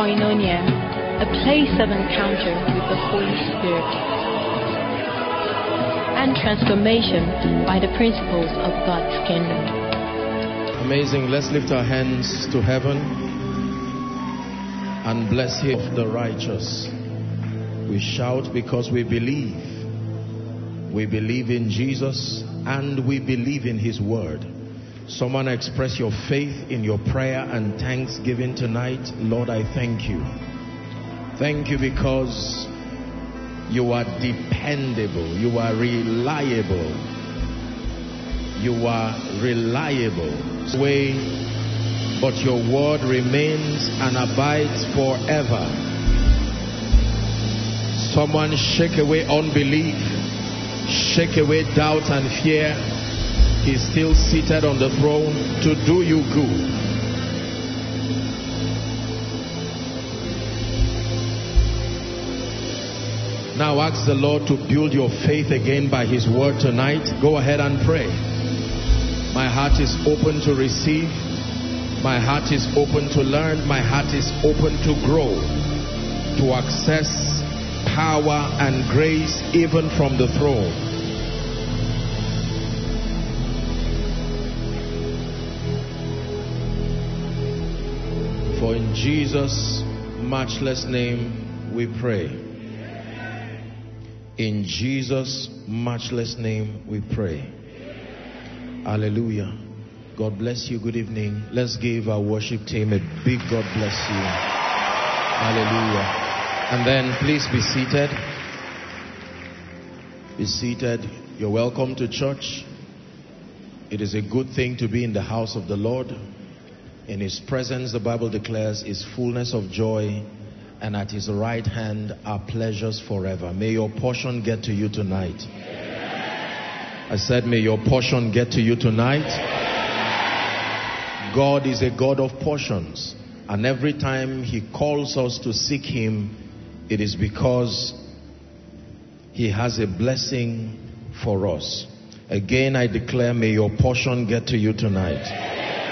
Koinonia, a place of encounter with the Holy Spirit and transformation by the principles of God's kingdom. Amazing. Let's lift our hands to heaven and bless Him, the righteous. We shout because we believe. We believe in Jesus and we believe in His word. Someone express your faith in your prayer and thanksgiving tonight. Lord, I thank you. Thank you because you are dependable. You are reliable. You are reliable. Way, but your word remains and abides forever. Someone shake away unbelief. Shake away doubt and fear. He's still seated on the throne to do you good. Now ask the Lord to build your faith again by His word tonight. Go ahead and pray. My heart is open to receive. My heart is open to learn. My heart is open to grow, to access power and grace even from the throne. For in Jesus' matchless name we pray. In Jesus' matchless name we pray. Hallelujah. God bless you. Good evening. Let's give our worship team a big God bless you. Hallelujah. And then please be seated. Be seated. You're welcome to church. It is a good thing to be in the house of the Lord. In His presence, the Bible declares, is fullness of joy, and at His right hand are pleasures forever. May your portion get to you tonight. I said, may your portion get to you tonight. God is a God of portions, and every time He calls us to seek Him, it is because He has a blessing for us. Again, I declare, may your portion get to you tonight.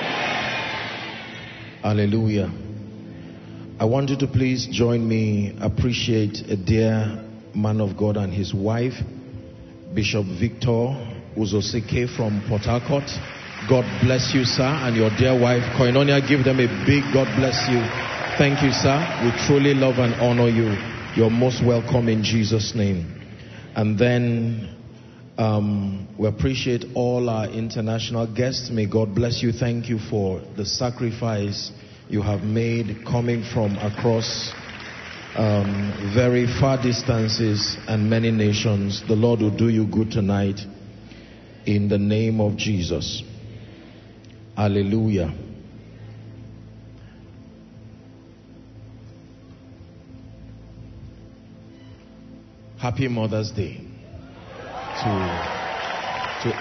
Hallelujah. I want you to please join me, appreciate a dear man of God and his wife, Bishop Victor Uzosike from Port Harcourt. God bless you, sir, and your dear wife, Koinonia. Give them a big God bless you. Thank you, sir. We truly love and honor you. You're most welcome in Jesus' name. And then we appreciate all our international guests. May God bless you. Thank you for the sacrifice you have made coming from across very far distances and many nations. The Lord will do you good tonight in the name of Jesus. Hallelujah. Happy Mother's Day to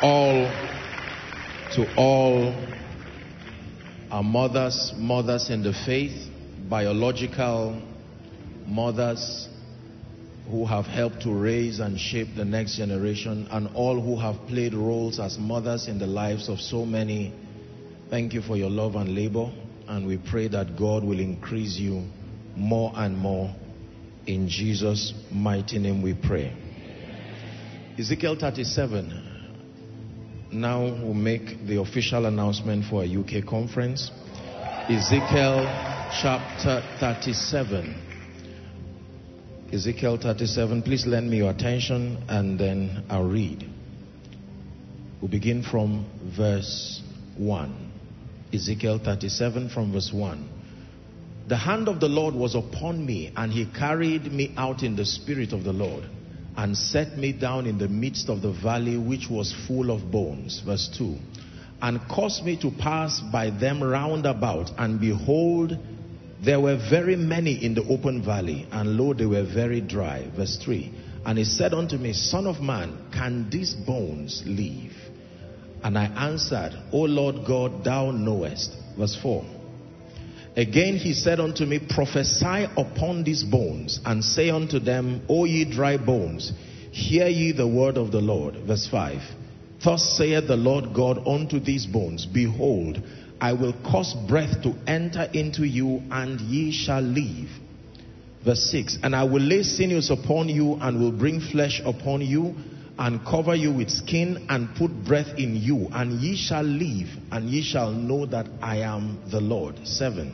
all our mothers in the faith, biological mothers who have helped to raise and shape the next generation, and all who have played roles as mothers in the lives of so many. Thank you for your love and labor, and we pray that God will increase you more and more. In Jesus' mighty name we pray. Ezekiel 37. Now we'll make the official announcement for a UK conference. Ezekiel chapter 37. Ezekiel 37. Please lend me your attention and then I'll read. We'll begin from verse 1. Ezekiel 37 from verse 1. The hand of the Lord was upon me, and He carried me out in the spirit of the Lord, and set me down in the midst of the valley which was full of bones. Verse 2. And caused me to pass by them round about, and behold, there were very many in the open valley, and lo, they were very dry. Verse 3. And He said unto me, Son of man, can these bones live? And I answered, O Lord God, thou knowest. Verse 4. Again He said unto me, prophesy upon these bones, and say unto them, O ye dry bones, hear ye the word of the Lord. Verse 5. Thus saith the Lord God unto these bones, behold, I will cause breath to enter into you, and ye shall live. Verse 6, and I will lay sinews upon you, and will bring flesh upon you, and cover you with skin, and put breath in you, and ye shall live, and ye shall know that I am the Lord. 7,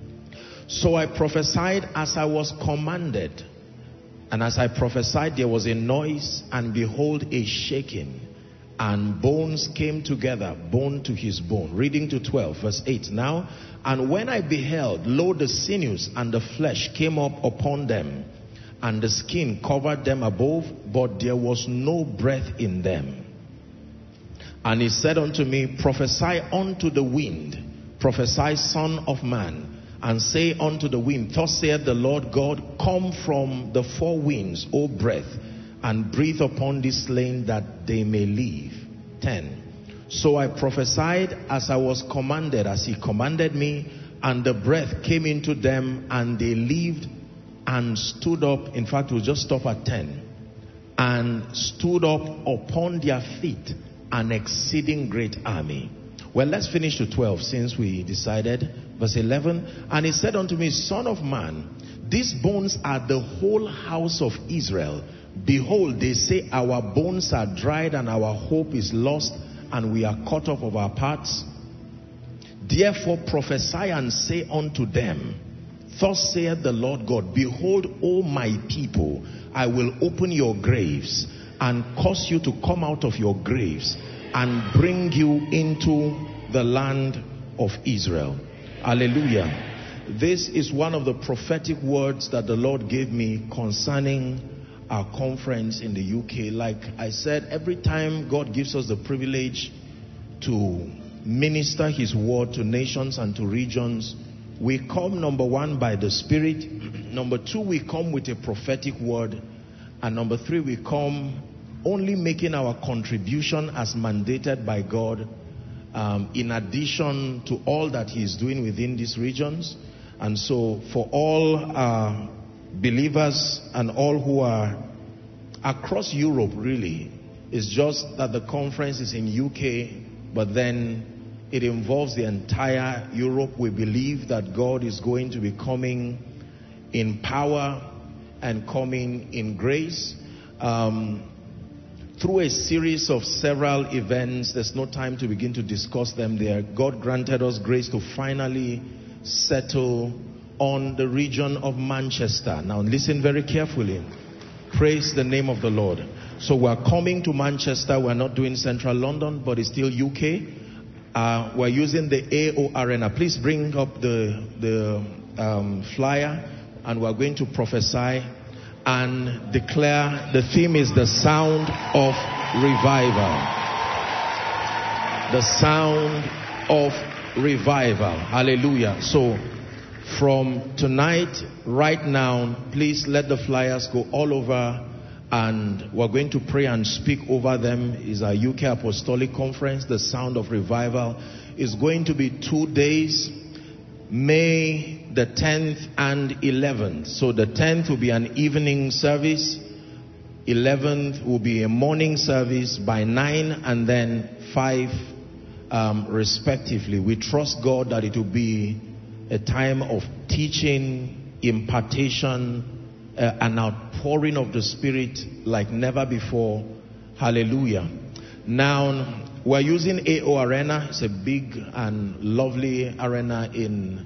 so I prophesied as I was commanded, and as I prophesied there was a noise, and behold a shaking, and bones came together, bone to his bone. Reading to 12, verse 8 now. And when I beheld, lo, the sinews and the flesh came up upon them, and the skin covered them above, but there was no breath in them. And he said unto me, prophesy unto the wind, prophesy, son of man, and say unto the wind, thus saith the Lord God, come from the four winds, O breath, and breathe upon this slain that they may live. 10. So I prophesied as I was commanded, as he commanded me, and the breath came into them, and they lived and stood up. In fact, we'll just stop at 10. And stood up upon their feet, an exceeding great army. Well, let's finish to 12 since we decided. Verse 11, and he said unto me, son of man, these bones are the whole house of Israel. Behold, they say, our bones are dried, and our hope is lost, and we are cut off of our parts. Therefore prophesy and say unto them, thus saith the Lord God, behold, O my people, I will open your graves, and cause you to come out of your graves, and bring you into the land of Israel. Hallelujah. This is one of the prophetic words that the Lord gave me concerning our conference in the UK. Like I said, every time God gives us the privilege to minister his word to nations and to regions, we come, number one, by the Spirit. Number two, we come with a prophetic word. And number three, we come only making our contribution as mandated by God, in addition to all that he is doing within these regions. And so for all believers and all who are across Europe, really, it's just that the conference is in UK, but then it involves the entire Europe. We believe that God is going to be coming in power and coming in grace through a series of several events. There's no time to begin to discuss them there. God granted us grace to finally settle on the region of Manchester. Now listen very carefully. Praise the name of the Lord. So we're coming to Manchester. We're not doing central London, but it's still UK. We're using the AO Arena. Please bring up the flyer, and we're going to prophesy and declare. The theme is the sound of revival. The sound of revival. Hallelujah. So from tonight, right now, please let the flyers go all over, and we're going to pray and speak over them. It's our UK Apostolic Conference, the Sound of Revival. It's going to be 2 days, May the 10th and 11th. So the 10th will be an evening service, 11th will be a morning service by 9 and then 5 respectively. We trust God that it will be a time of teaching, impartation, an outpouring of the Spirit like never before. Hallelujah. Now, we're using AO Arena. It's a big and lovely arena in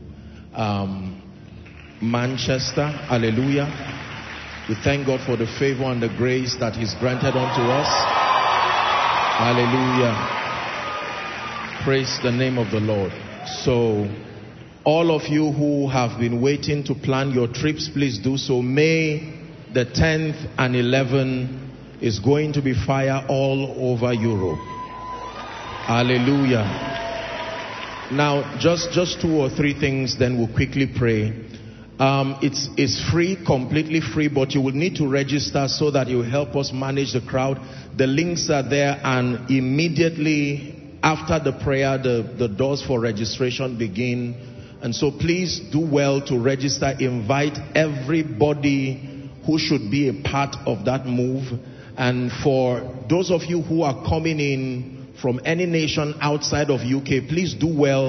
Manchester. Hallelujah. We thank God for the favor and the grace that He's granted unto us. Hallelujah. Praise the name of the Lord. So, all of you who have been waiting to plan your trips, please do so. May the 10th and 11th is going to be fire all over Europe. Hallelujah. Now, just 2 or 3 things, then we'll quickly pray. It's free, completely free, but you will need to register so that you will help us manage the crowd. The links are there, and immediately after the prayer, the doors for registration begin. And so please do well to register. Invite everybody who should be a part of that move. And for those of you who are coming in from any nation outside of UK, please do well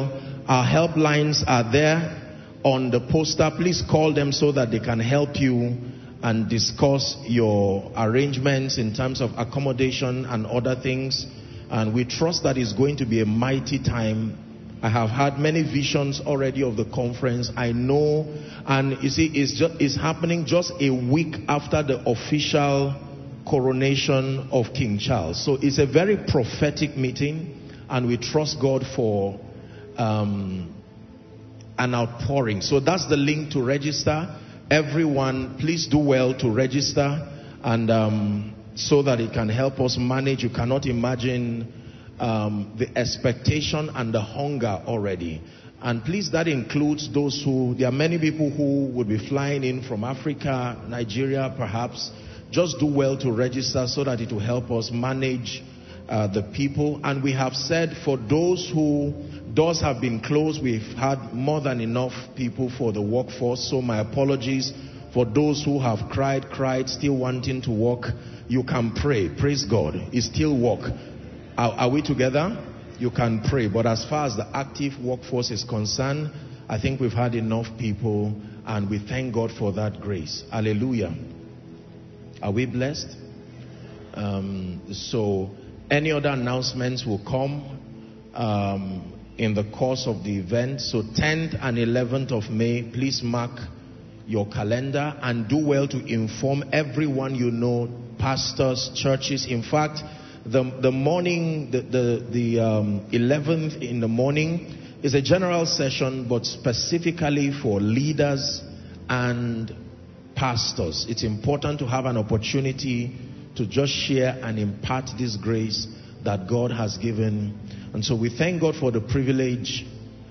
Our helplines are there on the poster. Please call them so that they can help you and discuss your arrangements in terms of accommodation and other things. And we trust that it's going to be a mighty time. I have had many visions already of the conference. I know, and you see, it's happening just a week after the official coronation of King Charles. So it's a very prophetic meeting, and we trust God for an outpouring. So that's the link to register. Everyone, please do well to register, and so that it can help us manage. You cannot imagine the expectation and the hunger already. And please, that includes those who, there are many people who would be flying in from Africa, Nigeria perhaps. Just do well to register so that it will help us manage the people. And we have said for those who doors have been closed, we've had more than enough people for the workforce. So my apologies for those who have cried, still wanting to work. You can pray. Praise God. It's still work. Are we together? You can pray. But as far as the active workforce is concerned, I think we've had enough people, and we thank God for that grace. Hallelujah. Are we blessed? So any other announcements will come in the course of the event. So 10th and 11th of May, please mark your calendar and do well to inform everyone you know, pastors, churches. In fact, the morning, the 11th in the morning is a general session, but specifically for leaders and pastors. It's important to have an opportunity to just share and impart this grace that God has given. And so we thank God for the privilege,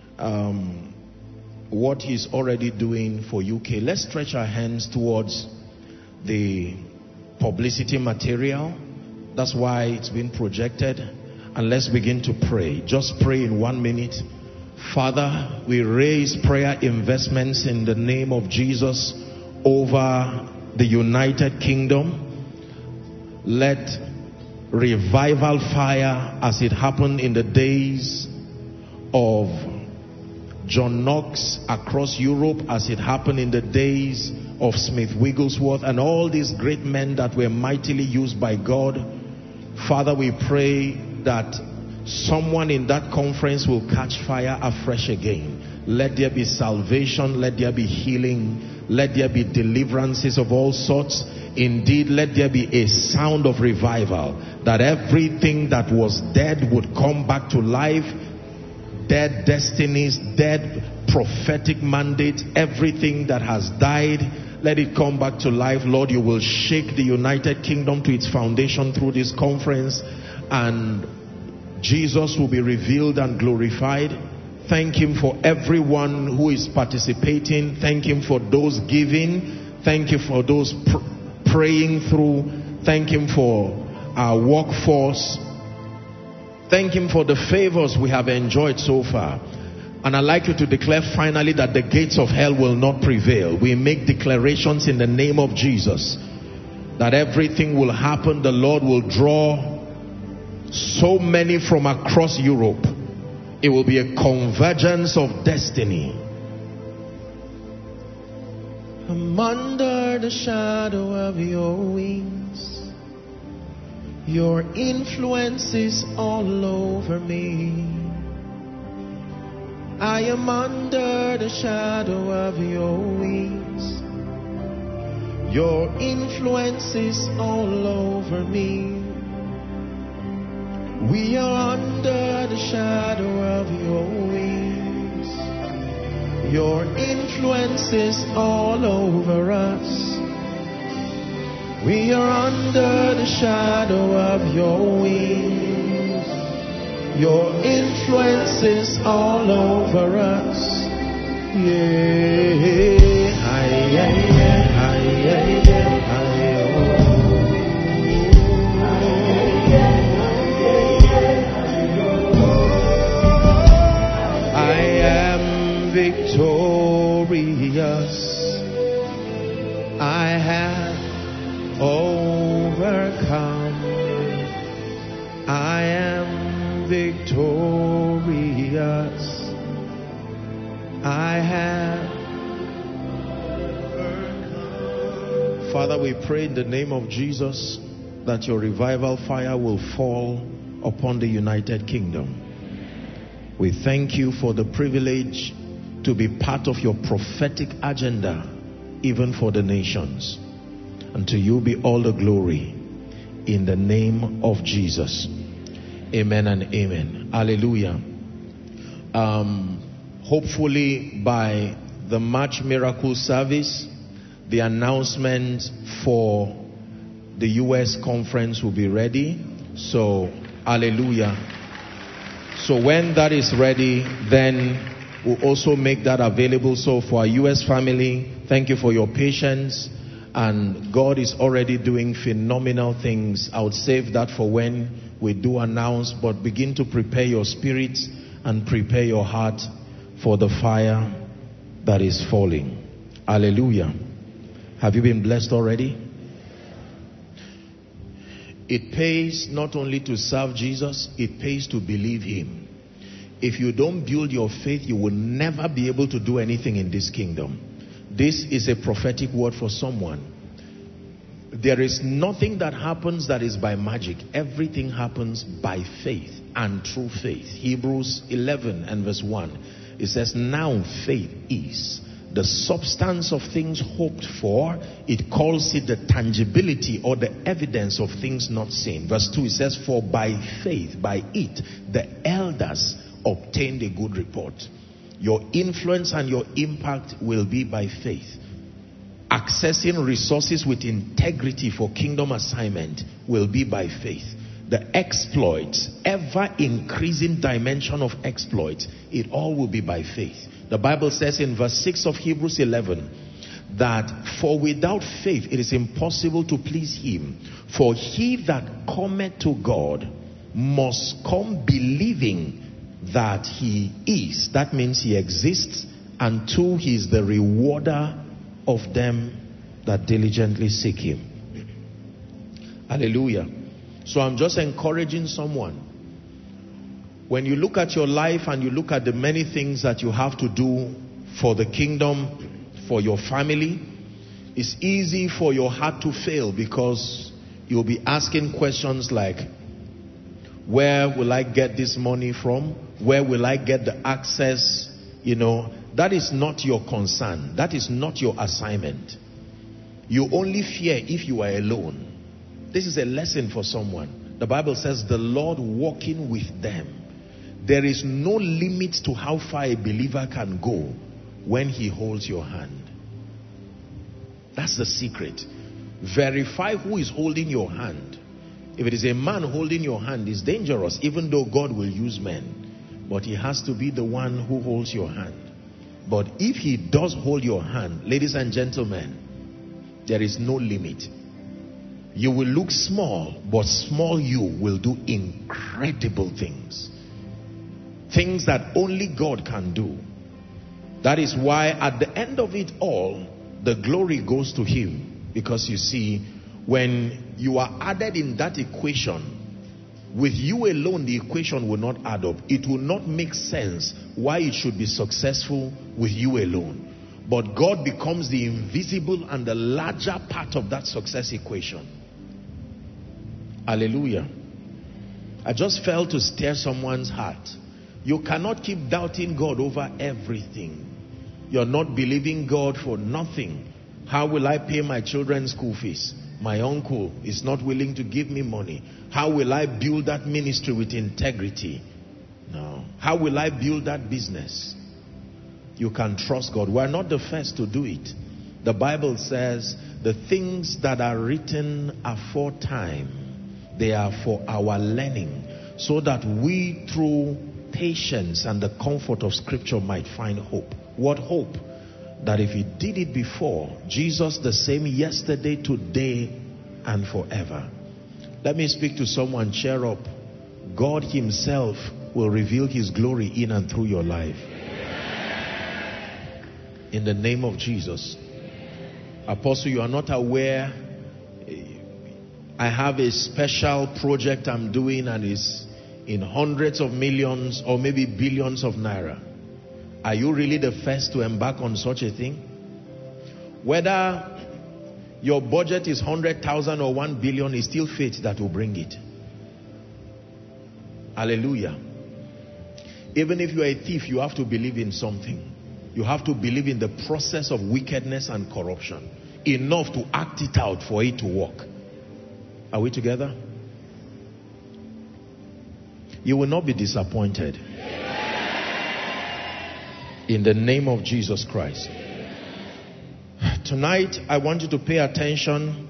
what He's already doing for UK. Let's stretch our hands towards the publicity material. That's why it's been projected. And let's begin to pray. Just pray in 1 minute. Father, we raise prayer investments in the name of Jesus over the United Kingdom. Let revival fire, as it happened in the days of John Knox across Europe, as it happened in the days of Smith Wigglesworth and all these great men that were mightily used by God. Father, we pray that someone in that conference will catch fire afresh again. Let there be salvation, let there be healing, let there be deliverances of all sorts. Indeed, let there be a sound of revival, that everything that was dead would come back to life. Dead destinies, dead prophetic mandates, everything that has died, let it come back to life. Lord, you will shake the United Kingdom to its foundation through this conference, and Jesus will be revealed and glorified. Thank Him for everyone who is participating. Thank Him for those giving. Thank you for those praying through. Thank Him for our workforce. Thank Him for the favors we have enjoyed so far. And I'd like you to declare finally that the gates of hell will not prevail. We make declarations in the name of Jesus that everything will happen. The Lord will draw so many from across Europe. It will be a convergence of destiny. I'm under the shadow of your wings. Your influence is all over me. I am under the shadow of your wings. Your influence is all over me. We are under the shadow of your wings. Your influence is all over us. We are under the shadow of your wings. Your influence is all over us. I am victorious. I have overcome. I am victorious. have. Father, we pray in the name of Jesus that your revival fire will fall upon the United Kingdom. We thank you for the privilege to be part of your prophetic agenda, even for the nations. And to you be all the glory in the name of Jesus. Amen and amen. Hallelujah. Hopefully by the March Miracle Service, the announcement for the US conference will be ready. So, hallelujah. So when that is ready, then we'll also make that available. So for our US family, thank you for your patience. And God is already doing phenomenal things. I would save that for when we do announce, but begin to prepare your spirit and prepare your heart for the fire that is falling. Hallelujah. Have you been blessed already? It pays not only to serve Jesus, it pays to believe him. If you don't build your faith, you will never be able to do anything in this kingdom. This is a prophetic word for someone. There is nothing that happens that is by magic. Everything happens by faith and through faith. Hebrews 11 and verse 1. It says, now faith is the substance of things hoped for. It calls it the tangibility or the evidence of things not seen. Verse 2, it says, for by faith, by it, the elders obtained a good report. Your influence and your impact will be by faith. Accessing resources with integrity for kingdom assignment will be by faith. The exploits, ever increasing dimension of exploits, it all will be by faith. The Bible says in verse 6 of Hebrews 11 that for without faith it is impossible to please him. For he that cometh to God must come believing that he is. That means he exists. And two, he is the rewarder of them that diligently seek him. Hallelujah. So I'm just encouraging someone. When you look at your life and you look at the many things that you have to do for the kingdom, for your family, it's easy for your heart to fail because you'll be asking questions like, where will I get this money from? Where will I get the access? You know, that is not your concern. That is not your assignment. You only fear if you are alone. This is a lesson for someone. The Bible says the Lord walking with them. There is no limit to how far a believer can go when he holds your hand. That's the secret. Verify who is holding your hand. If it is a man holding your hand, it's dangerous, even though God will use men. But he has to be the one who holds your hand. But if he does hold your hand, ladies and gentlemen, there is no limit. You will look small, but small you will do incredible things. Things that only God can do. That is why at the end of it all, the glory goes to him. Because you see, when you are added in that equation, with you alone, the equation will not add up. It will not make sense why it should be successful with you alone. But God becomes the invisible and the larger part of that success equation. Hallelujah. I just felt to stir someone's heart. You cannot keep doubting God over everything. You're not believing God for nothing. How will I pay my children's school fees? My uncle is not willing to give me money. How will I build that ministry with integrity? No. How will I build that business? You can trust God. We're not the first to do it. The Bible says the things that are written aforetime, they are for our learning, so that we through patience and the comfort of scripture might find hope. What hope? That if he did it before, Jesus the same yesterday, today, and forever. Let me speak to someone. Cheer up. God himself will reveal his glory in and through your life. In the name of Jesus. Apostle, you are not aware. I have a special project I'm doing and it's in hundreds of millions or maybe billions of naira. Are you really the first to embark on such a thing? Whether your budget is 100,000 or 1 billion, is still faith that will bring it. Hallelujah. Even if you are a thief, you have to believe in something. You have to believe in the process of wickedness and corruption enough to act it out for it to work. Are we together? You will not be disappointed. In the name of Jesus Christ. Tonight, I want you to pay attention.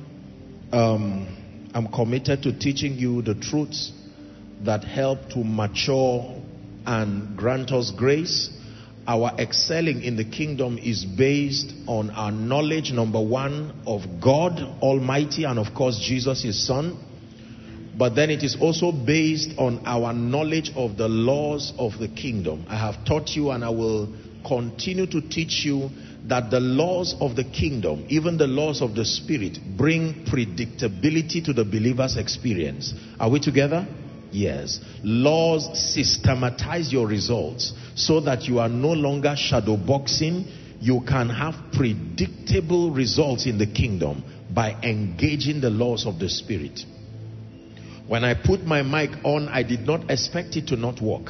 I'm committed to teaching you the truths that help to mature and grant us grace. Our excelling in the kingdom is based on our knowledge, number one, of God Almighty and of course Jesus His Son. But then it is also based on our knowledge of the laws of the kingdom. I have taught you and I will continue to teach you that the laws of the kingdom, even the laws of the Spirit, bring predictability to the believer's experience. Are we together? Yes. Laws systematize your results so that you are no longer shadow boxing. You can have predictable results in the kingdom by engaging the laws of the Spirit. When I put my mic on, I did not expect it to not work.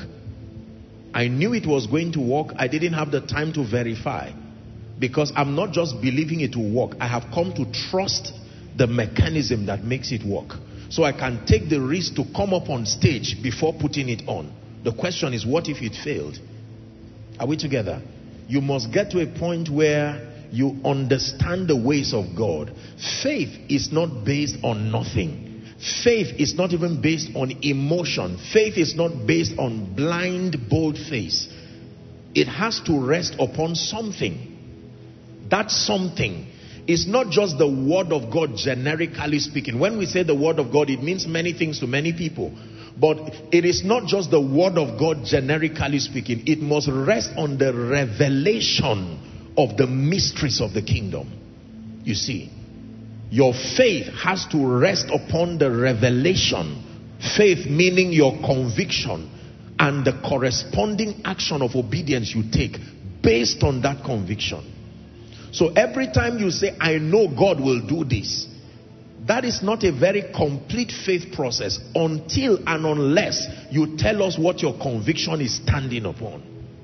I knew it was going to work. I didn't have the time to verify, because I'm not just believing it will work. I have come to trust the mechanism that makes it work. So I can take the risk to come up on stage before putting it on. The question is, what if it failed? Are we together? You must get to a point where you understand the ways of God. Faith is not based on nothing. Faith is not even based on emotion. Faith is not based on blind, bold faith. It has to rest upon something. That something is not just the word of God generically speaking. When we say the word of God, it means many things to many people. But it is not just the word of God generically speaking. It must rest on the revelation of the mysteries of the kingdom. You see, your faith has to rest upon the revelation. Faith meaning your conviction and the corresponding action of obedience you take based on that conviction. So every time you say, I know God will do this, that is not a very complete faith process until and unless you tell us what your conviction is standing upon.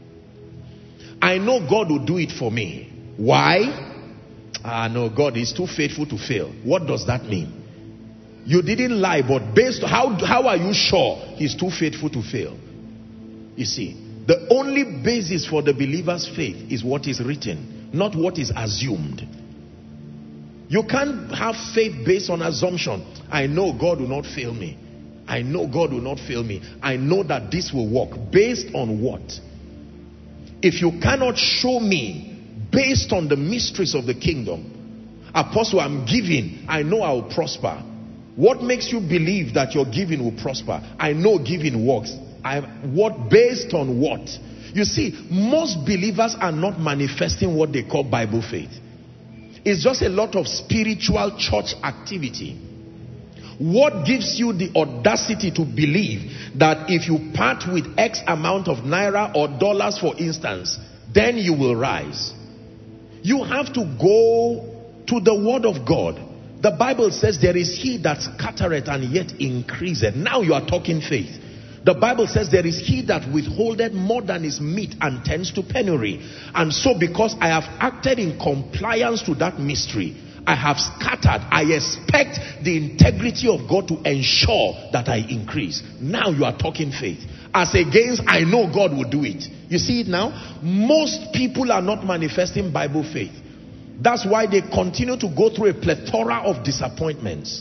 I know God will do it for me. Why? No, God is too faithful to fail. What does that mean? You didn't lie, but based on how are you sure He's too faithful to fail? You see, the only basis for the believer's faith is what is written, not what is assumed. You can't have faith based on assumption. I know God will not fail me. I know God will not fail me. I know that this will work. Based on what? If you cannot show me based on the mysteries of the kingdom, Apostle, I'm giving, I know I will prosper. What makes you believe that your giving will prosper? I know giving works. What based on what? You see, most believers are not manifesting what they call Bible faith. It's just a lot of spiritual church activity. What gives you the audacity to believe that if you part with X amount of naira or dollars, for instance, then you will rise? You have to go to the word of God. The Bible says there is he that scattereth and yet increaseth. Now you are talking faith. The Bible says there is he that withholdeth more than is meet and tends to penury. And so because I have acted in compliance to that mystery, I have scattered. I expect the integrity of God to ensure that I increase. Now you are talking faith. As against, I know God will do it. You see it now? Most people are not manifesting Bible faith. That's why they continue to go through a plethora of disappointments.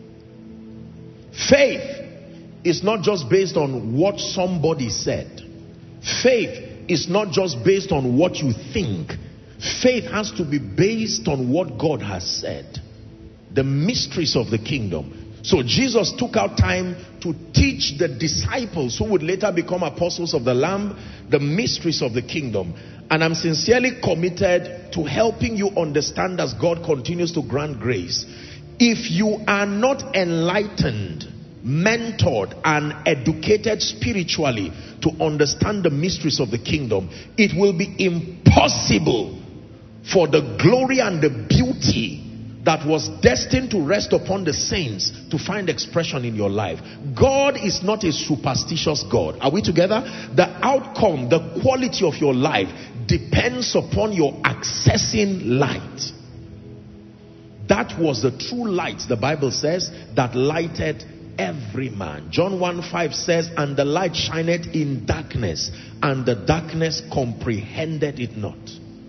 Faith is not just based on what somebody said. Faith is not just based on what you think. Faith has to be based on what God has said. The mysteries of the kingdom. So Jesus took out time to teach the disciples who would later become apostles of the Lamb the mysteries of the kingdom. And I'm sincerely committed to helping you understand as God continues to grant grace. If you are not enlightened mentored and educated spiritually to understand the mysteries of the kingdom, it will be impossible for the glory and the beauty that was destined to rest upon the saints to find expression in your life. God is not a superstitious God. Are we together? The outcome, the quality of your life depends upon your accessing light. That was the true light, the Bible says, that lighted every man. John 1:5 says, and the light shineth in darkness, and the darkness comprehended it not.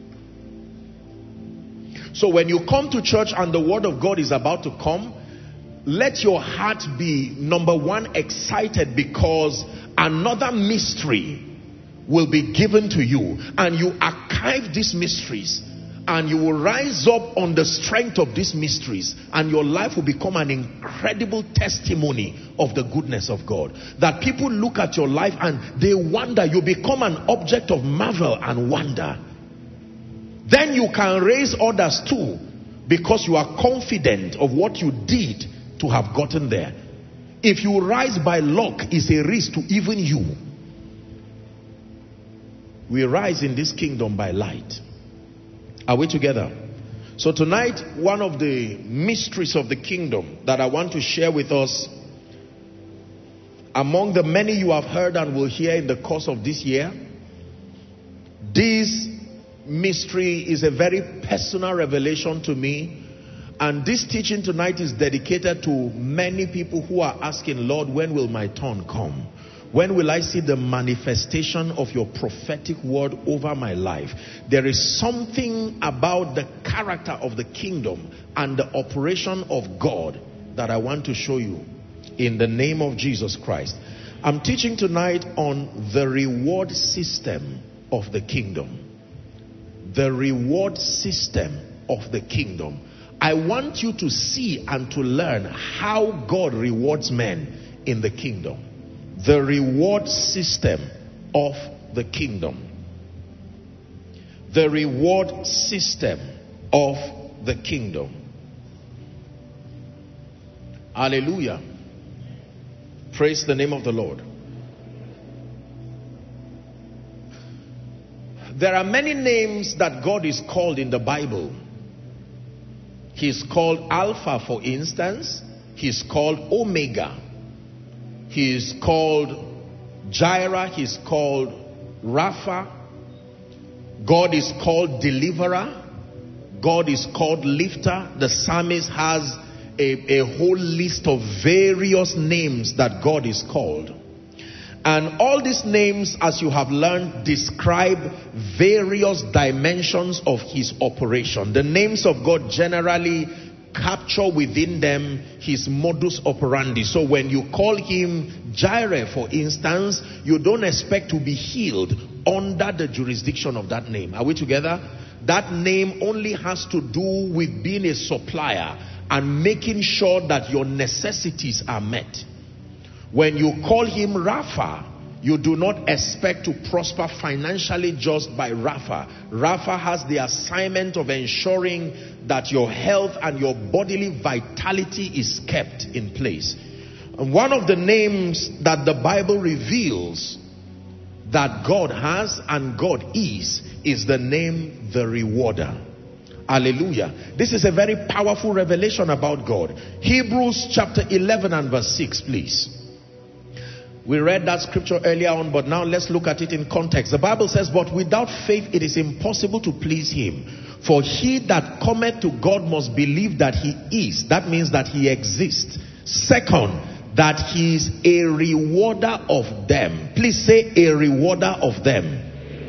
So when you come to church and the word of God is about to come, let your heart be, number one, excited, because another mystery will be given to you, and you archive these mysteries, and you will rise up on the strength of these mysteries, and your life will become an incredible testimony of the goodness of God. That people look at your life and they wonder. You become an object of marvel and wonder. Then you can raise others too, because you are confident of what you did to have gotten there. If you rise by luck, it's a risk to even you. We rise in this kingdom by light. Are we together? So tonight, one of the mysteries of the kingdom that I want to share with us, among the many you have heard and will hear in the course of this year, this mystery is a very personal revelation to me. And this teaching tonight is dedicated to many people who are asking, Lord, when will my turn come? When will I see the manifestation of your prophetic word over my life? There is something about the character of the kingdom and the operation of God that I want to show you in the name of Jesus Christ. I'm teaching tonight on the reward system of the kingdom. The reward system of the kingdom. I want you to see and to learn how God rewards men in the kingdom. The reward system of the kingdom. The reward system of the kingdom. Hallelujah. Praise the name of the Lord. There are many names that God is called in the Bible. He's called Alpha, for instance. He's called Omega. He's called Jireh. He's called Rapha. God is called Deliverer. God is called Lifter. The psalmist has a whole list of various names that God is called. And all these names, as you have learned, describe various dimensions of his operation. The names of God generally capture within them his modus operandi. So when you call him Jireh, for instance, you don't expect to be healed under the jurisdiction of that name. Are we together? That name only has to do with being a supplier and making sure that your necessities are met. When you call him Rapha, you do not expect to prosper financially just by Rapha. Rapha has the assignment of ensuring that your health and your bodily vitality is kept in place. And one of the names that the Bible reveals that God has and God is the name the Rewarder. Hallelujah. This is a very powerful revelation about God. Hebrews chapter 11 and verse 6, please. We read that scripture earlier on, but now let's look at it in context. The Bible says, but without faith it is impossible to please him. For he that cometh to God must believe that he is. That means that he exists. Second, that he is a rewarder of them. Please say, a rewarder of them.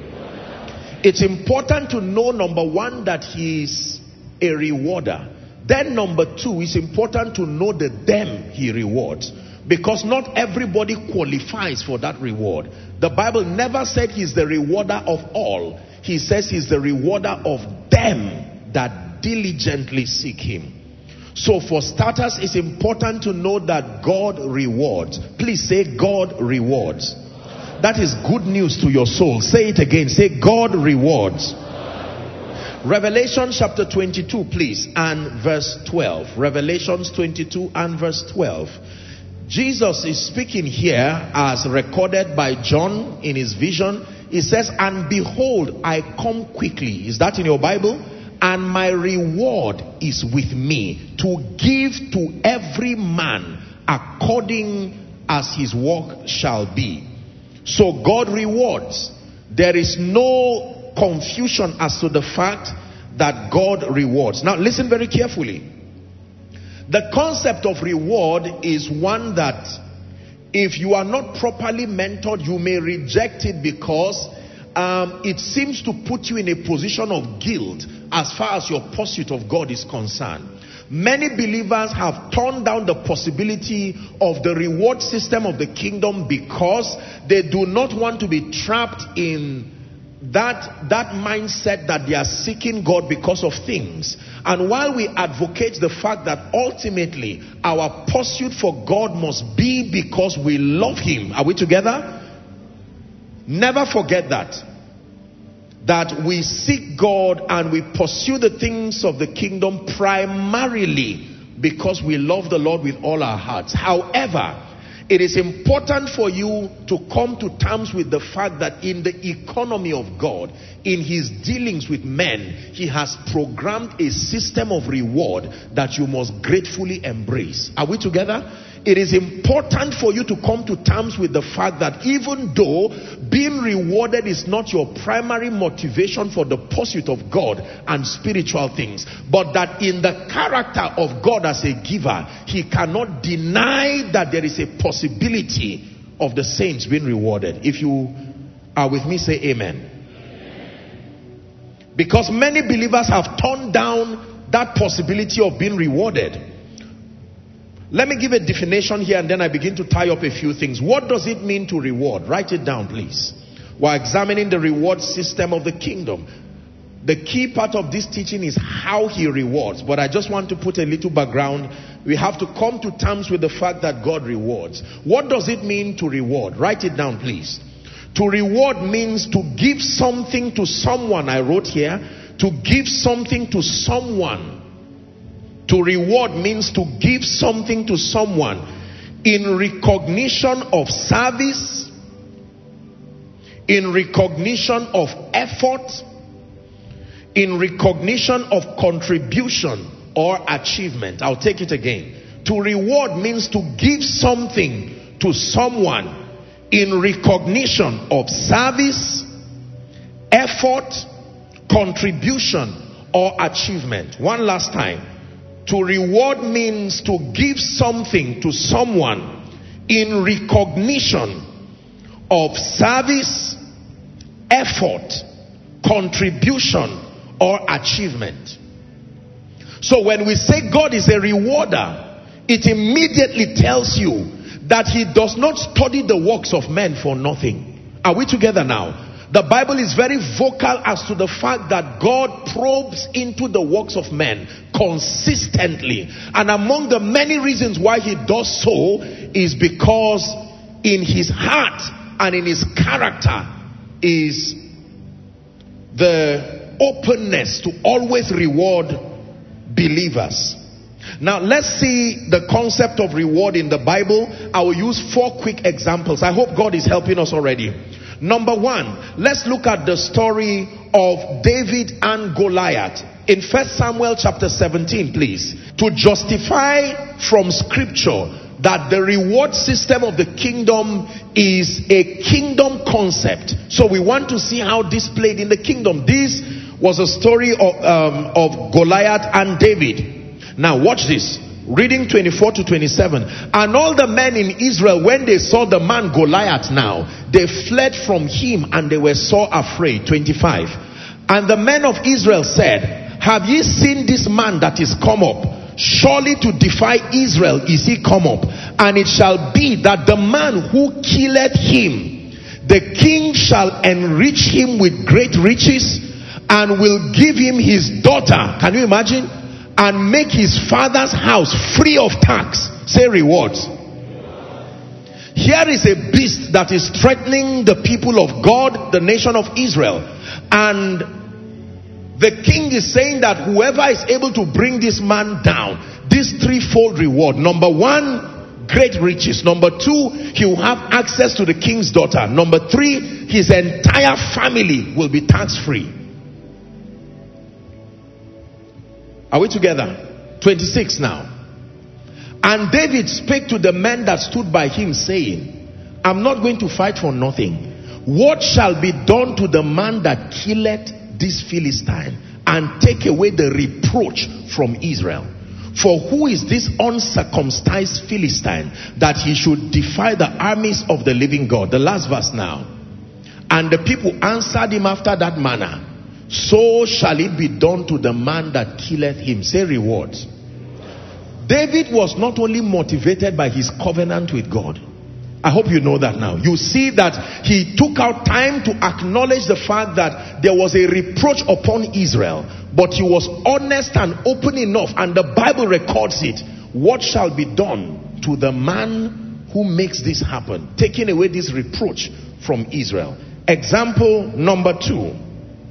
It's important to know, number one, that he is a rewarder. Then number two, it's important to know the them he rewards. Because not everybody qualifies for that reward. The Bible never said he's the rewarder of all. He says he's the rewarder of them that diligently seek him. So for starters, it's important to know that God rewards. Please say, God rewards. That is good news to your soul. Say it again. Say, God rewards. Revelation chapter 22, please, and verse 12. Revelations 22 and verse 12. Jesus is speaking here as recorded by John in his vision. He says, and behold, I come quickly. Is that in your Bible? And my reward is with me to give to every man according as his work shall be. So God rewards. There is no confusion as to the fact that God rewards. Now listen very carefully. The concept of reward is one that if you are not properly mentored, you may reject it because it seems to put you in a position of guilt as far as your pursuit of God is concerned. Many believers have turned down the possibility of the reward system of the kingdom because they do not want to be trapped in that mindset that they are seeking God because of things. And while we advocate the fact that ultimately our pursuit for God must be because we love him, are we together? Never forget that we seek God and we pursue the things of the kingdom primarily because we love the Lord with all our hearts. However, it is important for you to come to terms with the fact that in the economy of God, in his dealings with men, he has programmed a system of reward that you must gratefully embrace. Are we together? It is important for you to come to terms with the fact that even though being rewarded is not your primary motivation for the pursuit of God and spiritual things, but that in the character of God as a giver, he cannot deny that there is a possibility of the saints being rewarded. If you are with me, say amen. Because many believers have turned down that possibility of being rewarded. Let me give a definition here and then I begin to tie up a few things. What does it mean to reward? Write it down, please. We're examining the reward system of the kingdom. The key part of this teaching is how he rewards. But I just want to put a little background. We have to come to terms with the fact that God rewards. What does it mean to reward? Write it down, please. To reward means to give something to someone. I wrote here, to give something to someone. To reward means to give something to someone in recognition of service, in recognition of effort, in recognition of contribution or achievement. I'll take it again. To reward means to give something to someone in recognition of service, effort, contribution or achievement. One last time. To reward means to give something to someone in recognition of service, effort, contribution, or achievement. So when we say God is a rewarder, it immediately tells you that he does not study the works of men for nothing. Are we together now? The Bible is very vocal as to the fact that God probes into the works of men consistently. And among the many reasons why he does so is because in his heart and in his character is the openness to always reward believers. Now let's see the concept of reward in the Bible. I will use 4 quick examples. I hope God is helping us already. Number 1, let's look at the story of David and Goliath. In 1 Samuel chapter 17, please. To justify from scripture that the reward system of the kingdom is a kingdom concept. So we want to see how this played in the kingdom. This was a story of Goliath and David. Now watch this. Reading 24 to 27. And all the men in Israel, when they saw the man Goliath now, they fled from him and they were so afraid. 25. And the men of Israel said, have ye seen this man that is come up? Surely to defy Israel is he come up. And it shall be that the man who killeth him, the king shall enrich him with great riches and will give him his daughter. Can you imagine? And make his father's house free of tax. Say rewards. Here is a beast that is threatening the people of God, the nation of Israel. And the king is saying that whoever is able to bring this man down, this threefold reward. Number 1, great riches. Number 2, he will have access to the king's daughter. Number 3, his entire family will be tax-free. Are we together? 26 now. And David spake to the men that stood by him, saying, I'm not going to fight for nothing. What shall be done to the man that killeth this Philistine, and take away the reproach from Israel? For who is this uncircumcised Philistine, that he should defy the armies of the living God? The last verse now. And the people answered him after that manner, so shall it be done to the man that killeth him. Say rewards. David was not only motivated by his covenant with God. I hope you know that now. You see that he took out time to acknowledge the fact that there was a reproach upon Israel, but he was honest and open enough, and the Bible records it. What shall be done to the man who makes this happen, taking away this reproach from Israel? Example number 2.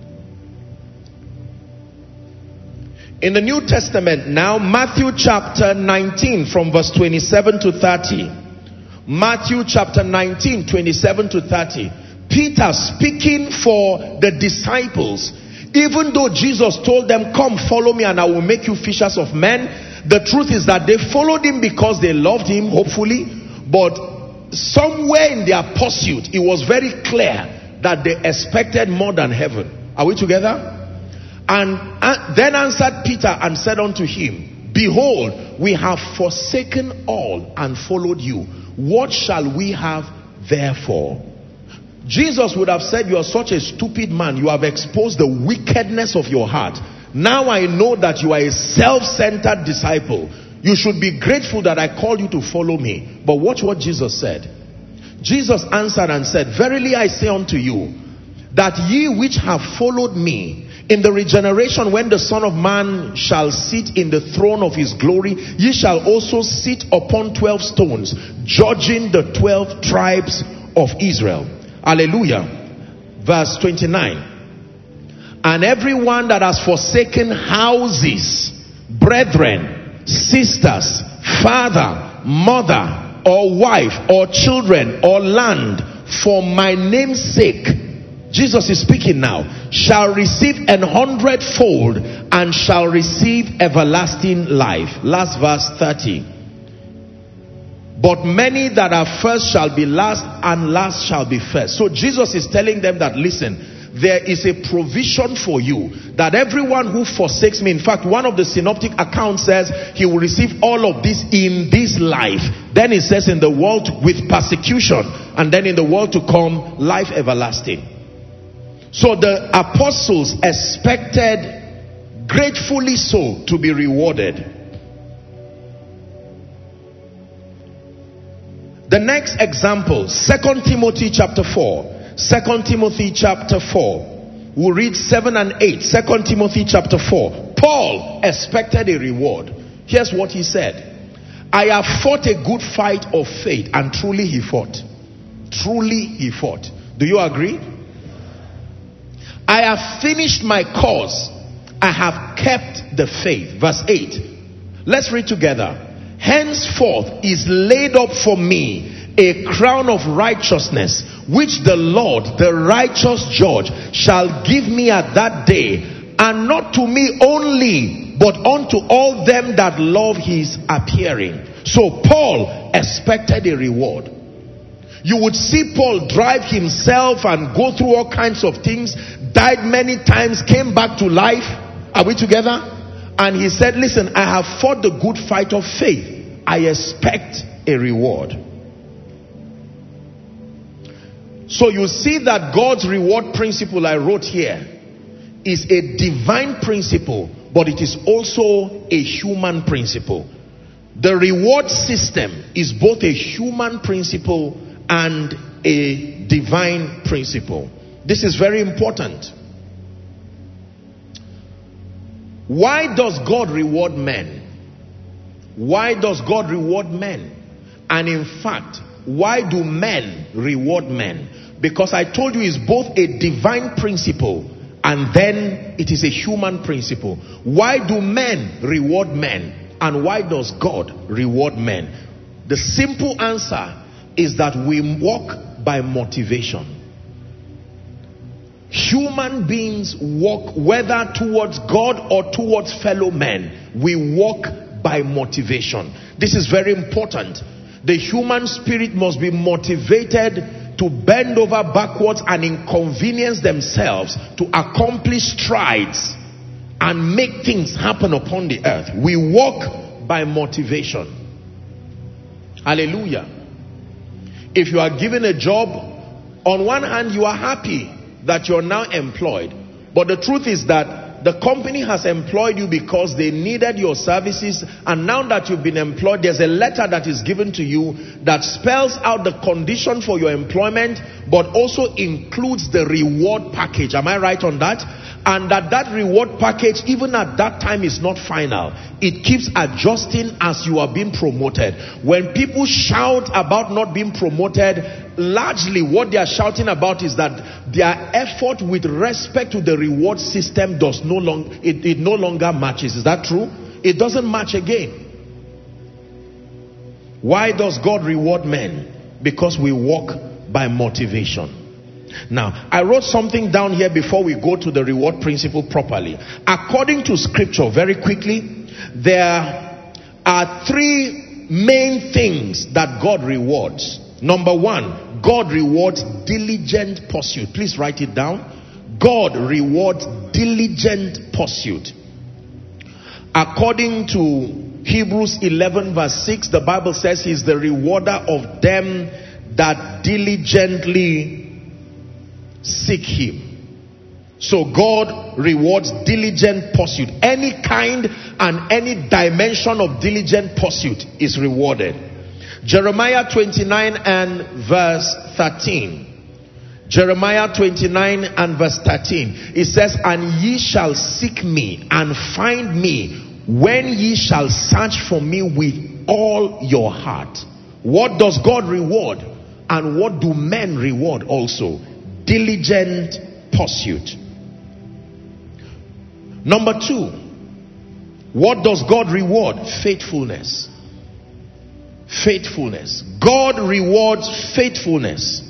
In the New Testament now, Matthew chapter 19 from verse 27 to 30. Matthew chapter 19, 27 to 30. Peter speaking for the disciples. Even though Jesus told them, come follow me and I will make you fishers of men, the truth is that they followed him because they loved him, hopefully. But somewhere in their pursuit, it was very clear that they expected more than heaven. Are we together? And then answered Peter and said unto him, behold, we have forsaken all and followed you. What shall we have therefore? Jesus would have said, you are such a stupid man. You have exposed the wickedness of your heart. Now I know that you are a self-centered disciple. You should be grateful that I called you to follow me. But watch what Jesus said. Jesus answered and said, verily I say unto you, that ye which have followed me, in the regeneration, when the Son of Man shall sit in the throne of his glory, ye shall also sit upon 12 stones, judging the 12 tribes of Israel. Hallelujah. Verse 29. And everyone that has forsaken houses, brethren, sisters, father, mother, or wife, or children, or land, for my name's sake, Jesus is speaking now, shall receive 100-fold and shall receive everlasting life. Last verse 30. But many that are first shall be last, and last shall be first. So Jesus is telling them that, listen, there is a provision for you, that everyone who forsakes me, in fact, one of the synoptic accounts says he will receive all of this in this life. Then it says in the world with persecution, and then in the world to come, life everlasting. So the apostles expected, gratefully so, to be rewarded. The next example, 2 Timothy chapter 4. 2 Timothy chapter 4. We'll read 7 and 8. 2 Timothy chapter 4. Paul expected a reward. Here's what he said. I have fought a good fight of faith, and truly he fought. Truly he fought. Do you agree? I have finished my course. I have kept the faith. Verse 8. Let's read together. Henceforth is laid up for me a crown of righteousness, which the Lord, the righteous judge, shall give me at that day, and not to me only, but unto all them that love his appearing. So Paul expected a reward. You would see Paul drive himself and go through all kinds of things, died many times, came back to life. Are we together? And he said, listen, I have fought the good fight of faith. I expect a reward. So you see that God's reward principle I wrote here is a divine principle, but it is also a human principle. The reward system is both a human principle and a divine principle. This is very important. Why does God reward men? Why does God reward men? And in fact, why do men reward men? Because I told you it's both a divine principle and then it is a human principle. Why do men reward men? And why does God reward men? The simple answer is that we walk by motivation. Human beings walk whether towards God or towards fellow men. We walk by motivation. This is very important. The human spirit must be motivated to bend over backwards and inconvenience themselves to accomplish strides and make things happen upon the earth. We walk by motivation. Hallelujah. If you are given a job, on one hand you are happy that you're now employed, but the truth is that the company has employed you because they needed your services, and now that you've been employed, there's a letter that is given to you that spells out the condition for your employment, but also includes the reward package. Am I right on that? And that reward package, even at that time, is not final. It keeps adjusting as you are being promoted. When people shout about not being promoted, largely what they are shouting about is that their effort with respect to the reward system does no longer matches. Is that true? It doesn't match again. Why does God reward men? Because we walk by motivation. Now, I wrote something down here before we go to the reward principle properly. According to scripture, very quickly, there are three main things that God rewards. Number one, God rewards diligent pursuit. Please write it down. God rewards diligent pursuit. According to Hebrews 11 verse 6, the Bible says He's the rewarder of them that diligently seek Him. So God rewards diligent pursuit. Any kind and any dimension of diligent pursuit is rewarded. Jeremiah 29 and verse 13. Jeremiah 29 and verse 13. It says, and ye shall seek me and find me when ye shall search for me with all your heart. What does God reward? And what do men reward also? Diligent pursuit. Number two, what does God reward? Faithfulness. Faithfulness. God rewards faithfulness.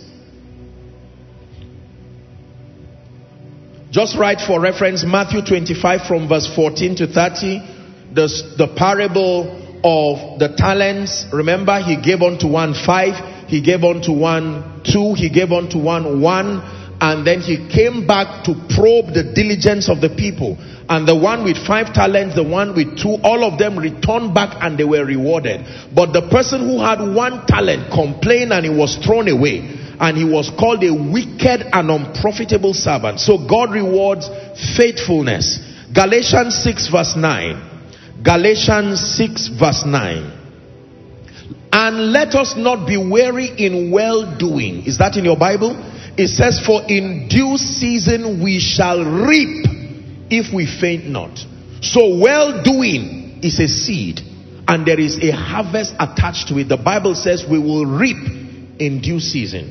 Just write for reference Matthew 25 from verse 14 to 30. The parable of the talents. Remember, he gave unto one 5. He gave unto one 2, he gave unto one 1, and then he came back to probe the diligence of the people. And the one with 5 talents, the one with 2, all of them returned back and they were rewarded. But the person who had 1 talent complained and he was thrown away, and he was called a wicked and unprofitable servant. So God rewards faithfulness. Galatians 6 verse 9. Galatians 6 verse 9. And let us not be weary in well-doing. Is that in your Bible? It says, for in due season we shall reap if we faint not. So well-doing is a seed, and there is a harvest attached to it. The Bible says we will reap in due season.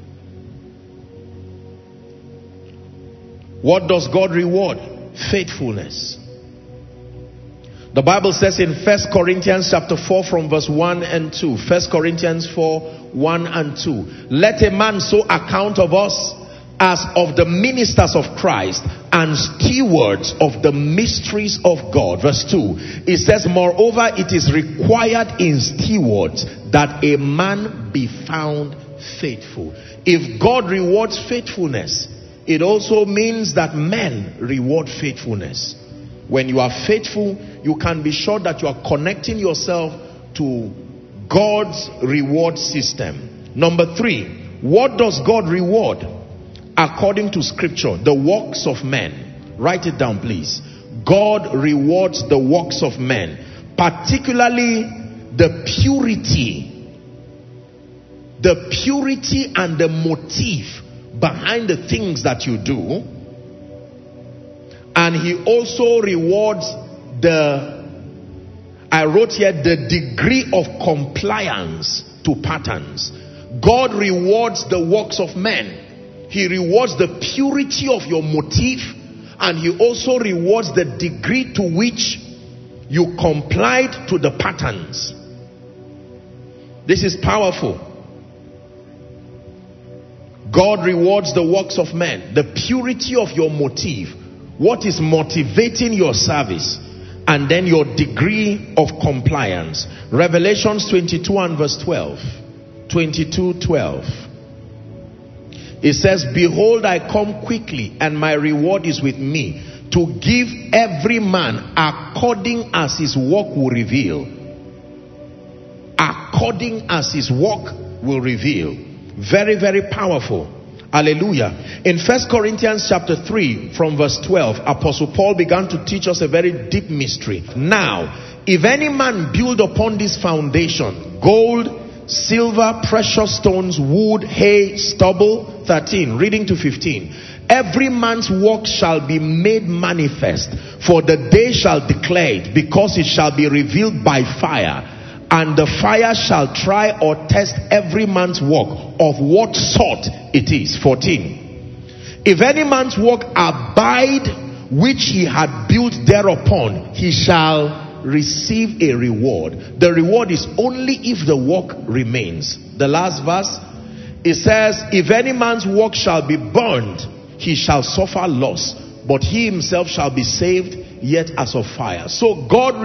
What does God reward? Faithfulness. The Bible says in 1 Corinthians chapter 4 from verse 1 and 2. 1 Corinthians 4, 1 and 2. Let a man so account of us as of the ministers of Christ and stewards of the mysteries of God. Verse 2. It says, moreover, it is required in stewards that a man be found faithful. If God rewards faithfulness, it also means that men reward faithfulness. When you are faithful, you can be sure that you are connecting yourself to God's reward system. Number 3, what does God reward? According to scripture, the works of men. Write it down, please. God rewards the works of men, particularly the purity and the motive behind the things that you do. And he also rewards I wrote here, the degree of compliance to patterns. God rewards the works of men. He rewards the purity of your motive, and he also rewards the degree to which you complied to the patterns. This is powerful. God rewards the works of men. The purity of your motive. What is motivating your service? And then your degree of compliance. Revelations 22 and verse 12. 22:12. It says, behold, I come quickly, and my reward is with me, to give every man according as his work will reveal. According as his work will reveal. Very, very powerful. Hallelujah. In 1 Corinthians chapter 3 from verse 12, Apostle Paul began to teach us a very deep mystery. Now, if any man build upon this foundation, gold, silver, precious stones, wood, hay, stubble, 13, reading to 15. Every man's work shall be made manifest, for the day shall declare it, because it shall be revealed by fire. And the fire shall try or test every man's work of what sort it is. 14. If any man's work abide, which he had built thereupon, he shall receive a reward. The reward is only if the work remains. The last verse, it says, if any man's work shall be burned, he shall suffer loss, but he himself shall be saved, yet as of fire. So God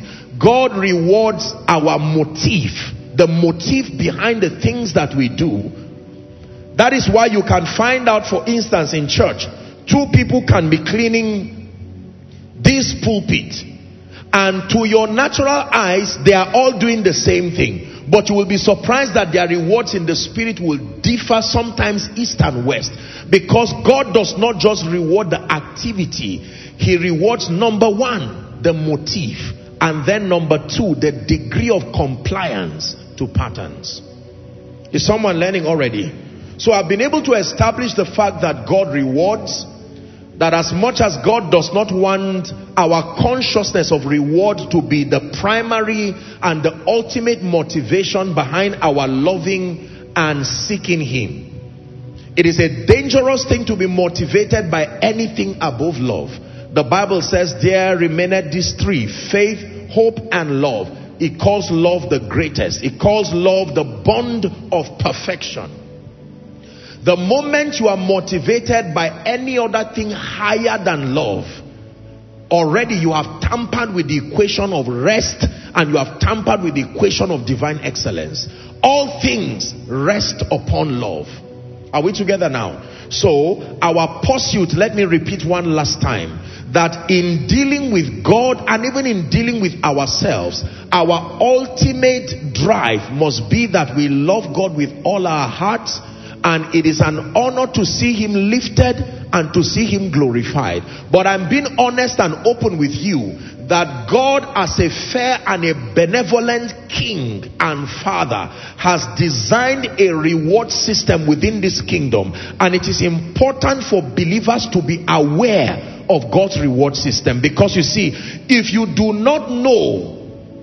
rewards our motive, the motive behind the things that we do. That is why you can find out, for instance, in church, two people can be cleaning this pulpit, and to your natural eyes they are all doing the same thing, but you will be surprised that their rewards in the spirit will differ, sometimes east and west, because God does not just reward the activity, he rewards, number one, the motive, and then number two, the degree of compliance to patterns. Is someone learning already? So I've been able to establish the fact that God rewards, that as much as God does not want our consciousness of reward to be the primary and the ultimate motivation behind our loving and seeking him. It is a dangerous thing to be motivated by anything above love. The Bible says there remaineth these three: faith, hope, and love. It calls love the greatest. It calls love the bond of perfection. The moment you are motivated by any other thing higher than love, already you have tampered with the equation of rest, and you have tampered with the equation of divine excellence. All things rest upon love. Are we together now? So our pursuit, let me repeat one last time, that in dealing with God and even in dealing with ourselves, our ultimate drive must be that we love God with all our hearts, and it is an honor to see him lifted and to see him glorified. But I'm being honest and open with you that God, as a fair and a benevolent king and father, has designed a reward system within this kingdom, and it is important for believers to be aware of God's reward system. Because you see, if you do not know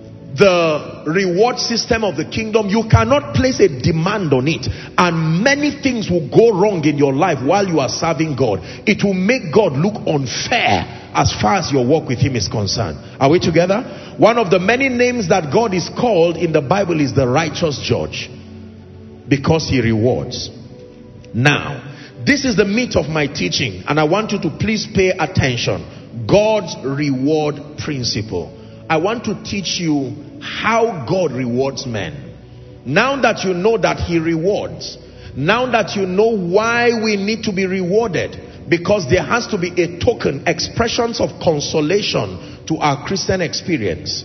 the reward system of the kingdom, you cannot place a demand on it, and many things will go wrong in your life while you are serving God. It will make God look unfair as far as your walk with him is concerned. Are we together? One of the many names that God is called in the Bible is the righteous judge, because he rewards. Now, this is the meat of my teaching, and I want you to please pay attention. God's reward principle. I want to teach you how God rewards men. Now that you know that he rewards, now that you know why we need to be rewarded, because there has to be a token, expressions of consolation to our Christian experience.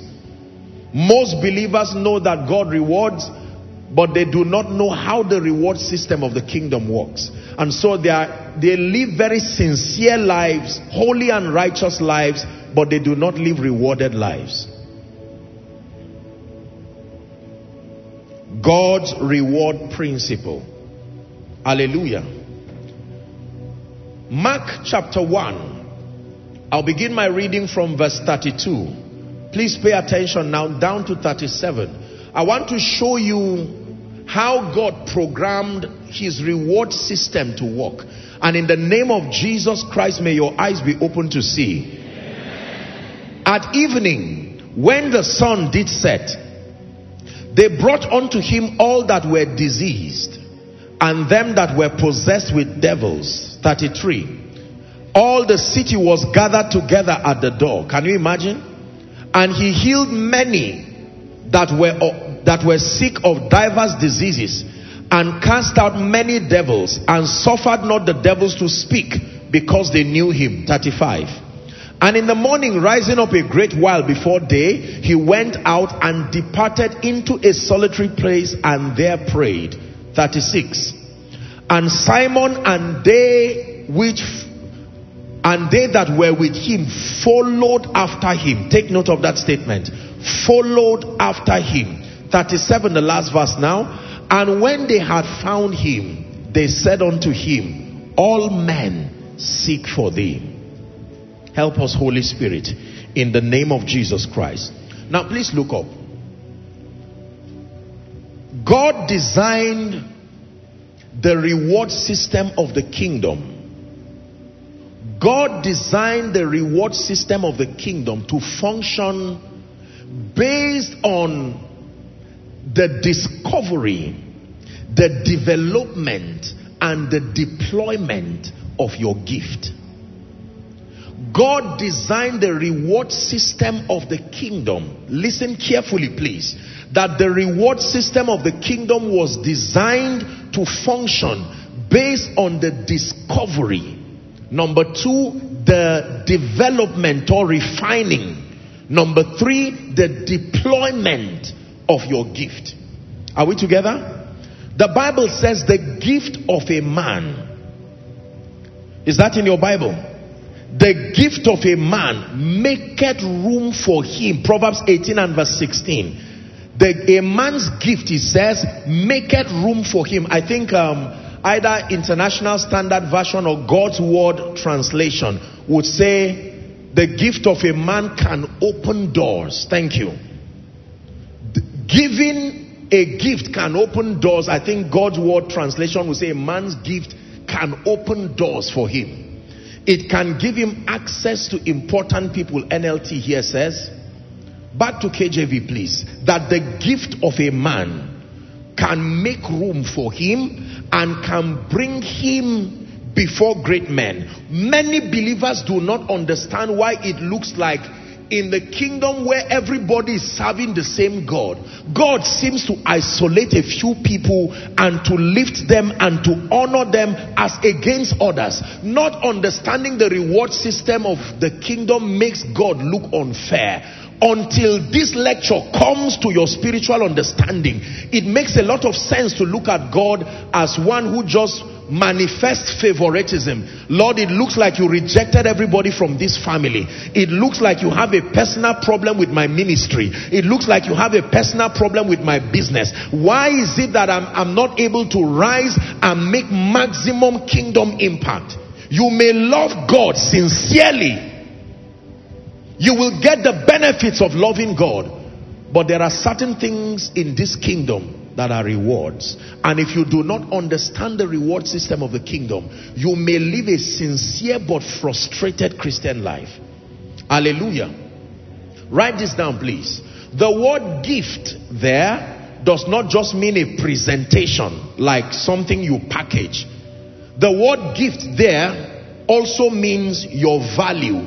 Most believers know that God rewards, but they do not know how the reward system of the kingdom works. And so they live very sincere lives, holy and righteous lives, but they do not live rewarded lives. God's reward principle. Hallelujah. Mark chapter 1. I'll begin my reading from verse 32. Please pay attention now down to 37. I want to show you how God programmed his reward system to work. And in the name of Jesus Christ, may your eyes be open to see. At evening, when the sun did set, They brought unto him all that were diseased, and them that were possessed with devils. 33. All the city was gathered together at the door. Can you imagine? And he healed many that were sick of divers diseases, and cast out many devils, and suffered not the devils to speak, because they knew him. 35. And in the morning, rising up a great while before day, he went out and departed into a solitary place, and there prayed. 36. And Simon and they that were with him followed after him. Take note of that statement. Followed after him. 37, the last verse now. And when they had found him, they said unto him, all men seek for thee. Help us, Holy Spirit, in the name of Jesus Christ. Now please look up. God designed the reward system of the kingdom. God designed the reward system of the kingdom to function based on the discovery, the development, and the deployment of your gift. God designed the reward system of the kingdom. Listen carefully, please. That the reward system of the kingdom was designed to function based on the discovery. Number 2, the development or refining. Number 3, the deployment of your gift. Are we together? The Bible says the gift of a man. Is that in your Bible? The gift of a man maketh room for him. Proverbs 18 and verse 16. A man's gift, he says, maketh room for him. I think either International Standard Version or God's Word Translation would say the gift of a man can open doors. Thank you. Giving a gift can open doors. I think God's Word Translation would say a man's gift can open doors for him. It can give him access to important people. NLT here says, back to KJV please, that the gift of a man can make room for him and can bring him before great men. Many believers do not understand why it looks like in the kingdom where everybody is serving the same God, God seems to isolate a few people and to lift them and to honor them as against others. Not understanding the reward system of the kingdom makes God look unfair. Until this lecture comes to your spiritual understanding, it makes a lot of sense to look at God as one who just manifests favoritism. Lord, it looks like you rejected everybody from this family. It looks like you have a personal problem with my ministry. It looks like you have a personal problem with my business. Why is it that I'm not able to rise and make maximum kingdom impact? You may love God sincerely. You will get the benefits of loving God. But there are certain things in this kingdom that are rewards. And if you do not understand the reward system of the kingdom, you may live a sincere but frustrated Christian life. Hallelujah. Write this down, please. The word gift there does not just mean a presentation, like something you package. The word gift there also means your value.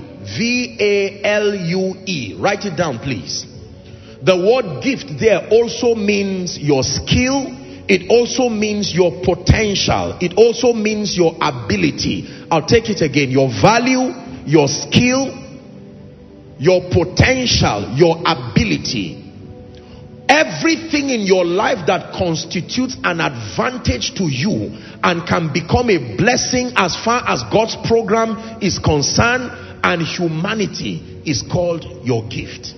V-A-L-U-E. Write it down, please. The word gift there also means your skill. It also means your potential. It also means your ability. I'll take it again. Your value, your skill, your potential, your ability. Everything in your life that constitutes an advantage to you and can become a blessing as far as God's program is concerned and humanity is called your gift.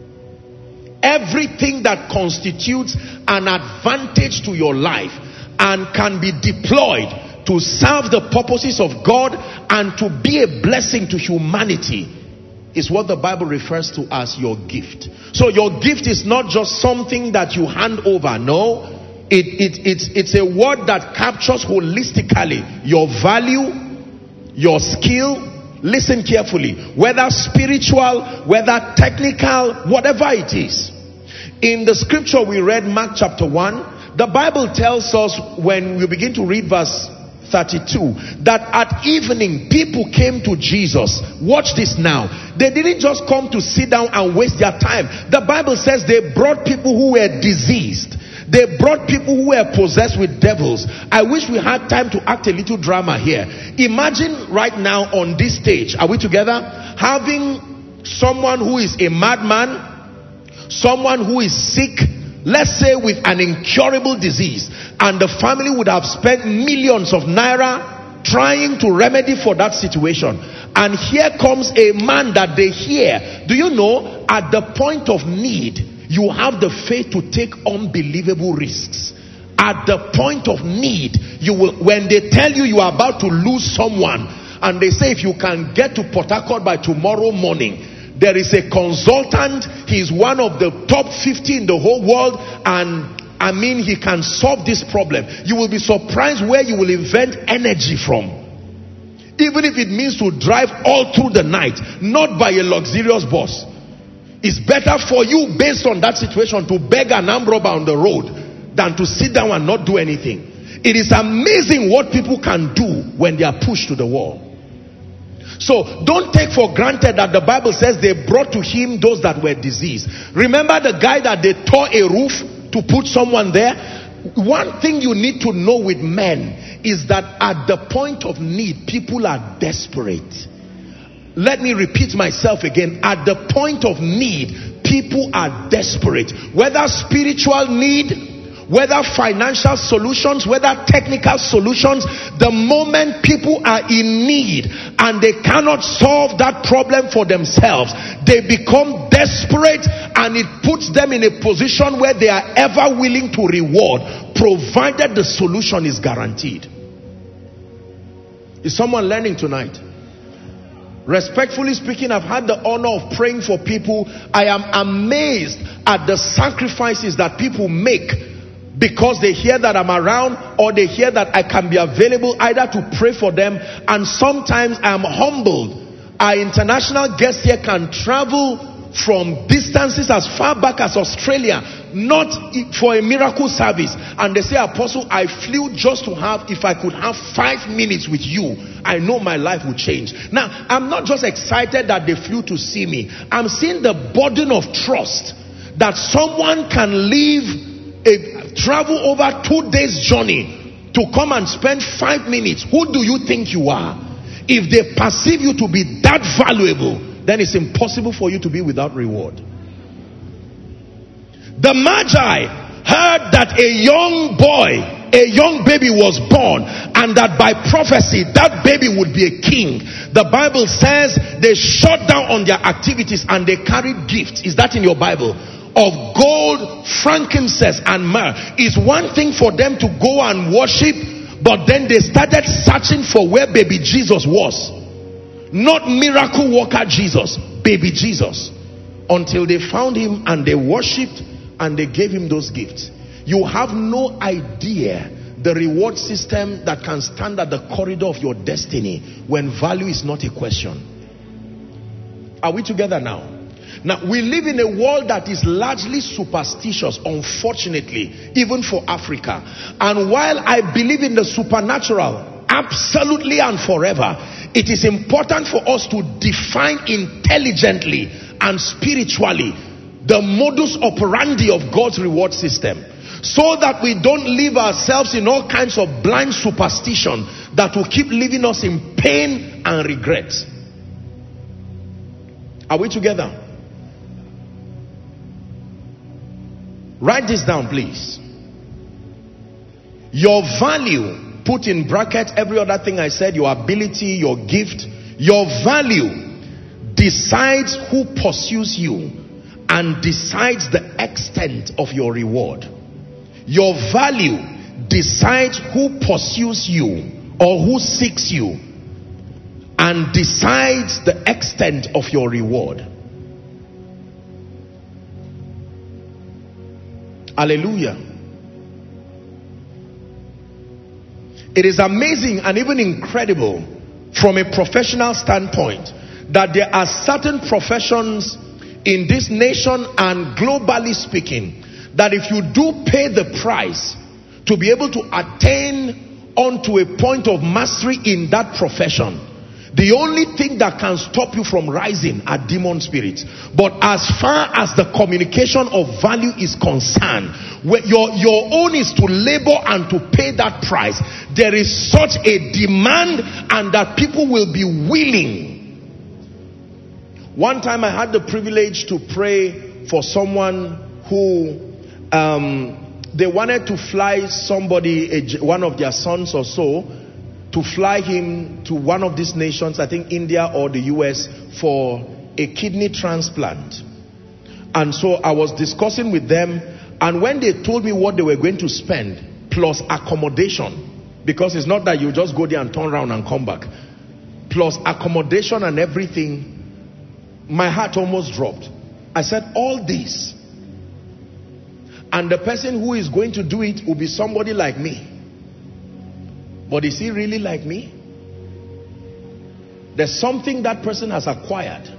Everything that constitutes an advantage to your life and can be deployed to serve the purposes of God and to be a blessing to humanity is what the Bible refers to as your gift. So your gift is not just something that you hand over. No, it's a word that captures holistically your value, your skill. Listen carefully. Whether spiritual, whether technical, whatever it is. In the scripture we read, Mark chapter 1, the Bible tells us, when we begin to read verse 32, that at evening people came to Jesus. Watch this now. They didn't just come to sit down and waste their time. The Bible says they brought people who were diseased. They brought people who were possessed with devils. I wish we had time to act a little drama here. Imagine right now on this stage, are we together? Having someone who is a madman, someone who is sick, let's say with an incurable disease, and the family would have spent millions of naira trying to remedy for that situation. And here comes a man that they hear. Do you know, at the point of need, you have the faith to take unbelievable risks. At the point of need, you will, when they tell you you are about to lose someone, and they say if you can get to Port Harcourt by tomorrow morning, there is a consultant, he is one of the top 50 in the whole world, and I mean he can solve this problem. You will be surprised where you will invent energy from. Even if it means to drive all through the night, not by a luxurious bus. It's better for you, based on that situation, to beg an armed robber on the road than to sit down and not do anything. It is amazing what people can do when they are pushed to the wall. So don't take for granted that the Bible says they brought to him those that were diseased. Remember the guy that they tore a roof to put someone there? One thing you need to know with men is that at the point of need, people are desperate. Let me repeat myself again. At the point of need, people are desperate. Whether spiritual need, whether financial solutions, whether technical solutions, the moment people are in need and they cannot solve that problem for themselves, they become desperate, and it puts them in a position where they are ever willing to reward, provided the solution is guaranteed. Is someone learning tonight? Respectfully speaking, I've had the honor of praying for people. I am amazed at the sacrifices that people make because they hear that I'm around, or they hear that I can be available either to pray for them. And sometimes I'm humbled. Our international guests here can travel from distances as far back as Australia, not for a miracle service, and they say, Apostle, I flew just to have, if I could have 5 minutes with you, I know my life would change. Now, I'm not just excited that they flew to see me. I'm seeing the burden of trust that someone can travel over 2 days journey to come and spend 5 minutes. Who do you think you are? If they perceive you to be that valuable, then it's impossible for you to be without reward. The Magi heard that a young boy, a young baby was born, and that by prophecy that baby would be a king. The Bible says they shut down on their activities and they carried gifts. Is that in your Bible? Of gold, frankincense and myrrh. Is one thing for them to go and worship, but then they started searching for where baby Jesus was. Not miracle worker Jesus, baby Jesus. Until they found him and they worshipped and they gave him those gifts. You have no idea the reward system that can stand at the corridor of your destiny when value is not a question. Are we together now? Now, we live in a world that is largely superstitious, unfortunately, even for Africa. And while I believe in the supernatural, absolutely and forever, it is important for us to define intelligently and spiritually the modus operandi of God's reward system, so that we don't leave ourselves in all kinds of blind superstition that will keep leaving us in pain and regret. Are we together? Write this down, please. Your value, put in brackets every other thing I said, your ability, your gift, your value decides who pursues you and decides the extent of your reward. Your value decides who pursues you or who seeks you and decides the extent of your reward. Hallelujah. It is amazing and even incredible from a professional standpoint that there are certain professions in this nation and globally speaking, that if you do pay the price to be able to attain onto a point of mastery in that profession, the only thing that can stop you from rising are demon spirits. But as far as the communication of value is concerned, your own is to labor and to pay that price. There is such a demand, and that people will be willing. One time I had the privilege to pray for someone who they wanted to fly somebody, one of their sons or so, to fly him to one of these nations, I think India or the US, for a kidney transplant. And so I was discussing with them, and when they told me what they were going to spend, plus accommodation, because it's not that you just go there and turn around and come back, plus accommodation and everything, my heart almost dropped. I said, all this, and the person who is going to do it will be somebody like me. But is he really like me? There's something that person has acquired.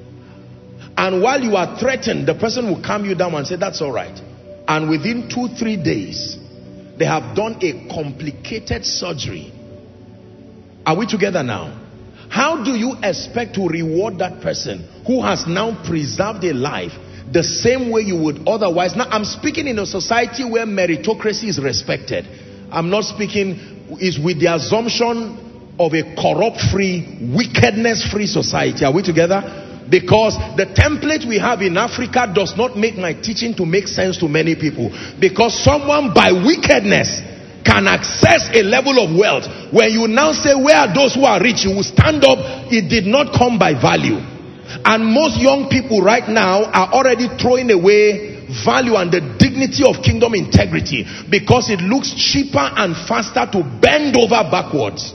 And while you are threatened, the person will calm you down and say, that's all right. And within 2-3 days, they have done a complicated surgery. Are we together now? How do you expect to reward that person who has now preserved a life the same way you would otherwise? Now, I'm speaking in a society where meritocracy is respected. I'm not speaking is with the assumption of a corrupt-free, wickedness-free society. Are we together? Because the template we have in Africa does not make my teaching to make sense to many people. Because someone by wickedness can access a level of wealth. When you now say, where are those who are rich? You will stand up. It did not come by value. And most young people right now are already throwing away value and the dignity of kingdom integrity because it looks cheaper and faster to bend over backwards.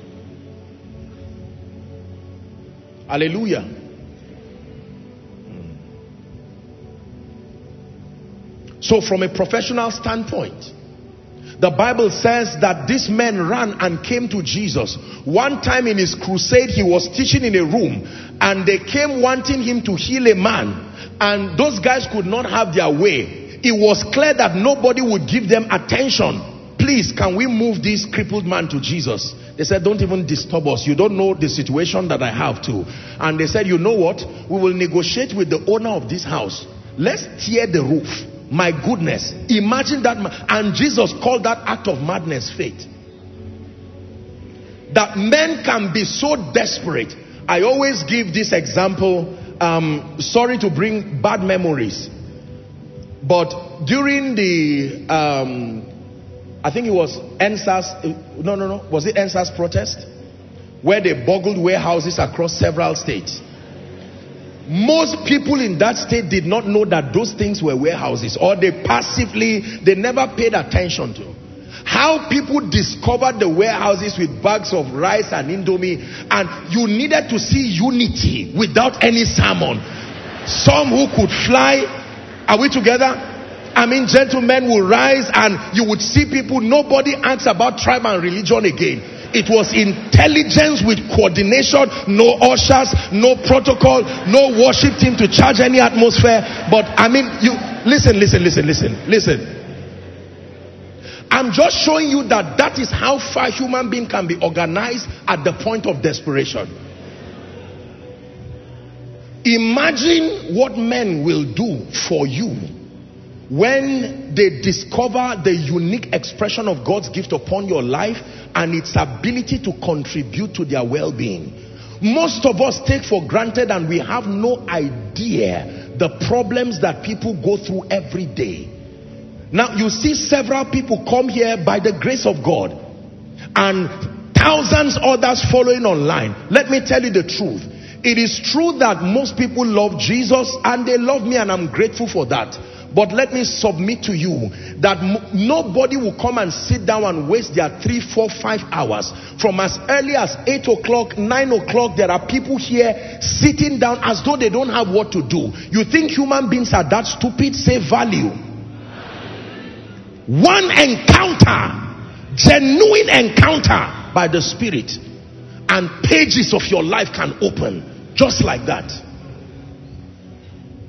Hallelujah. So from a professional standpoint, the Bible says that this man ran and came to Jesus. One time in his crusade, he was teaching in a room, and they came wanting him to heal a man. And those guys could not have their way. It was clear that nobody would give them attention. Please, can we move this crippled man to Jesus? They said, don't even disturb us. You don't know the situation that I have too. And they said, you know what? We will negotiate with the owner of this house. Let's tear the roof. My goodness. Imagine that. And Jesus called that act of madness faith. That men can be so desperate. I always give this example. Sorry to bring bad memories, but during the I think it was NSAS, was it NSAS protest where they burgled warehouses across several states? Most people in that state did not know that those things were warehouses, or they never paid attention to how people discovered the warehouses with bags of rice and indomie. And you needed to see unity without any sermon. Some who could fly. Are we together? I mean, gentlemen will rise and you would see people. Nobody asks about tribe and religion again. It was intelligence with coordination. No ushers, no protocol, no worship team to charge any atmosphere. But I mean, you listen. I'm just showing you that that is how far human being can be organized at the point of desperation. Imagine what men will do for you when they discover the unique expression of God's gift upon your life and its ability to contribute to their well-being. Most of us take for granted, and we have no idea the problems that people go through every day. Now you see several people come here by the grace of God, and thousands others following online. Let me tell you the truth. It is true that most people love Jesus, and they love me, and I'm grateful for that. But let me submit to you that nobody will come and sit down and waste their 3, 4, 5 hours. From as early as 8 o'clock, 9 o'clock, there are people here sitting down as though they don't have what to do. You think human beings are that stupid? Say value. One encounter, genuine encounter by the Spirit, and pages of your life can open just like that.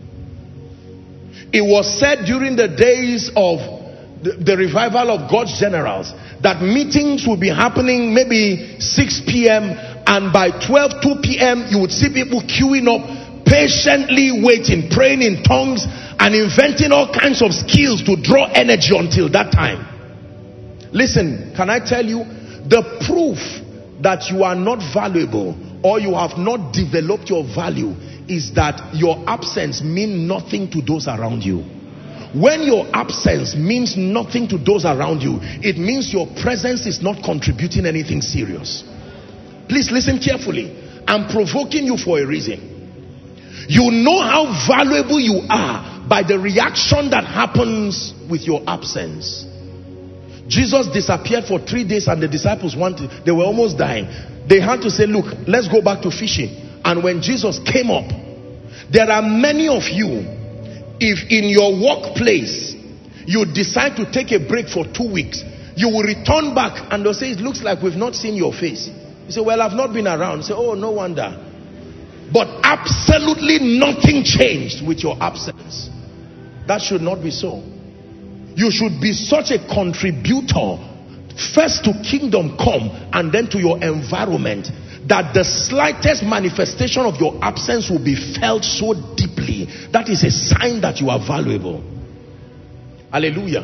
It was said during the days of the revival of God's generals that meetings would be happening maybe 6 p.m. and by 2 p.m. you would see people queuing up, patiently waiting, praying in tongues and inventing all kinds of skills to draw energy until that time. Listen, can I tell you, the proof that you are not valuable or you have not developed your value is that your absence means nothing to those around you. When your absence means nothing to those around you, it means your presence is not contributing anything serious. Please listen carefully. I'm provoking you for a reason. You know how valuable you are by the reaction that happens with your absence. Jesus disappeared for 3 days and the disciples they were almost dying. They had to say, look, let's go back to fishing. And when Jesus came up, there are many of you, if in your workplace you decide to take a break for 2 weeks, you will return back and they'll say, it looks like we've not seen your face. You say, well, I've not been around. You say, oh, no wonder. But absolutely nothing changed with your absence. That should not be so. You should be such a contributor, first to kingdom come and then to your environment, that the slightest manifestation of your absence will be felt so deeply. That is a sign that you are valuable. Hallelujah.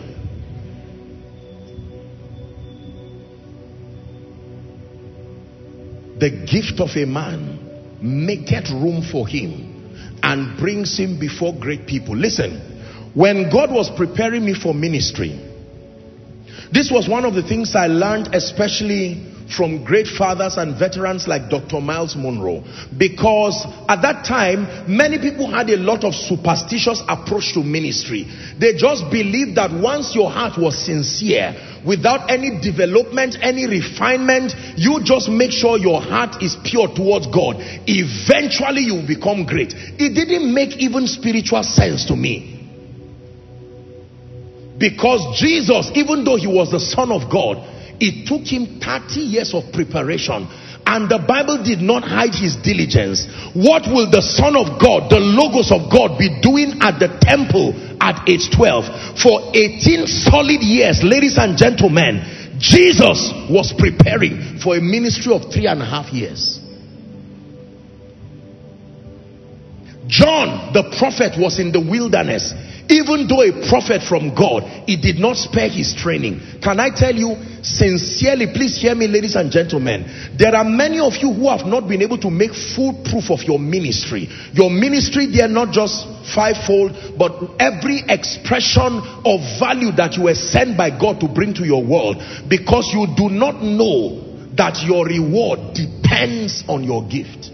The gift of a man maketh room for him and brings him before great people. Listen, when God was preparing me for ministry, this was one of the things I learned, especially from great fathers and veterans like Dr. Miles Monroe, because at that time many people had a lot of superstitious approach to ministry. They just believed that once your heart was sincere, without any development, any refinement, you just make sure your heart is pure towards God, eventually you will become great. It didn't make even spiritual sense to me. Because Jesus, even though he was the Son of God, it took him 30 years of preparation, and the Bible did not hide his diligence. What will the Son of God, the Logos of God, be doing at the temple at age 12? For 18 solid years, ladies and gentlemen, Jesus was preparing for a ministry of 3.5 years. John the prophet was in the wilderness. Even though a prophet from God, he did not spare his training. Can I tell you sincerely, please hear me, ladies and gentlemen, there are many of you who have not been able to make full proof of your ministry. Your ministry, they are not just fivefold, but every expression of value that you were sent by God to bring to your world, because you do not know that your reward depends on your gift.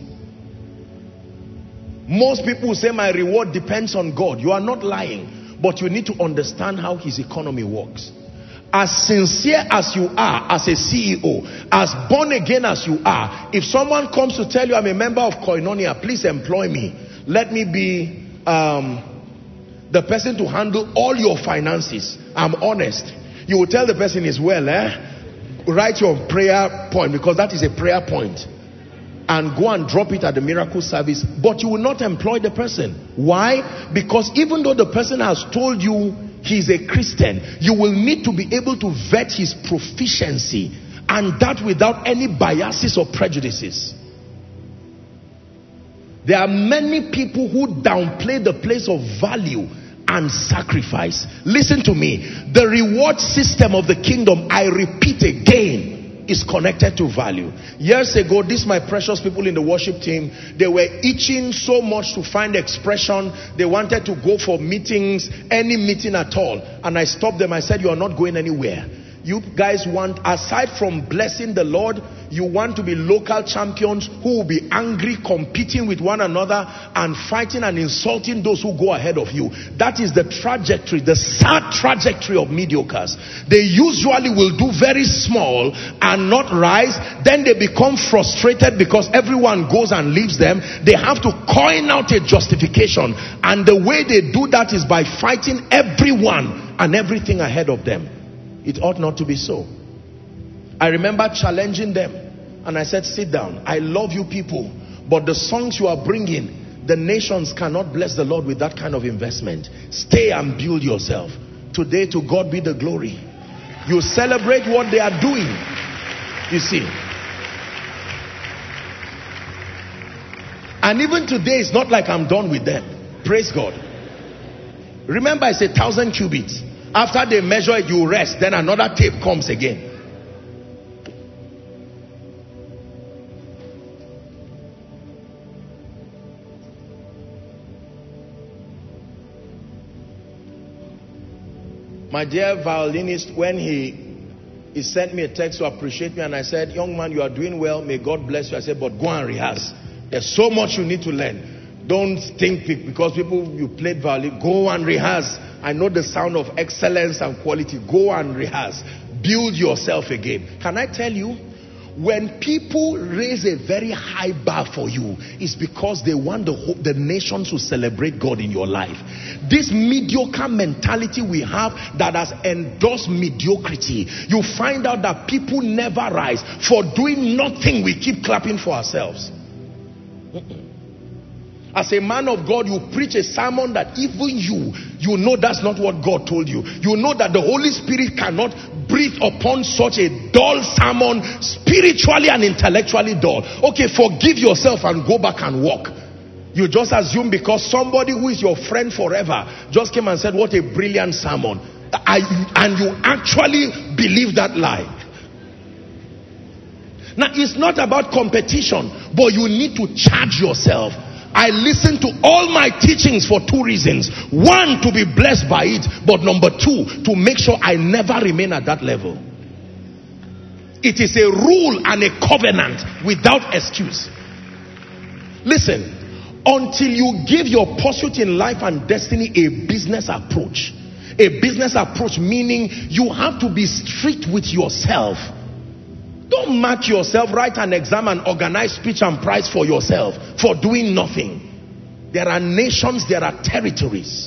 Most people say my reward depends on God. You are not lying, but you need to understand how his economy works. As sincere as you are as a CEO, as born again as you are, if someone comes to tell you, I'm a member of Koinonia, please employ me, let me be the person to handle all your finances, I'm honest, you will tell the person is well, write your prayer point, because that is a prayer point, and go and drop it at the miracle service, but you will not employ the person. Why? Because even though the person has told you he's a Christian, you will need to be able to vet his proficiency, and that without any biases or prejudices. There are many people who downplay the place of value and sacrifice. Listen to me, the reward system of the kingdom, I repeat again, is connected to value. Years ago, these my precious people in the worship team, they were itching so much to find expression. They wanted to go for meetings, any meeting at all, and I stopped them. I said, you are not going anywhere. You guys want, aside from blessing the Lord, you want to be local champions who will be angry, competing with one another and fighting and insulting those who go ahead of you. That is the trajectory, the sad trajectory of mediocres. They usually will do very small and not rise. Then they become frustrated because everyone goes and leaves them. They have to coin out a justification, and the way they do that is by fighting everyone and everything ahead of them. It ought not to be so. I remember challenging them, and I said, sit down. I love you people, but the songs you are bringing, The nations cannot bless the Lord with that kind of investment. Stay and build yourself. Today, to God be the glory. You celebrate what they are doing. You see. And even today, it's not like I'm done with them. Praise God. Remember, it's 1,000 cubits. After they measure it, you rest. Then another tape comes again. My dear violinist, when he sent me a text to appreciate me, and I said, young man, you are doing well, may God bless you. I said, but go and rehearse. There's so much you need to learn. Don't think because you played violin. Go and rehearse. I know the sound of excellence and quality. Go and rehearse. Build yourself again. Can I tell you, when people raise a very high bar for you, it's because they want the nations to celebrate God in your life. This mediocre mentality we have that has endorsed mediocrity, you find out that people never rise. For doing nothing, we keep clapping for ourselves. As a man of God, you preach a sermon that even you know that's not what God told you. You know that the Holy Spirit cannot breathe upon such a dull sermon, spiritually and intellectually dull. Okay, forgive yourself and go back and walk. You just assume because somebody who is your friend forever just came and said, what a brilliant sermon. And you actually believe that lie. Now, it's not about competition, but you need to charge yourself. I listen to all my teachings for two reasons. One, to be blessed by it. But number two, to make sure I never remain at that level. It is a rule and a covenant without excuse. Listen, until you give your pursuit in life and destiny a business approach. A business approach meaning you have to be strict with yourself. Don't mark yourself, write an exam and organize speech and prize for yourself for doing nothing. There are nations, there are territories.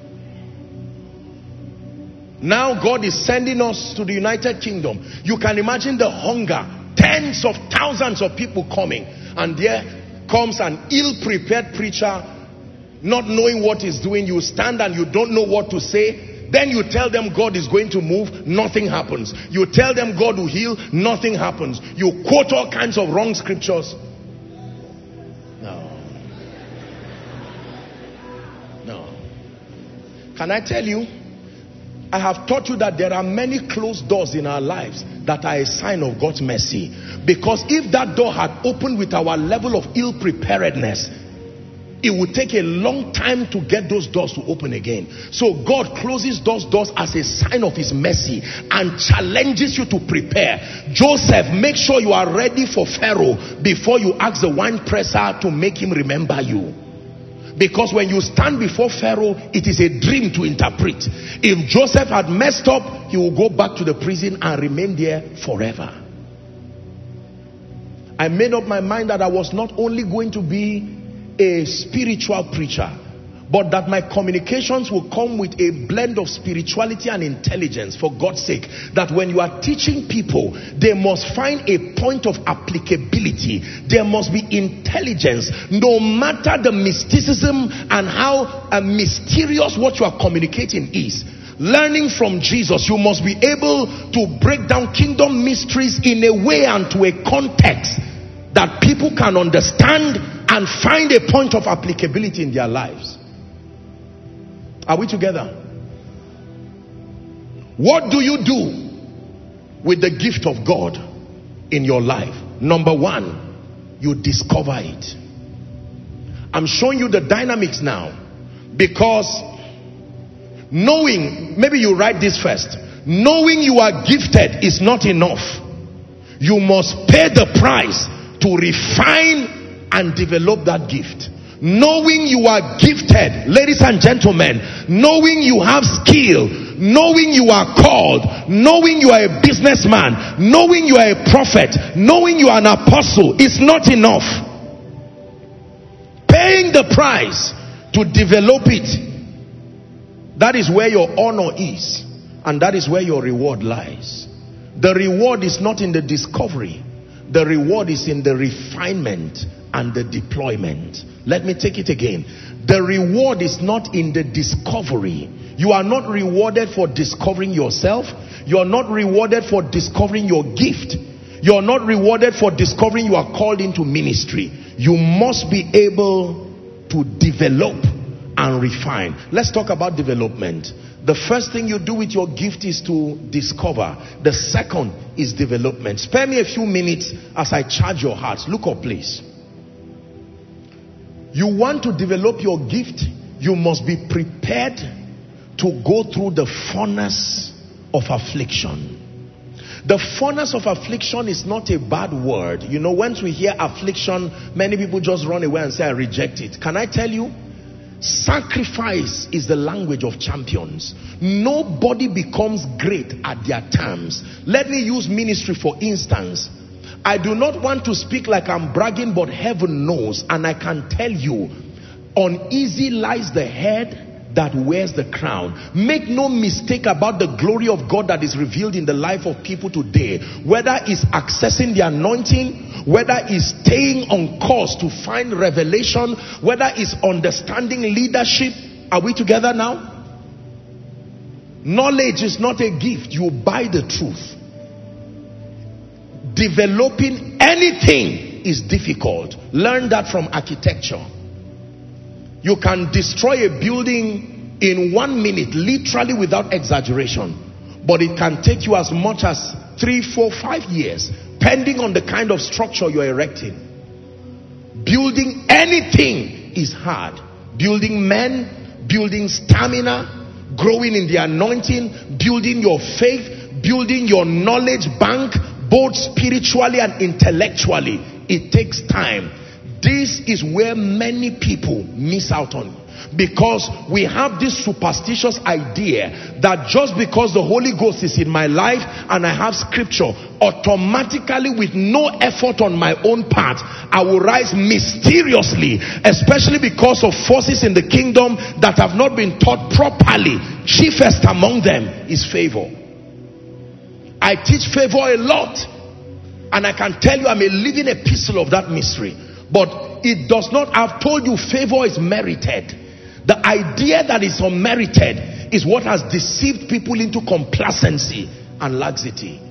Now God is sending us to the United Kingdom. You can imagine the hunger, tens of thousands of people coming, and there comes an ill-prepared preacher, not knowing what he's doing. You stand and you don't know what to say. Then you tell them God is going to move, nothing happens. You tell them God will heal, nothing happens. You quote all kinds of wrong scriptures. No. Can I tell you, I have taught you that there are many closed doors in our lives that are a sign of God's mercy. Because if that door had opened with our level of ill-preparedness, it would take a long time to get those doors to open again. So God closes those doors as a sign of his mercy and challenges you to prepare. Joseph, make sure you are ready for Pharaoh before you ask the wine presser to make him remember you. Because when you stand before Pharaoh, it is a dream to interpret. If Joseph had messed up, he will go back to the prison and remain there forever. I made up my mind that I was not only going to be a spiritual preacher, but that my communications will come with a blend of spirituality and intelligence, for God's sake. That when you are teaching people, they must find a point of applicability. There must be intelligence, no matter the mysticism and how mysterious what you are communicating is. Learning from Jesus, you must be able to break down kingdom mysteries in a way and to a context that people can understand and find a point of applicability in their lives. Are we together? What do you do with the gift of God in your life? Number one, you discover it. I'm showing you the dynamics now, because knowing, maybe you write this first, knowing you are gifted is not enough. You must pay the price to refine and develop that gift. Knowing you are gifted, ladies and gentlemen, knowing you have skill, knowing you are called, knowing you are a businessman, knowing you are a prophet, knowing you are an apostle is not enough. Paying the price to develop it, that is where your honor is, and that is where your reward lies. The reward is not in the discovery. The reward is in the refinement and the deployment. Let me take it again. The reward is not in the discovery. You are not rewarded for discovering yourself. You are not rewarded for discovering your gift. You are not rewarded for discovering you are called into ministry. You must be able to develop and refine. Let's talk about development. The first thing you do with your gift is to discover. The second is development. Spare me a few minutes as I charge your hearts. Look up, please. You want to develop your gift, you must be prepared to go through the furnace of affliction. The furnace of affliction is not a bad word. You know, once we hear affliction, many people just run away and say, I reject it. Can I tell you? Sacrifice is the language of champions. Nobody becomes great at their terms. Let me use ministry for instance. I do not want to speak like I'm bragging, but heaven knows, and I can tell you, uneasy lies the head that wears the crown. Make no mistake about the glory of God that is revealed in the life of people today. Whether it's accessing the anointing, whether it's staying on course to find revelation, whether it's understanding leadership. Are we together now? Knowledge is not a gift. You buy the truth. Developing anything is difficult. Learn that from architecture. You can destroy a building in 1 minute, literally without exaggeration. But it can take you as much as 3, 4, 5 years, depending on the kind of structure you're erecting. Building anything is hard. Building men, building stamina, growing in the anointing, building your faith, building your knowledge bank, both spiritually and intellectually. It takes time. This is where many people miss out on, because we have this superstitious idea that just because the Holy Ghost is in my life and I have scripture, automatically with no effort on my own part, I will rise mysteriously, especially because of forces in the kingdom that have not been taught properly. Chiefest among them is favor. I teach favor a lot, and I can tell you I'm a living epistle of that mystery. But it does not, I've told you, favor is merited. The idea that is unmerited is what has deceived people into complacency and laxity.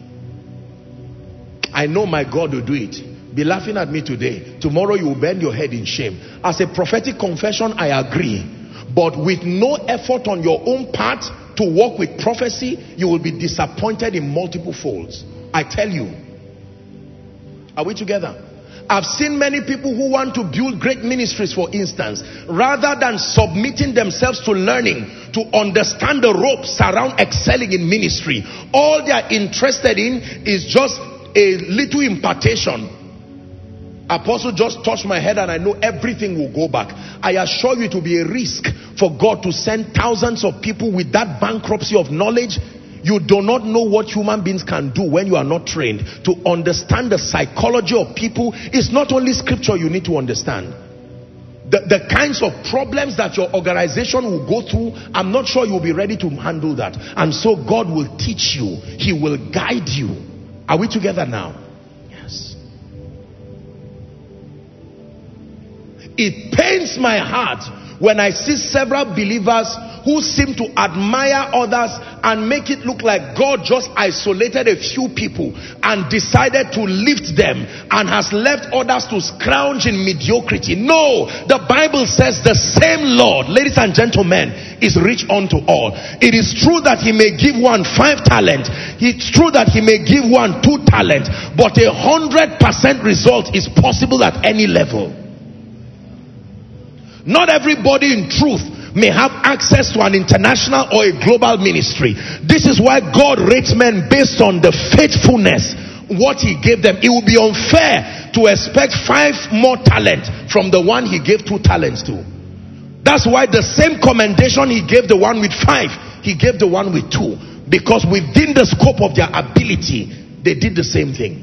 I know my God will do it. Be laughing at me today. Tomorrow you will bend your head in shame. As a prophetic confession, I agree. But with no effort on your own part to walk with prophecy, you will be disappointed in multiple folds. I tell you. Are we together? I've seen many people who want to build great ministries, for instance, rather than submitting themselves to learning, to understand the ropes around excelling in ministry. All they are interested in is just a little impartation. Apostle just touched my head and I know everything will go back. I assure you it will be a risk for God to send thousands of people with that bankruptcy of knowledge. You do not know what human beings can do when you are not trained. To understand the psychology of people is not only scripture you need to understand. The kinds of problems that your organization will go through, I'm not sure you'll be ready to handle that. And so God will teach you. He will guide you. Are we together now? Yes. It pains my heart when I see several believers who seem to admire others and make it look like God just isolated a few people and decided to lift them and has left others to scrounge in mediocrity. No, the Bible says the same Lord, ladies and gentlemen, is rich unto all. It is true that he may give one 5 talents. It's true that he may give one 2 talents, but 100% result is possible at any level. Not everybody in truth may have access to an international or a global ministry. This is why God rates men based on the faithfulness, what he gave them. It would be unfair to expect 5 more talents from the one he gave 2 talents to. That's why the same commendation he gave the one with 5, he gave the one with 2. Because within the scope of their ability, they did the same thing.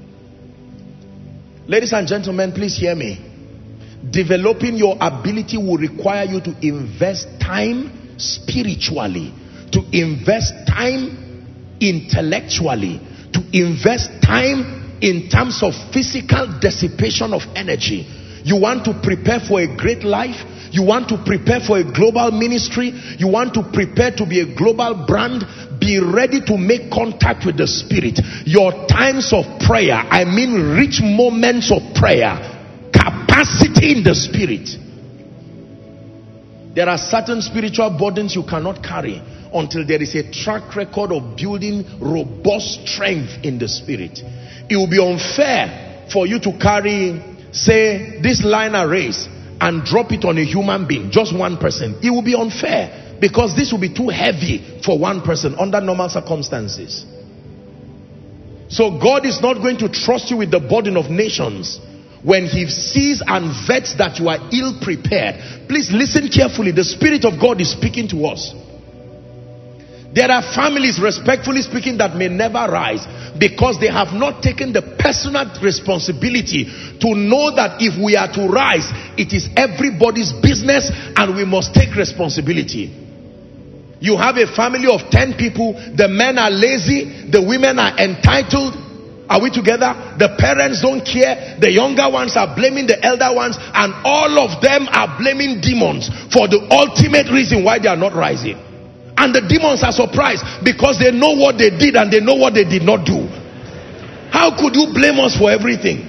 Ladies and gentlemen, please hear me. Developing your ability will require you to invest time spiritually, to invest time intellectually, to invest time in terms of physical dissipation of energy. You want to prepare for a great life. You want to prepare for a global ministry. You want to prepare to be a global brand. Be ready to make contact with the Spirit. Your times of prayer, I mean rich moments of prayer, capacity in the Spirit. There are certain spiritual burdens you cannot carry until there is a track record of building robust strength in the Spirit. It will be unfair for you to carry, say, this linear race and drop it on a human being, just one person. It will be unfair because this will be too heavy for one person under normal circumstances. So God is not going to trust you with the burden of nations when he sees and vets that you are ill prepared. Please listen carefully. The Spirit of God is speaking to us. There are families, respectfully speaking, that may never rise because they have not taken the personal responsibility to know that if we are to rise, it is everybody's business and we must take responsibility. You have a family of 10 people. The men are lazy. The women are entitled. Are we together? The parents don't care. The younger ones are blaming the elder ones, and all of them are blaming demons for the ultimate reason why they are not rising. And the demons are surprised because they know what they did and they know what they did not do. How could you blame us for everything?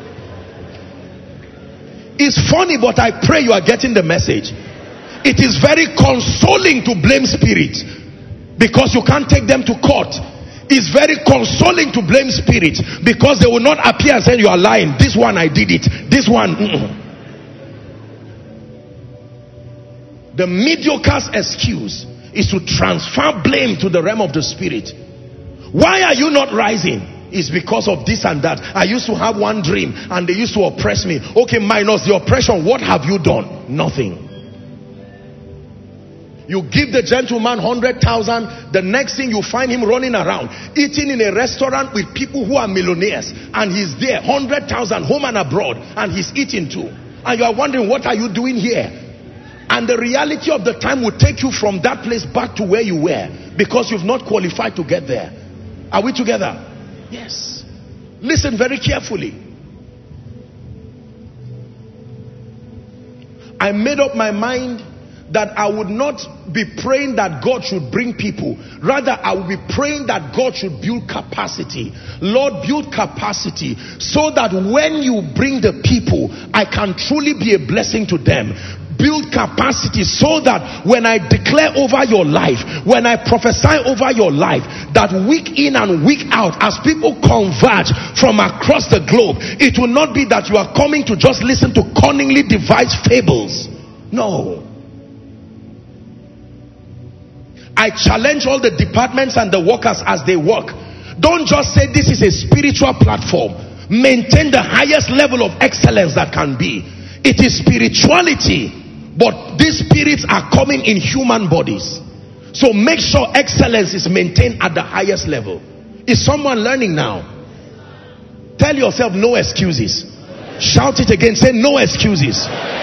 It's funny, but I pray you are getting the message. It is very consoling to blame spirits because you can't take them to court. It's very consoling to blame spirits because they will not appear and say you are lying. This one I did it. This one. The mediocre's excuse is to transfer blame to the realm of the Spirit. Why are you not rising? It's because of this and that. I used to have one dream and they used to oppress me. Okay, minus the oppression, what have you done? Nothing. You give the gentleman 100,000, the next thing you find him running around eating in a restaurant with people who are millionaires, and he's there 100,000 home and abroad, and he's eating too, and you are wondering, what are you doing here? And the reality of the time will take you from that place back to where you were because you've not qualified to get there. Are we together? Yes. Listen very carefully. I made up my mind that I would not be praying that God should bring people. Rather, I will be praying that God should build capacity. Lord, build capacity so that when you bring the people, I can truly be a blessing to them. Build capacity so that when I declare over your life, when I prophesy over your life, that week in and week out, as people converge from across the globe, it will not be that you are coming to just listen to cunningly devised fables. No. I challenge all the departments and the workers as they work. Don't just say this is a spiritual platform. Maintain the highest level of excellence that can be. It is spirituality, but these spirits are coming in human bodies. So make sure excellence is maintained at the highest level. Is someone learning now? Tell yourself no excuses. Shout it again. Say no excuses.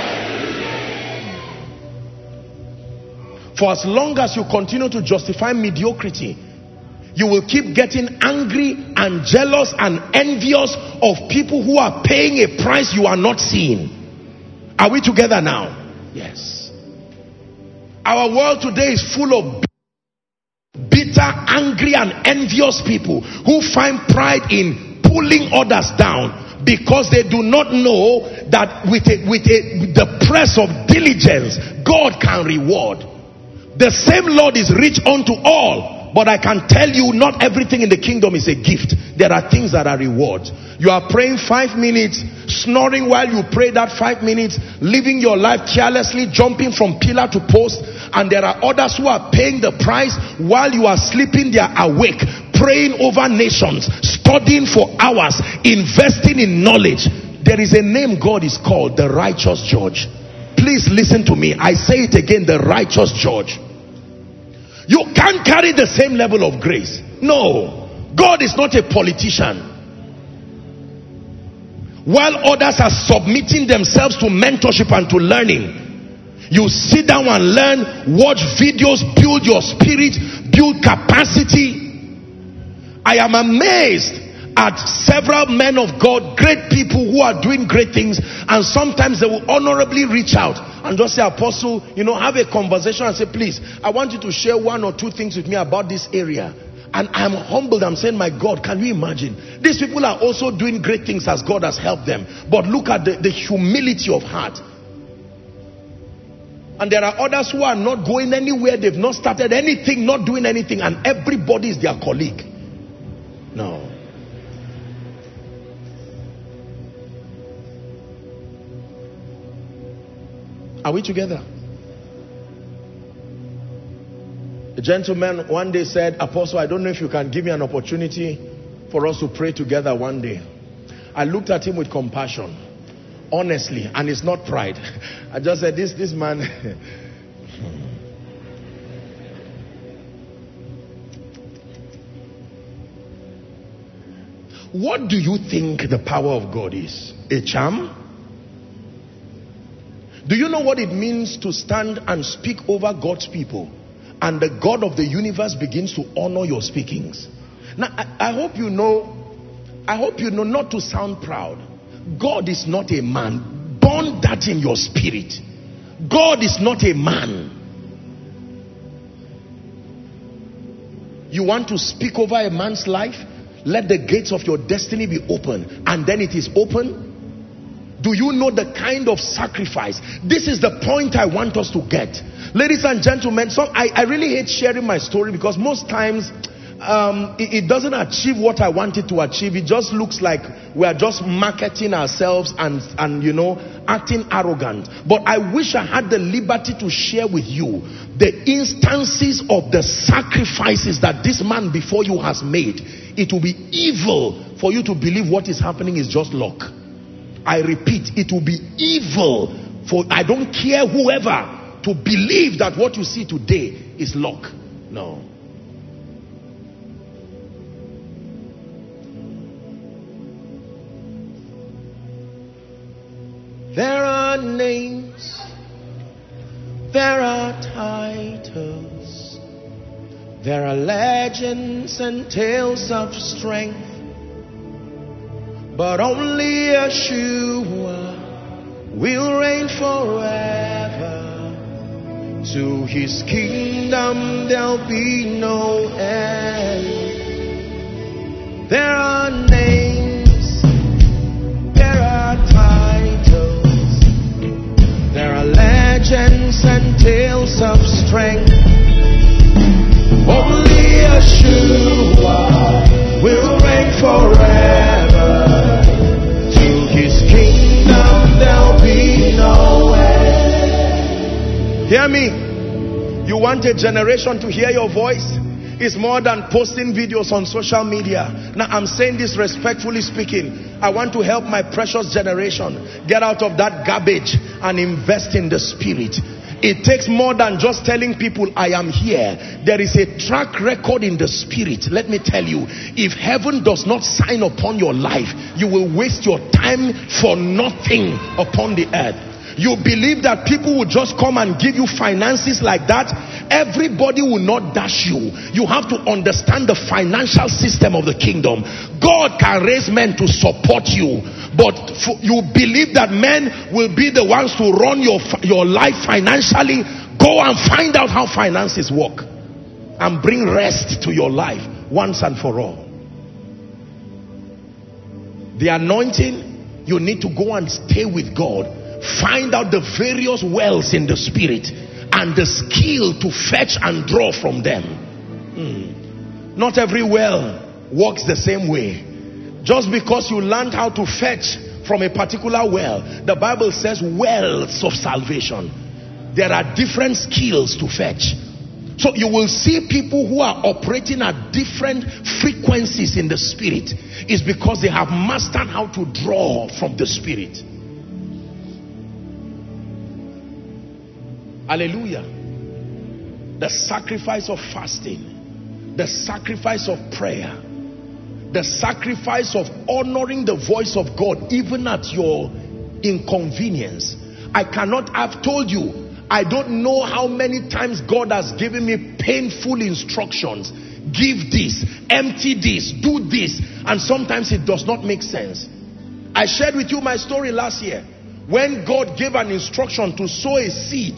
For as long as you continue to justify mediocrity, you will keep getting angry and jealous and envious of people who are paying a price you are not seeing. Are we together now? Yes. Our world today is full of bitter, angry and envious people who find pride in pulling others down because they do not know that with the press of diligence, God can reward. The same Lord is rich unto all, but I can tell you not everything in the kingdom is a gift. There are things that are rewards. You are praying 5 minutes, snoring while you pray that 5 minutes, living your life carelessly, jumping from pillar to post, and there are others who are paying the price while you are sleeping. They are awake, praying over nations, studying for hours, investing in knowledge. There is a name God is called, the righteous judge. Please listen to me. I say it again, the righteous judge. You can't carry the same level of grace. No. God is not a politician. While others are submitting themselves to mentorship and to learning, you sit down and learn, watch videos, build your spirit, build capacity. I am amazed at several men of God, great people who are doing great things, and sometimes they will honorably reach out and just say, Apostle, have a conversation and say, please, I want you to share 1 or 2 things with me about this area. And I'm humbled. I'm saying, my God, can you imagine? These people are also doing great things as God has helped them. But look at the humility of heart. And there are others who are not going anywhere. They've not started anything, not doing anything. And everybody is their colleague. No. Are we together? A gentleman one day said, Apostle, I don't know if you can give me an opportunity for us to pray together one day. I looked at him with compassion, honestly, and it's not pride. I just said, this man. What do you think the power of God is? A charm? Do you know what it means to stand and speak over God's people, and the God of the universe begins to honor your speakings? Now, I hope you know, not to sound proud, God is not a man. Burn that in your spirit. God is not a man. You want to speak over a man's life? Let the gates of your destiny be open, and then it is open. Do you know the kind of sacrifice? This is the point I want us to get. Ladies and gentlemen, I really hate sharing my story, because most times it doesn't achieve what I want it to achieve. It just looks like we are just marketing ourselves and acting arrogant. But I wish I had the liberty to share with you the instances of the sacrifices that this man before you has made. It will be evil for you to believe what is happening is just luck. I repeat, it will be evil for, I don't care whoever, to believe that what you see today is luck. No. There are names, there are titles, there are legends and tales of strength. But only Yeshua will reign forever. To his kingdom there'll be no end. There are names, there are titles, there are legends and tales of strength. Only Yeshua will reign forever. There'll be no end. Hear me. You want a generation to hear your voice? It's more than posting videos on social media. Now I'm saying this respectfully speaking. I want to help my precious generation get out of that garbage and invest in the spirit. It takes more than just telling people I am here. There is a track record in the spirit. Let me tell you, if heaven does not sign upon your life, you will waste your time for nothing upon the earth. You believe that people will just come and give you finances like that? Everybody will not dash you. You have to understand the financial system of the kingdom. God can raise men to support you, but you believe that men will be the ones to run your life financially. Go and find out how finances work and bring rest to your life once and for all. The anointing, you need to go and stay with God. Find out the various wells in the spirit and the skill to fetch and draw from them. Not every well works the same way. Just because you learned how to fetch from a particular well, the Bible says wells of salvation. There are different skills to fetch. So you will see people who are operating at different frequencies in the spirit. It's because they have mastered how to draw from the spirit. Hallelujah. The sacrifice of fasting, the sacrifice of prayer, the sacrifice of honoring the voice of God even at your inconvenience. I've told you, I don't know how many times God has given me painful instructions. give this, empty this, do this. And sometimes it does not make sense. I shared with you my story last year. When God gave an instruction to sow a seed,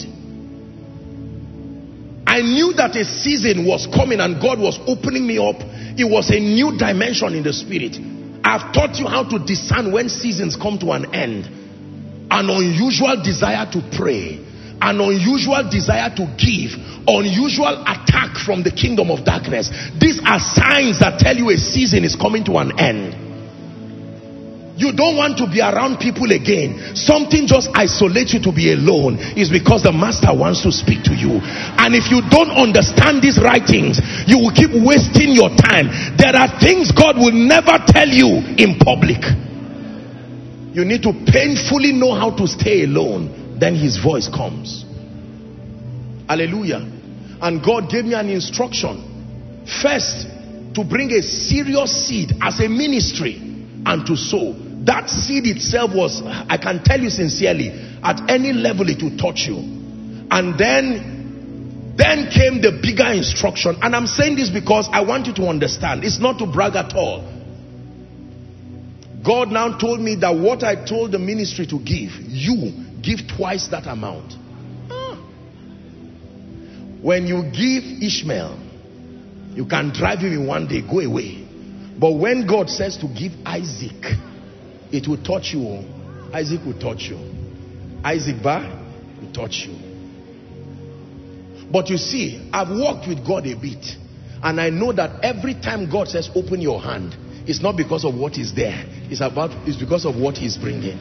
I knew that a season was coming and God was opening me up. It was a new dimension in the spirit. I've taught you how to discern when seasons come to an end. An unusual desire to pray, an unusual desire to give, unusual attack from the kingdom of darkness. These are signs that tell you a season is coming to an end. You don't want to be around people again. Something just isolates you to be alone. Is because the master wants to speak to you. And if you don't understand these writings, you will keep wasting your time. There are things God will never tell you in public. You need to painfully know how to stay alone. Then his voice comes. Hallelujah. And God gave me an instruction. First, to bring a serious seed as a ministry and to sow. That seed itself was, I can tell you sincerely, at any level it will touch you. And then came the bigger instruction. And I'm saying this because I want you to understand. It's not to brag at all. God now told me that what I told the ministry to give, you give twice that amount. When you give Ishmael, you can drive him in one day, go away. But when God says to give Isaac, it will touch you. Isaac will touch you. Isaac will touch you. But you see, I've walked with God a bit, and I know that every time God says open your hand, it's not because of what is there. It's because of what he's bringing.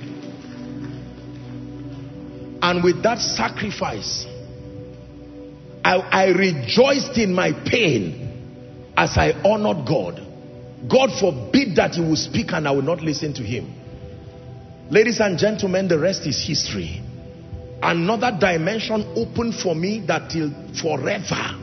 And with that sacrifice, I rejoiced in my pain as I honored God. God forbid that he will speak and I will not listen to him. Ladies and gentlemen, the rest is history. Another dimension opened for me that till forever.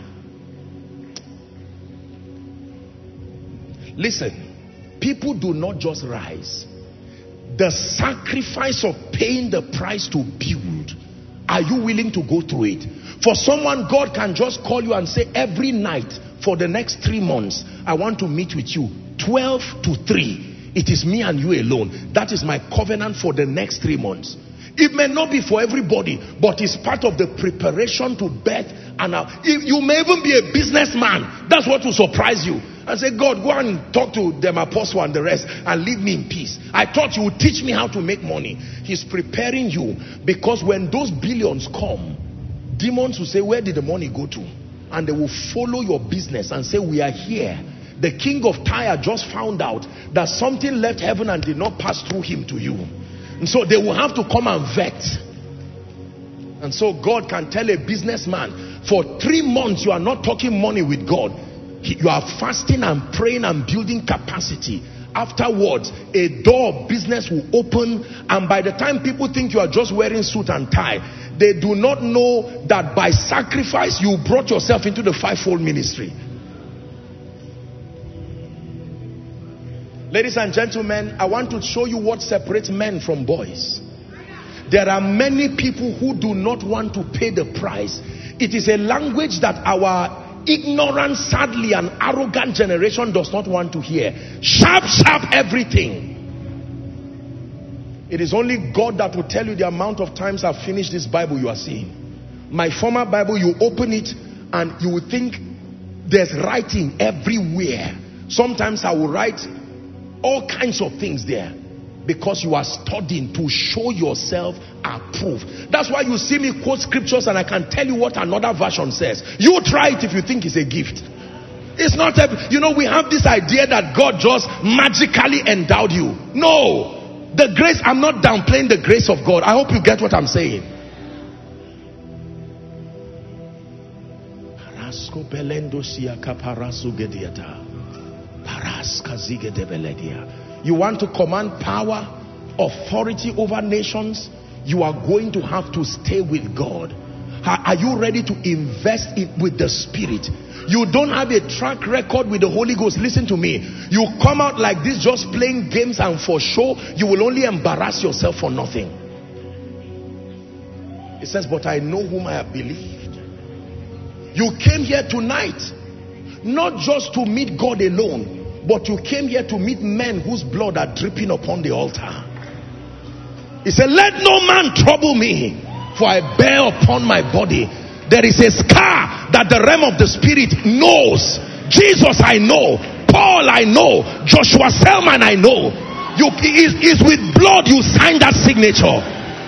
Listen, people do not just rise. The sacrifice of paying the price to build, are you willing to go through it? For someone, God can just call you and say, every night for the next 3 months, I want to meet with you 12 to 3. It is me and you alone. That is my covenant for the next 3 months. It may not be for everybody, but it's part of the preparation to birth. And you may even be a businessman. That's what will surprise you. And say, God, go and talk to them, apostle and the rest, and leave me in peace. I thought you would teach me how to make money. He's preparing you, because when those billions come, demons will say, where did the money go to? And they will follow your business and say, we are here. The king of Tyre just found out that something left heaven and did not pass through him to you. And so they will have to come and vet. And so God can tell a businessman, for 3 months you are not talking money with God. You are fasting and praying and building capacity. Afterwards, a door of business will open, and by the time people think you are just wearing suit and tie, they do not know that by sacrifice you brought yourself into the fivefold ministry. Ladies and gentlemen, I want to show you what separates men from boys. There are many people who do not want to pay the price. It is a language that our ignorant, sadly, and arrogant generation does not want to hear. Sharp, sharp everything. It is only God that will tell you the amount of times I've finished this Bible you are seeing. My former Bible, you open it and you will think there's writing everywhere. Sometimes I will write all kinds of things there, because you are studying to show yourself approved. That's why you see me quote scriptures and I can tell you what another version says. You try it if you think it's a gift. It's not we have this idea that God just magically endowed you. No. The grace, I'm not downplaying the grace of God. I hope you get what I'm saying. You want to command power, authority over nations, you are going to have to stay with God. Are you ready to invest with the Spirit? You don't have a track record with the Holy Ghost. Listen to me. You come out like this just playing games and for show, you will only embarrass yourself for nothing. It says, but I know whom I have believed. You came here tonight. Not just to meet God alone, but you came here to meet men whose blood are dripping upon the altar. He said, let no man trouble me, for I bear upon my body. There is a scar that the realm of the spirit knows. Jesus I know, Paul I know, Joshua Selman I know. Is with blood you sign that signature.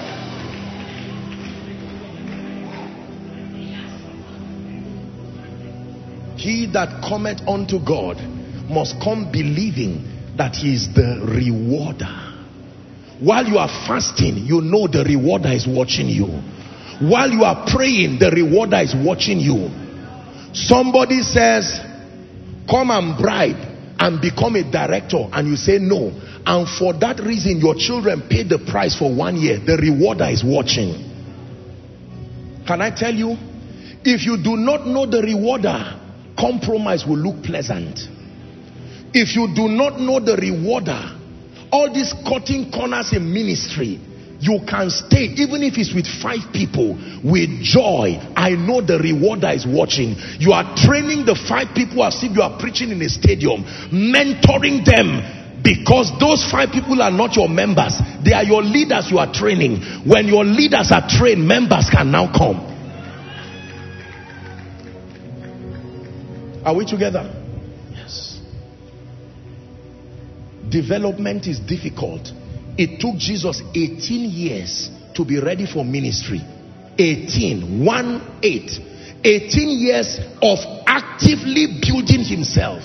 He that cometh unto God must come believing that he is the rewarder. While you are fasting, you know the rewarder is watching you. While you are praying, the rewarder is watching you. Somebody says, come and bribe and become a director, and you say no, and for that reason your children paid the price for 1 year, the rewarder is watching. Can I tell you, if you do not know the rewarder, compromise will look pleasant. If you do not know the rewarder, all these cutting corners in ministry, you can stay even if it's with 5 people with joy. I know the rewarder is watching. You are training the 5 people as if you are preaching in a stadium, mentoring them, because those 5 people are not your members. They are your leaders you are training. When your leaders are trained, members can now come. Are we together? Yes. Development is difficult. It took Jesus 18 years to be ready for ministry. 18 years of actively building himself.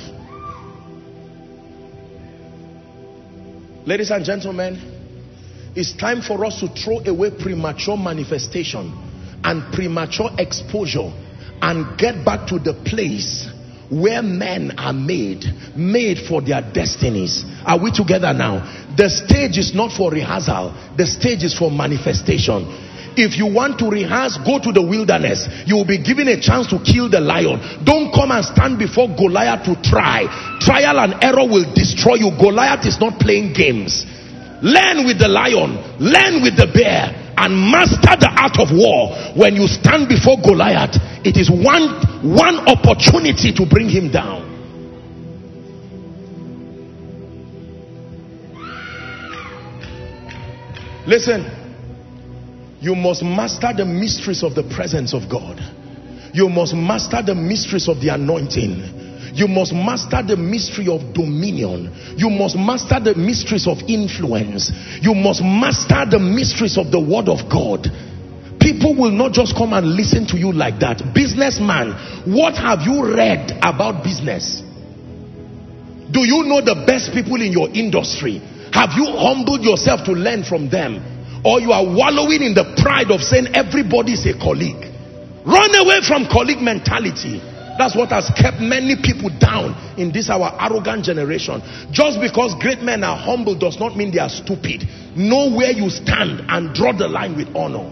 Ladies and gentlemen, it's time for us to throw away premature manifestation and premature exposure and get back to the place where men are made for their destinies. Are we together now? The stage is not for rehearsal. The stage is for manifestation. If you want to rehearse, go to the wilderness. You will be given a chance to kill the lion. Don't come and stand before Goliath to try. Trial and error will destroy you. Goliath is not playing games. Learn with the lion. Learn with the bear. And master the art of war. When you stand before Goliath, it is one opportunity to bring him down. Listen, you must master the mysteries of the presence of God. You must master the mysteries of the anointing. You must master the mystery of dominion. You must master the mysteries of influence. You must master the mysteries of the word of God. People will not just come and listen to you like that. Businessman, what have you read about business? Do you know the best people in your industry? Have you humbled yourself to learn from them? Or you are wallowing in the pride of saying everybody is a colleague? Run away from colleague mentality. That's what has kept many people down in this our arrogant generation. Just because great men are humble does not mean they are stupid. Know where you stand and draw the line with honor.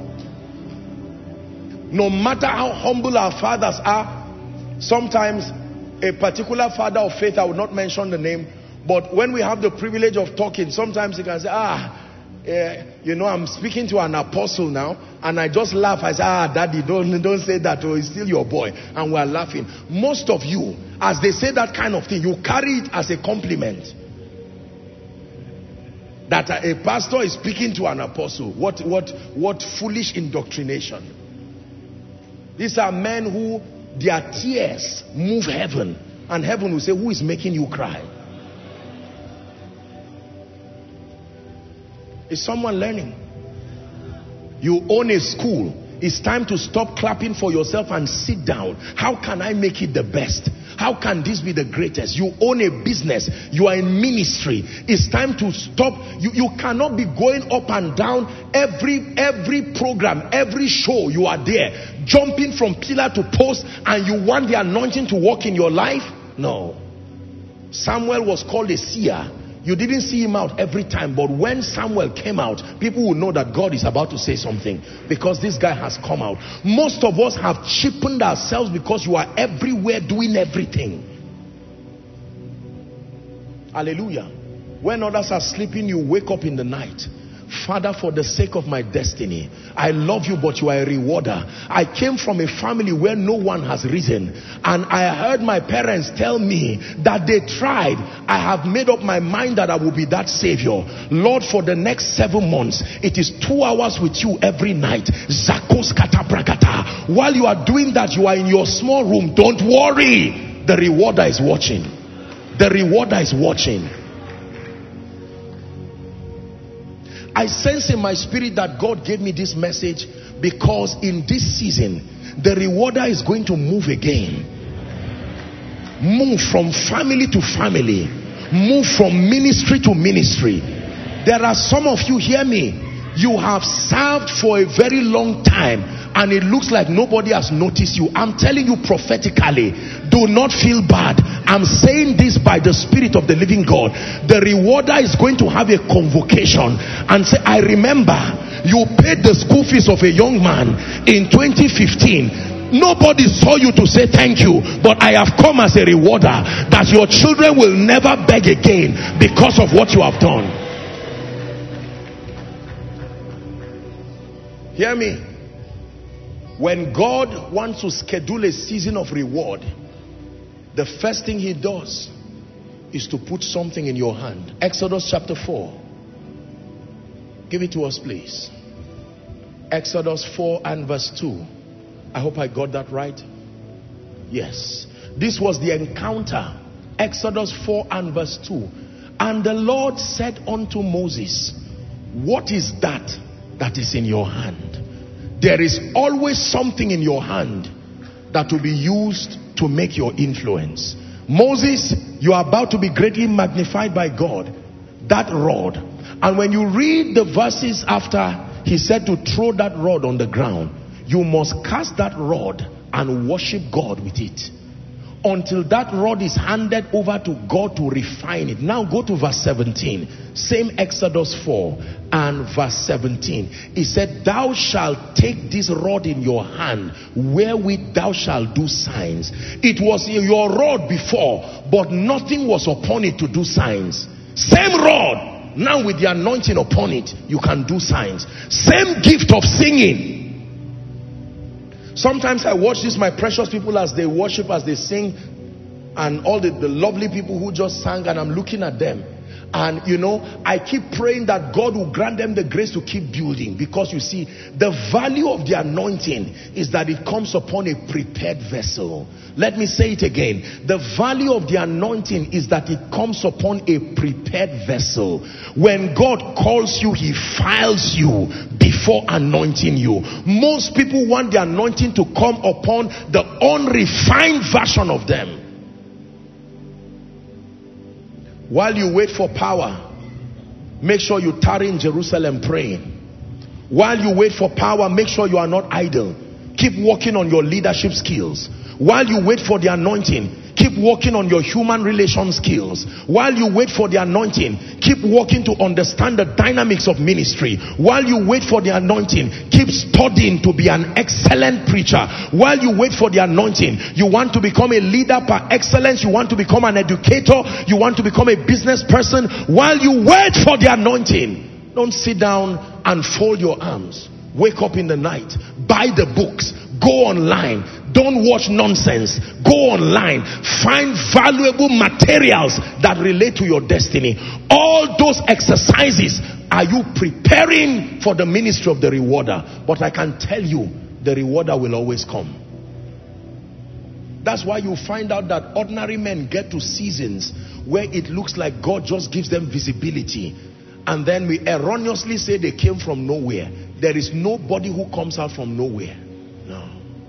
No matter how humble our fathers are, sometimes a particular father of faith, I will not mention the name, but when we have the privilege of talking, sometimes he can say, you know, I'm speaking to an apostle now, and I just laugh. I say, daddy, don't say that, or he's still your boy. And we're laughing. Most of you, as they say that kind of thing, you carry it as a compliment. That a pastor is speaking to an apostle. What foolish indoctrination. These are men who their tears move heaven, and heaven will say, who is making you cry? Is someone learning? You own a school. It's time to stop clapping for yourself and sit down. How can I make it the best? How can this be the greatest? You own a business. You are in ministry. It's time to stop. You cannot be going up and down every program, every show. You are there, jumping from pillar to post, and you want the anointing to work in your life? No. Samuel was called a seer. You didn't see him out every time, but when Samuel came out, people will know that God is about to say something, because this guy has come out. Most of us have cheapened ourselves because you are everywhere doing everything. Hallelujah. When others are sleeping, you wake up in the night. Father, for the sake of my destiny, I love you, but you are a rewarder. I came from a family where no one has risen, and I heard my parents tell me that they tried. I have made up my mind that I will be that savior. Lord, for the next 7 months, it is 2 hours with you every night. Zakos kata brakata. While you are doing that, you are in your small room. Don't worry. The rewarder is watching. The rewarder is watching. I sense in my spirit that God gave me this message because in this season, the rewarder is going to move again. Move from family to family. Move from ministry to ministry. There are some of you, hear me, you have served for a very long time and it looks like nobody has noticed you. I'm telling you prophetically, do not feel bad. I'm saying this by the Spirit of the living God. The rewarder is going to have a convocation and say, I remember you paid the school fees of a young man in 2015. Nobody saw you to say thank you, but I have come as a rewarder that your children will never beg again because of what you have done. Hear me. When God wants to schedule a season of reward, the first thing he does is to put something in your hand. Exodus chapter 4. Give it to us, please. Exodus 4 and verse 2. I hope I got that right. Yes. This was the encounter. Exodus 4 and verse 2. And the Lord said unto Moses, what is that that is in your hand? There is always something in your hand that will be used to make your influence. Moses, you are about to be greatly magnified by God. That rod. And when you read the verses after he said to throw that rod on the ground, you must cast that rod and worship God with it until that rod is handed over to God to refine it. Now go to verse 17. Same Exodus 4 and verse 17. He said, thou shalt take this rod in your hand, wherewith thou shalt do signs. It was your rod before, but nothing was upon it to do signs. Same rod, now with the anointing upon it, you can do signs. Same gift of singing. Sometimes I watch this, my precious people, as they worship, as they sing, and all the lovely people who just sang, and I'm looking at them. And you know, I keep praying that God will grant them the grace to keep building. Because you see, the value of the anointing is that it comes upon a prepared vessel. Let me say it again. The value of the anointing is that it comes upon a prepared vessel. When God calls you, he files you before anointing you. Most people want the anointing to come upon the unrefined version of them. While you wait for power, make sure you tarry in Jerusalem praying. While you wait for power, make sure you are not idle. Keep working on your leadership skills. While you wait for the anointing, keep working on your human relation skills. While you wait for the anointing, keep working to understand the dynamics of ministry. While you wait for the anointing, keep studying to be an excellent preacher. While you wait for the anointing, you want to become a leader par excellence, you want to become an educator, you want to become a business person. While you wait for the anointing, don't sit down and fold your arms. Wake up in the night, buy the books, go online, don't watch nonsense, go online, find valuable materials that relate to your destiny. All those exercises, are you preparing for the ministry of the rewarder? But I can tell you, the rewarder will always come. That's why you find out that ordinary men get to seasons where it looks like God just gives them visibility, and then we erroneously say they came from nowhere. There is nobody who comes out from nowhere. No.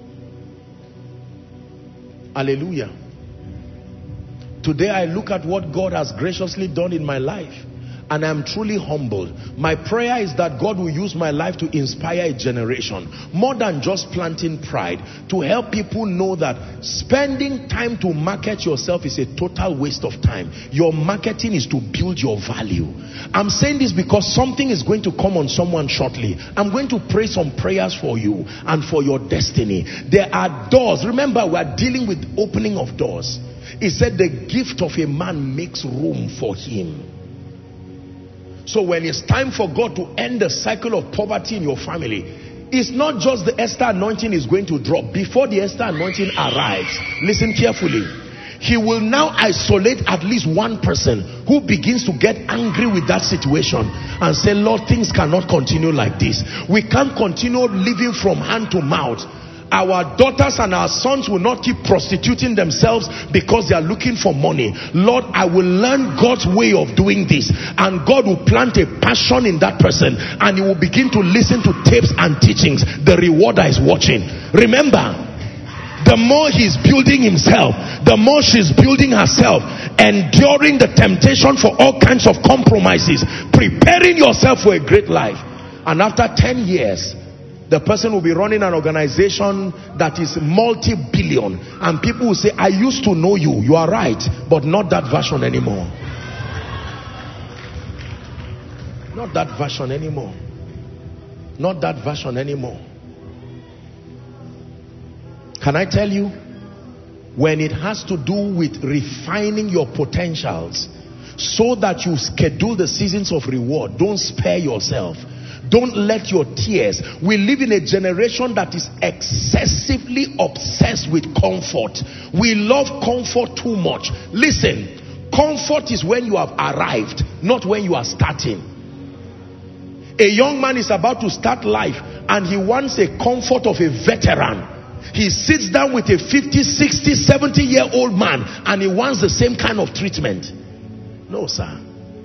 Hallelujah. Today I look at what God has graciously done in my life, and I'm truly humbled. My prayer is that God will use my life to inspire a generation, more than just planting pride, to help people know that spending time to market yourself is a total waste of time. Your marketing is to build your value. I'm saying this because something is going to come on someone shortly. I'm going to pray some prayers for you and for your destiny. There are doors. Remember, we are dealing with opening of doors. He said the gift of a man makes room for him. So when it's time for God to end the cycle of poverty in your family, it's not just the Esther anointing is going to drop. Before the Esther anointing arrives, listen carefully. He will now isolate at least one person who begins to get angry with that situation and say, Lord, things cannot continue like this. We can't continue living from hand to mouth. Our daughters and our sons will not keep prostituting themselves because they are looking for money. Lord, I will learn God's way of doing this. And God will plant a passion in that person. And he will begin to listen to tapes and teachings. The rewarder is watching. Remember, the more he's building himself, the more she's building herself, enduring the temptation for all kinds of compromises, preparing yourself for a great life. And after 10 years, the person will be running an organization that is multi-billion, and people will say, I used to know you. You are right, but not that version anymore. Not that version anymore. Not that version anymore. Can I tell you, when it has to do with refining your potentials so that you schedule the seasons of reward, don't spare yourself. Don't let your tears. We live in a generation that is excessively obsessed with comfort. We love comfort too much. Listen, comfort is when you have arrived, not when you are starting. A young man is about to start life and he wants a comfort of a veteran. He sits down with a 50, 60, 70-year-old man and he wants the same kind of treatment. No, sir.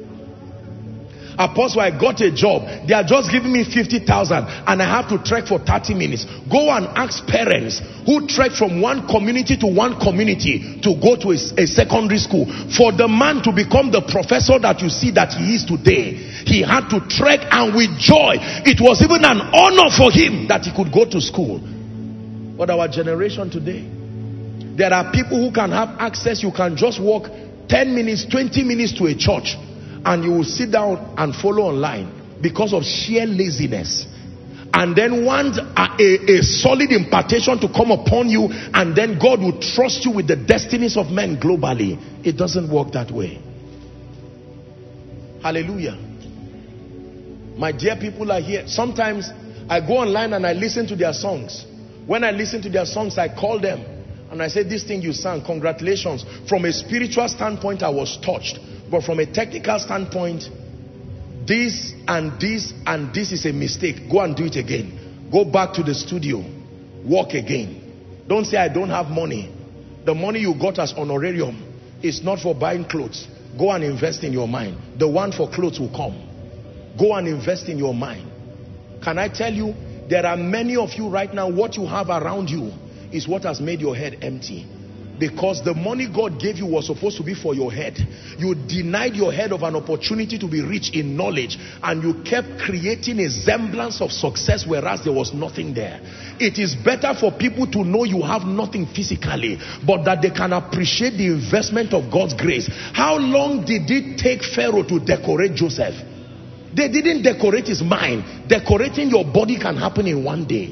Apostle, I got a job. They are just giving me 50,000 and I have to trek for 30 minutes. Go and ask parents who trek from one community to one community to go to a secondary school. For the man to become the professor that you see that he is today, he had to trek, and with joy. It was even an honor for him that he could go to school. But our generation today, there are people who can have access. You can just walk 10 minutes, 20 minutes to a church, and you will sit down and follow online because of sheer laziness. And then want a solid impartation to come upon you, and then God will trust you with the destinies of men globally. It doesn't work that way. Hallelujah. My dear people are here. Sometimes I go online and I listen to their songs. When I listen to their songs, I call them and I say, this thing you sang, congratulations. From a spiritual standpoint, I was touched. But from a technical standpoint, this and this and this is a mistake. Go and do it again. Go back to the studio. Work again. Don't say, I don't have money. The money you got as honorarium is not for buying clothes. Go and invest in your mind. The one for clothes will come. Go and invest in your mind. Can I tell you, there are many of you right now, what you have around you is what has made your head empty. Because the money God gave you was supposed to be for your head. You denied your head of an opportunity to be rich in knowledge, and you kept creating a semblance of success whereas there was nothing there. It is better for people to know you have nothing physically, but that they can appreciate the investment of God's grace. How long did it take Pharaoh to decorate Joseph? They didn't decorate his mind. Decorating your body can happen in one day.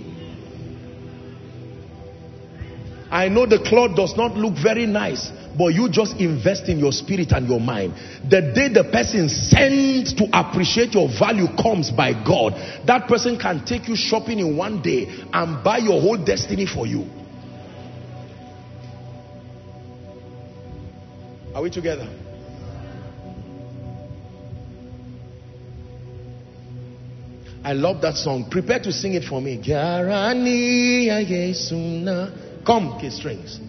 I know the cloth does not look very nice, but you just invest in your spirit and your mind. The day the person sent to appreciate your value comes by God, that person can take you shopping in one day and buy your whole destiny for you. Are we together? I love that song. Prepare to sing it for me. Come, key strings.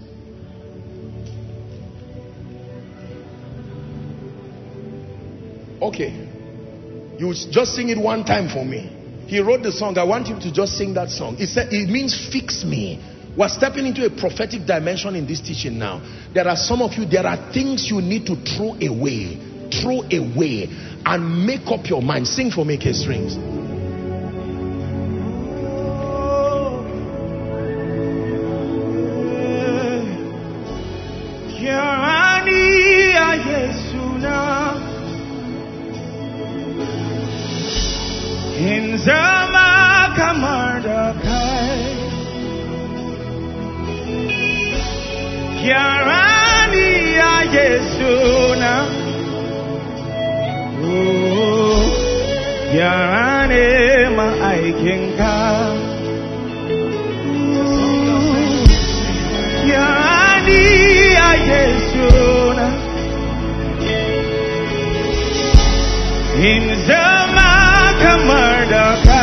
Okay. You just sing it one time for me. He wrote the song. I want you to just sing that song. It means fix me. We're stepping into a prophetic dimension in this teaching now. There are some of you, there are things you need to throw away. Throw away and make up your mind. Sing for me, key strings. Inzama Kamardakai Yarani ya Yesuna. Oh Yarane maikinka. Yani ayesuna. In Zama Kamardaka.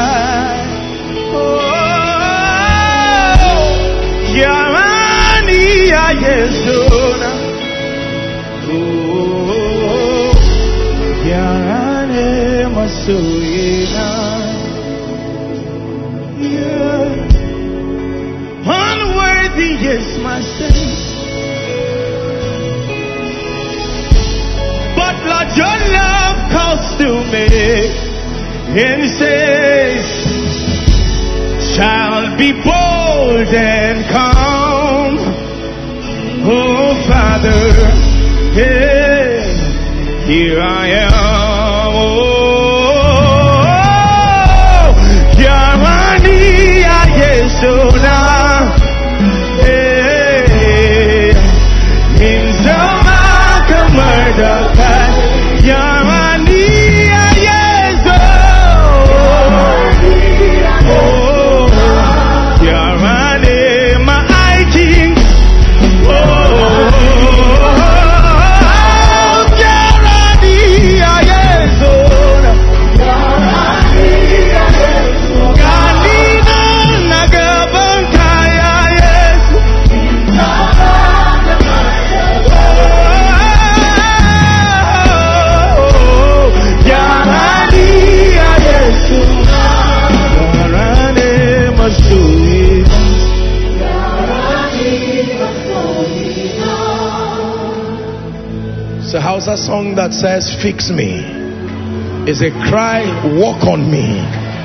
Yarani ayesuna. Yarane masuina. Unworthy is my sin, but Lord, your love calls to me and says, "Child, be bold and calm." Oh, Father, yeah, here I am. Oh, Yarani Ayesuna. In Zama Kamardaka. Yarani Ayesuna. Oh, Yarani my King. So how's that song that says fix me? Is a cry, walk on me.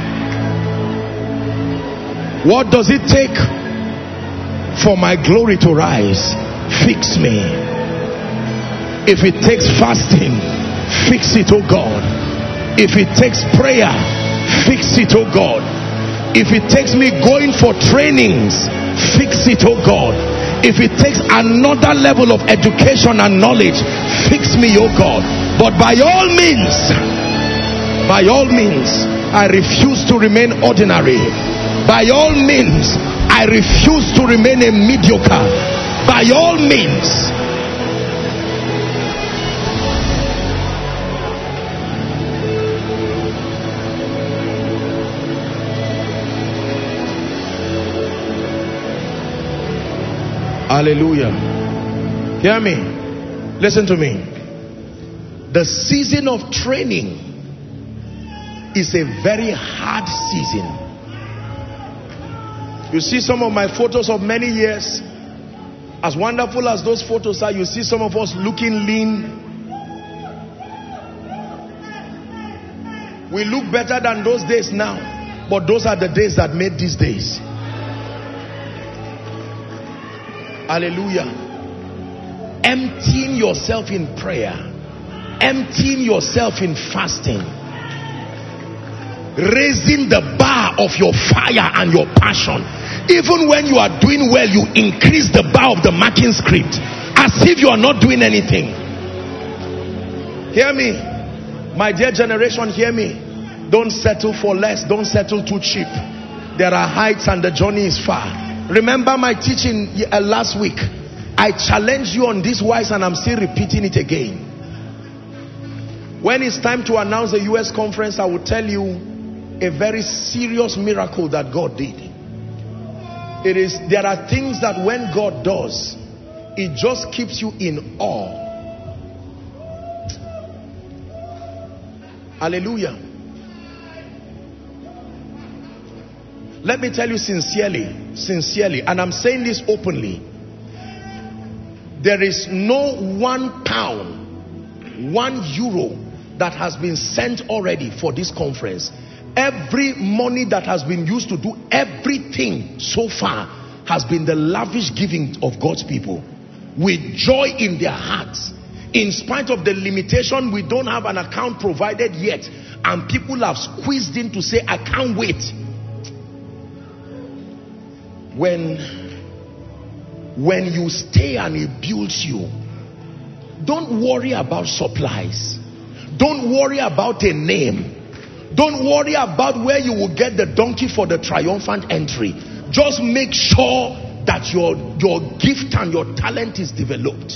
What does it take for my glory to rise? Fix me. If it takes fasting, fix it, oh God. If it takes prayer, fix it, oh God. If it takes me going for trainings, fix it, oh God. If it takes another level of education and knowledge, fix me, oh God. But by all means, I refuse to remain ordinary. By all means, I refuse to remain a mediocre. By all means. Hallelujah. Hear me. Listen to me. The season of training is a very hard season. You see some of my photos of many years. As wonderful as those photos are, you see some of us looking lean. We look better than those days now. But those are the days that made these days. Hallelujah. Emptying yourself in prayer, emptying yourself in fasting, raising the bar of your fire and your passion. Even when you are doing well, you increase the bar of the marking script as if you are not doing anything. Hear me, my dear generation, hear me. Don't settle for less. Don't settle too cheap. There are heights and the journey is far. Remember my teaching last week. I challenged you on this wise and I'm still repeating it again. When it's time to announce the US conference, I will tell you a very serious miracle that God did. There are things that when God does, it just keeps you in awe. Hallelujah. Let me tell you sincerely, and I'm saying this openly, there is no £1, €1 that has been sent already for this conference. Every money that has been used to do everything so far has been the lavish giving of God's people with joy in their hearts. In spite of the limitation, we don't have an account provided yet, and people have squeezed in to say, I can't wait. When you stay and it builds you, don't worry about supplies. Don't worry about a name. Don't worry about where you will get the donkey for the triumphant entry. Just make sure that your gift and your talent is developed.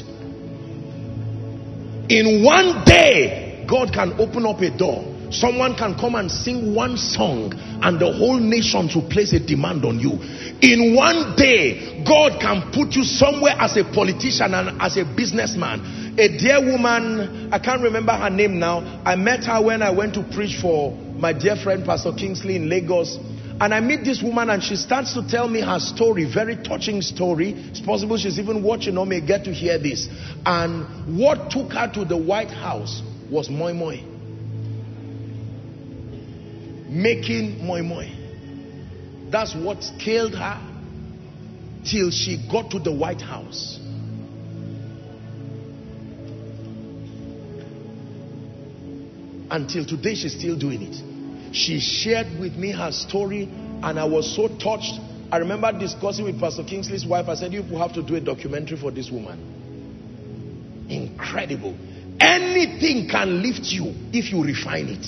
In one day, God can open up a door. Someone can come and sing one song and the whole nation will place a demand on you. In one day, God can put you somewhere as a politician and as a businessman. A dear woman, I can't remember her name now. I met her when I went to preach for my dear friend Pastor Kingsley in Lagos. And I meet this woman and she starts to tell me her story, very touching story. It's possible she's even watching or may get to hear this. And what took her to the White House was moi moi. Making moi moi. That's what scaled her till she got to the White House. Until today, she's still doing it. She shared with me her story and I was so touched. I remember discussing with Pastor Kingsley's wife. I said, you have to do a documentary for this woman. Incredible. Anything can lift you if you refine it.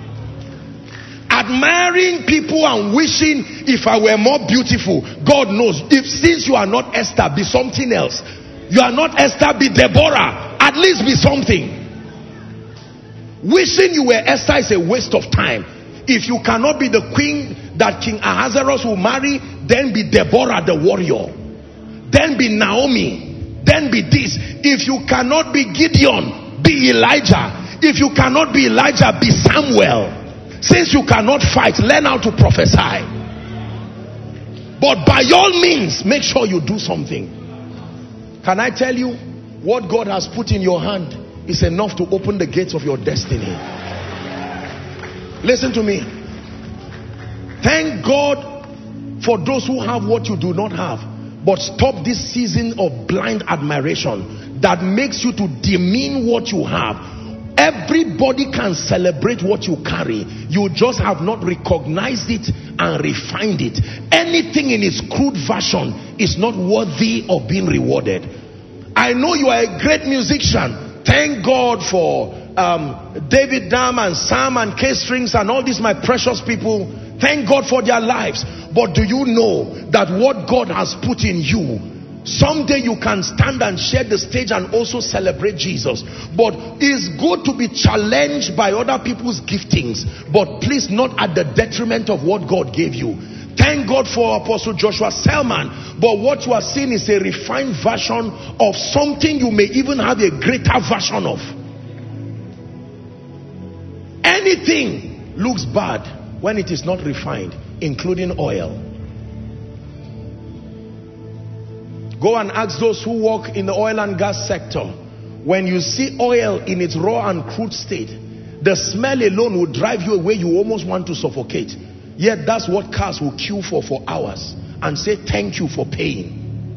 Admiring people and wishing if I were more beautiful. God knows. If since you are not Esther, be something else. You are not Esther, be Deborah. At least be something. Wishing you were Esther is a waste of time. If you cannot be the queen that King Ahasuerus will marry, then be Deborah the warrior. Then be Naomi. Then be this. If you cannot be Gideon, be Elijah. If you cannot be Elijah, be Samuel. Since you cannot fight, learn how to prophesy. But by all means, make sure you do something. Can I tell you, what God has put in your hand is enough to open the gates of your destiny. Listen to me. Thank God for those who have what you do not have. But stop this season of blind admiration that makes you to demean what you have. Everybody can celebrate what you carry. You just have not recognized it and refined it. Anything in its crude version is not worthy of being rewarded. I know you are a great musician. Thank God for David Dam and Sam and K-Strings and all these my precious people. Thank God for their lives. But do you know that what God has put in you, someday you can stand and share the stage and also celebrate Jesus. But it's good to be challenged by other people's giftings, but please not at the detriment of what God gave you. Thank God for Apostle Joshua Selman, but what you are seeing is a refined version of something you may even have a greater version of. Anything looks bad when it is not refined, including oil. Go and ask those who work in the oil and gas sector. When you see oil in its raw and crude state, the smell alone will drive you away. You almost want to suffocate. Yet that's what cars will queue for hours and say thank you for paying.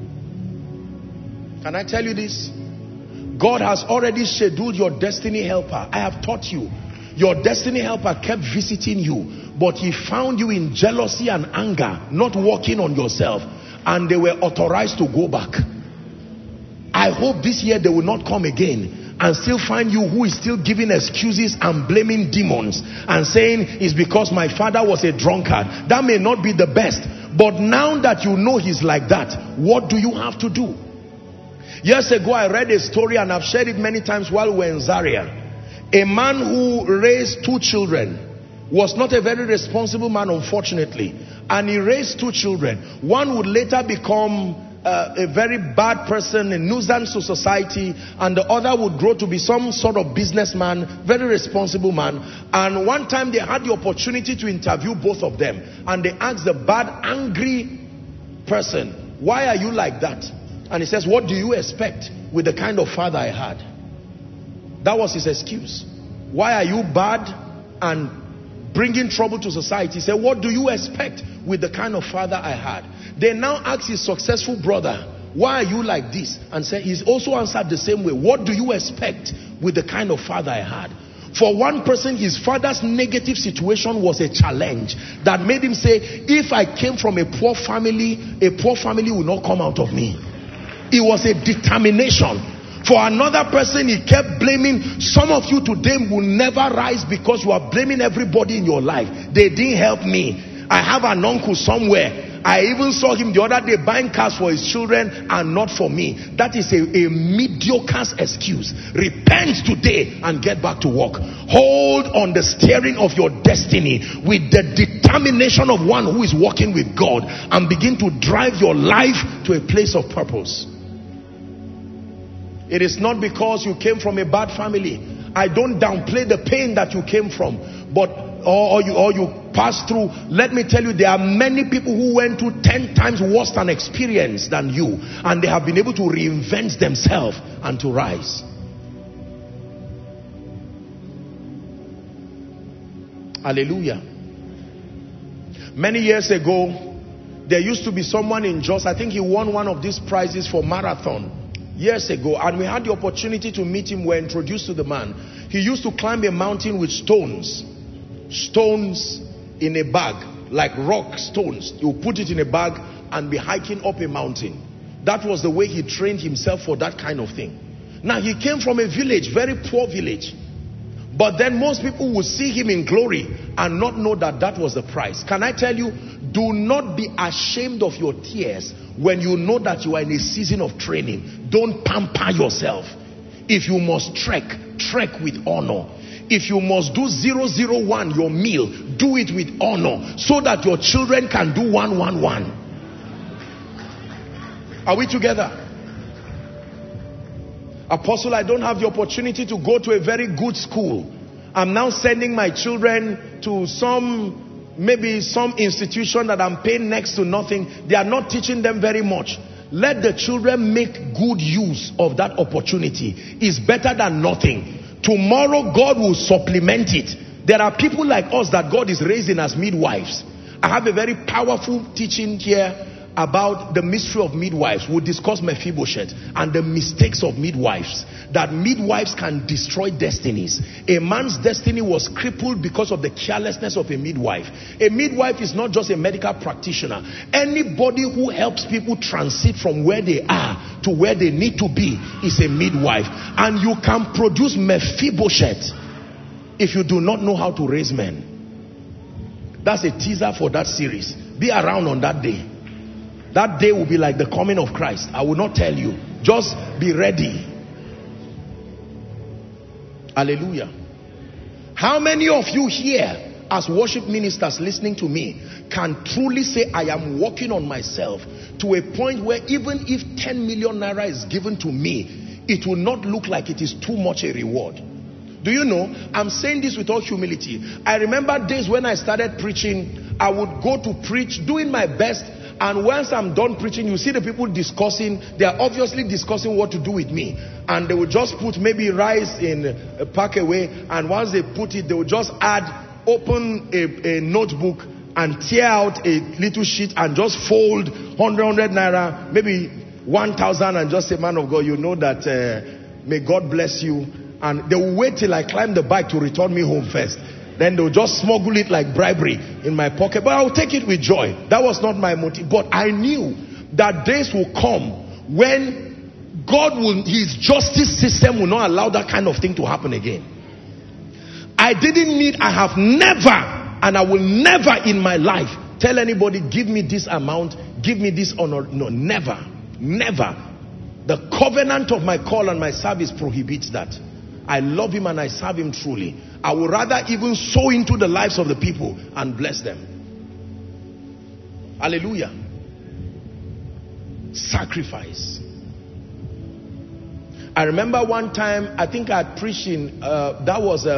Can I tell you this? God has already scheduled your destiny helper. I have taught you. Your destiny helper kept visiting you, but he found you in jealousy and anger, not working on yourself. And they were authorized to go back. I hope this year they will not come again and still find you who is still giving excuses and blaming demons and saying it's because my father was a drunkard. That may not be the best, but now that you know he's like that, what do you have to do? Years ago I read a story and I've shared it many times while we were in Zaria. A man who raised 2 children was not a very responsible man, unfortunately, and he raised 2 children. One would later become a very bad person, a nuisance to society, and the other would grow to be some sort of businessman, very responsible man. And one time they had the opportunity to interview both of them, and they asked the bad, angry person, why are you like that? And he says, what do you expect with the kind of father I had? That was his excuse. Why are you bad and bringing trouble to society? He said, what do you expect with the kind of father I had? They now ask his successful brother, why are you like this? And said, he's also answered the same way. What do you expect with the kind of father I had? For one person, his father's negative situation was a challenge that made him say, if I came from a poor family will not come out of me. It was a determination. For another person, he kept blaming. Some of you today will never rise because you are blaming everybody in your life. They didn't help me. I have an uncle somewhere. I even saw him the other day buying cars for his children and not for me. That is a mediocre excuse. Repent today and get back to work. Hold on the steering of your destiny with the determination of one who is walking with God, and begin to drive your life to a place of purpose. It is not because you came from a bad family. I don't downplay the pain that you came from, but or you passed through. Let me tell you, there are many people who went through 10 times worse an experience than you, and they have been able to reinvent themselves and to rise. Hallelujah. Many years ago, there used to be someone in Jos. I think he won one of these prizes for marathon years ago, and we had the opportunity to meet him. We were introduced to the man. He used to climb a mountain with stones in a bag, like rock stones. You put it in a bag and be hiking up a mountain. That was the way he trained himself for that kind of thing. Now, he came from a village, very poor village, but then most people would see him in glory and not know that that was the price. Can I tell you, do not be ashamed of your tears when you know that you are in a season of training. Don't pamper yourself. If you must trek with honor. If you must do 001 your meal, do it with honor, so that your children can do 111. Are we together? Apostle, I don't have the opportunity to go to a very good school. I'm now sending my children to maybe some institution that I'm paying next to nothing. They are not teaching them very much. Let the children make good use of that opportunity. It's better than nothing. Tomorrow God will supplement it. There are people like us that God is raising as midwives. I have a very powerful teaching here about the mystery of midwives. We'll discuss Mephibosheth and the mistakes of midwives. That midwives can destroy destinies. A man's destiny was crippled because of the carelessness of a midwife. A midwife is not just a medical practitioner. Anybody who helps people transit from where they are to where they need to be is a midwife. And you can produce Mephibosheth if you do not know how to raise men. That's a teaser for that series. Be around on that day. That day will be like the coming of Christ. I will not tell you. Just be ready. Hallelujah. How many of you here as worship ministers listening to me can truly say, I am working on myself to a point where even if 10 million naira is given to me, it will not look like it is too much a reward? Do you know, I'm saying this with all humility. I remember days when I started preaching, I would go to preach, doing my best. And once I'm done preaching, you see the people discussing. They are obviously discussing what to do with me. And they will just put maybe rice in a pack away. And once they put it, they will just open a notebook and tear out a little sheet and just fold 100 naira, maybe 1,000, and just say, man of God, you know that may God bless you. And they will wait till I climb the bike to return me home first. Then they'll just smuggle it like bribery in my pocket. But I'll take it with joy. That was not my motive. But I knew that days will come when God will, his justice system will not allow that kind of thing to happen again. I have never, and I will never in my life tell anybody, give me this amount, give me this honor. No, never, never. The covenant of my call and my service prohibits that. I love him and I serve him truly. I would rather even sow into the lives of the people and bless them. Hallelujah. Sacrifice. I remember one time, I think I had preached in, I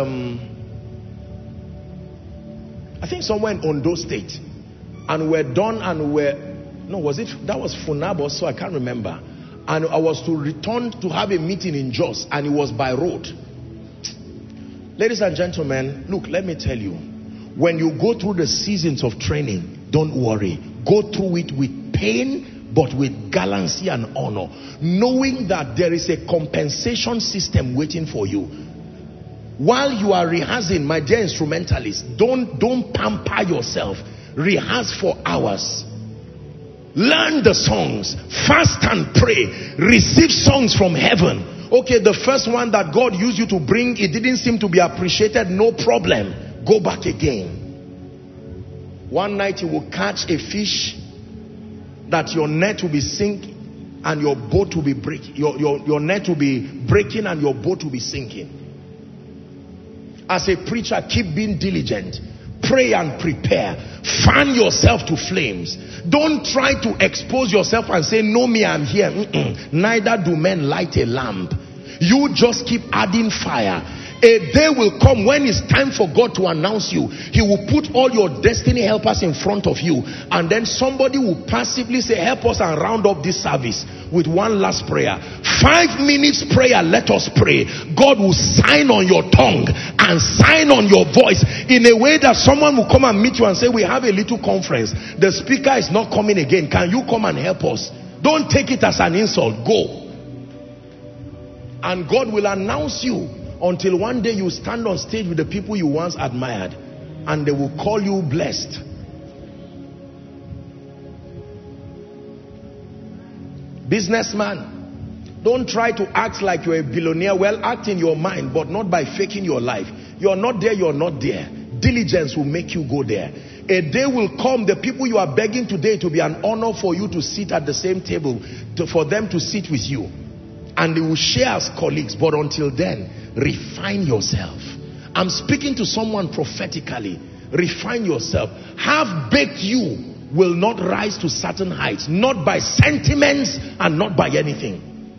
think somewhere in Ondo State. And we're done and that was Funab, so I can't remember. And I was to return to have a meeting in Jos, and it was by road. Ladies and gentlemen, look, let me tell you, when you go through the seasons of training, don't worry. Go through it with pain, but with gallantry and honor, knowing that there is a compensation system waiting for you. While you are rehearsing, my dear instrumentalists, don't pamper yourself. Rehearse for hours. Learn the songs, fast and pray, receive songs from heaven. Okay, the first one that God used you to bring, it didn't seem to be appreciated. No problem. Go back again. One night you will catch a fish that your net will be sinking and your boat will be breaking. Your net will be breaking and your boat will be sinking. As a preacher, keep being diligent. Pray and prepare. Fan yourself to flames. Don't try to expose yourself and say, no, me, I'm here. Neither do men light a lamp. You just keep adding fire. A day will come when it's time for God to announce you. He will put all your destiny helpers in front of you, and then somebody will passively say, help us and round up this service with one last prayer. 5 minutes prayer, let us pray. God will sign on your tongue and sign on your voice in a way that someone will come and meet you and say, we have a little conference. The speaker is not coming again. Can you come and help us? Don't take it as an insult. Go. And God will announce you until one day you stand on stage with the people you once admired and they will call you blessed. Businessman, don't try to act like you're a billionaire. Well, act in your mind, but not by faking your life. You're not there, you're not there. Diligence will make you go there. A day will come, the people you are begging today, to be an honor for you to sit at the same table, for them to sit with you. And they will share as colleagues. But until then, refine yourself. I'm speaking to someone prophetically. Refine yourself. Half-baked you will not rise to certain heights. Not by sentiments and not by anything.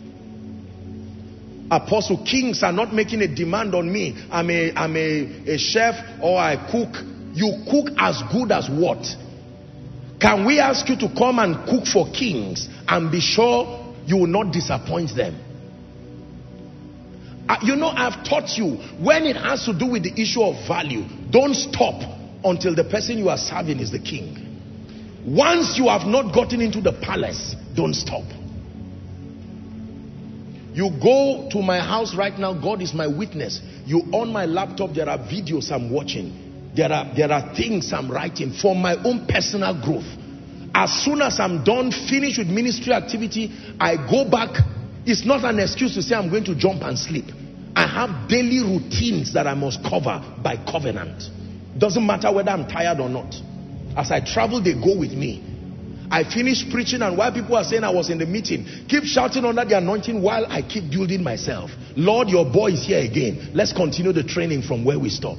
Apostle, kings are not making a demand on me. I'm a chef or I cook. You cook as good as what? Can we ask you to come and cook for kings and be sure you will not disappoint them? You know, I've taught you, when it has to do with the issue of value, don't stop until the person you are serving is the king. Once you have not gotten into the palace, don't stop. You go to my house right now, God is my witness. You on my laptop, there are videos I'm watching. There are things I'm writing for my own personal growth. As soon as I'm done, finished with ministry activity, I go back. It's not an excuse to say I'm going to jump and sleep. I have daily routines that I must cover by covenant. Doesn't matter whether I'm tired or not. As I travel, they go with me. I finish preaching, and while people are saying I was in the meeting, keep shouting under the anointing while I keep building myself. Lord, your boy is here again. Let's continue the training from where we stop.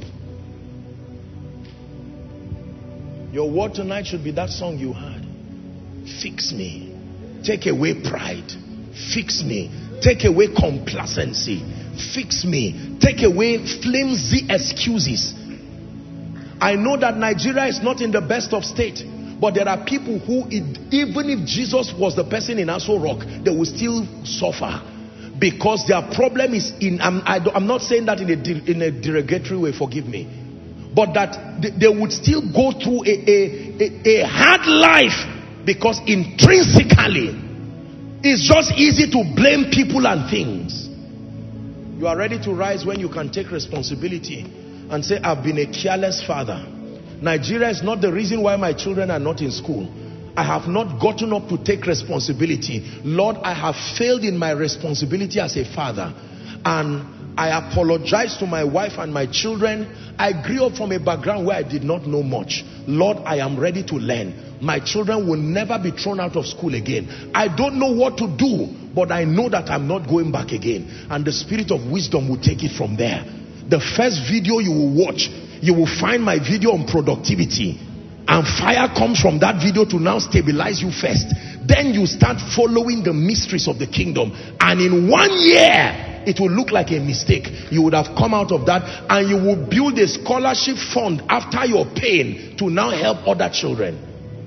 Your word tonight should be that song you heard. Fix me. Take away pride. Fix me. Take away complacency. Fix me. Take away flimsy excuses. I know that Nigeria is not in the best of state, but there are people who, even if Jesus was the person in Aso Rock, they will still suffer because their problem is in, I'm not saying that in a derogatory way, forgive me, but that they would still go through a hard life because intrinsically it's just easy to blame people and things. You are ready to rise when you can take responsibility and say, I've been a careless father. Nigeria is not the reason why my children are not in school. I have not gotten up to take responsibility. Lord, I have failed in my responsibility as a father. And I apologize to my wife and my children. I grew up from a background where I did not know much. Lord, I am ready to learn. My children will never be thrown out of school again. I don't know what to do, but I know that I'm not going back again. And the spirit of wisdom will take it from there. The first video you will watch, you will find my video on productivity. And fire comes from that video to now stabilize you first. Then you start following the mysteries of the kingdom. And in 1 year, it will look like a mistake. You would have come out of that and you will build a scholarship fund after your pain to now help other children.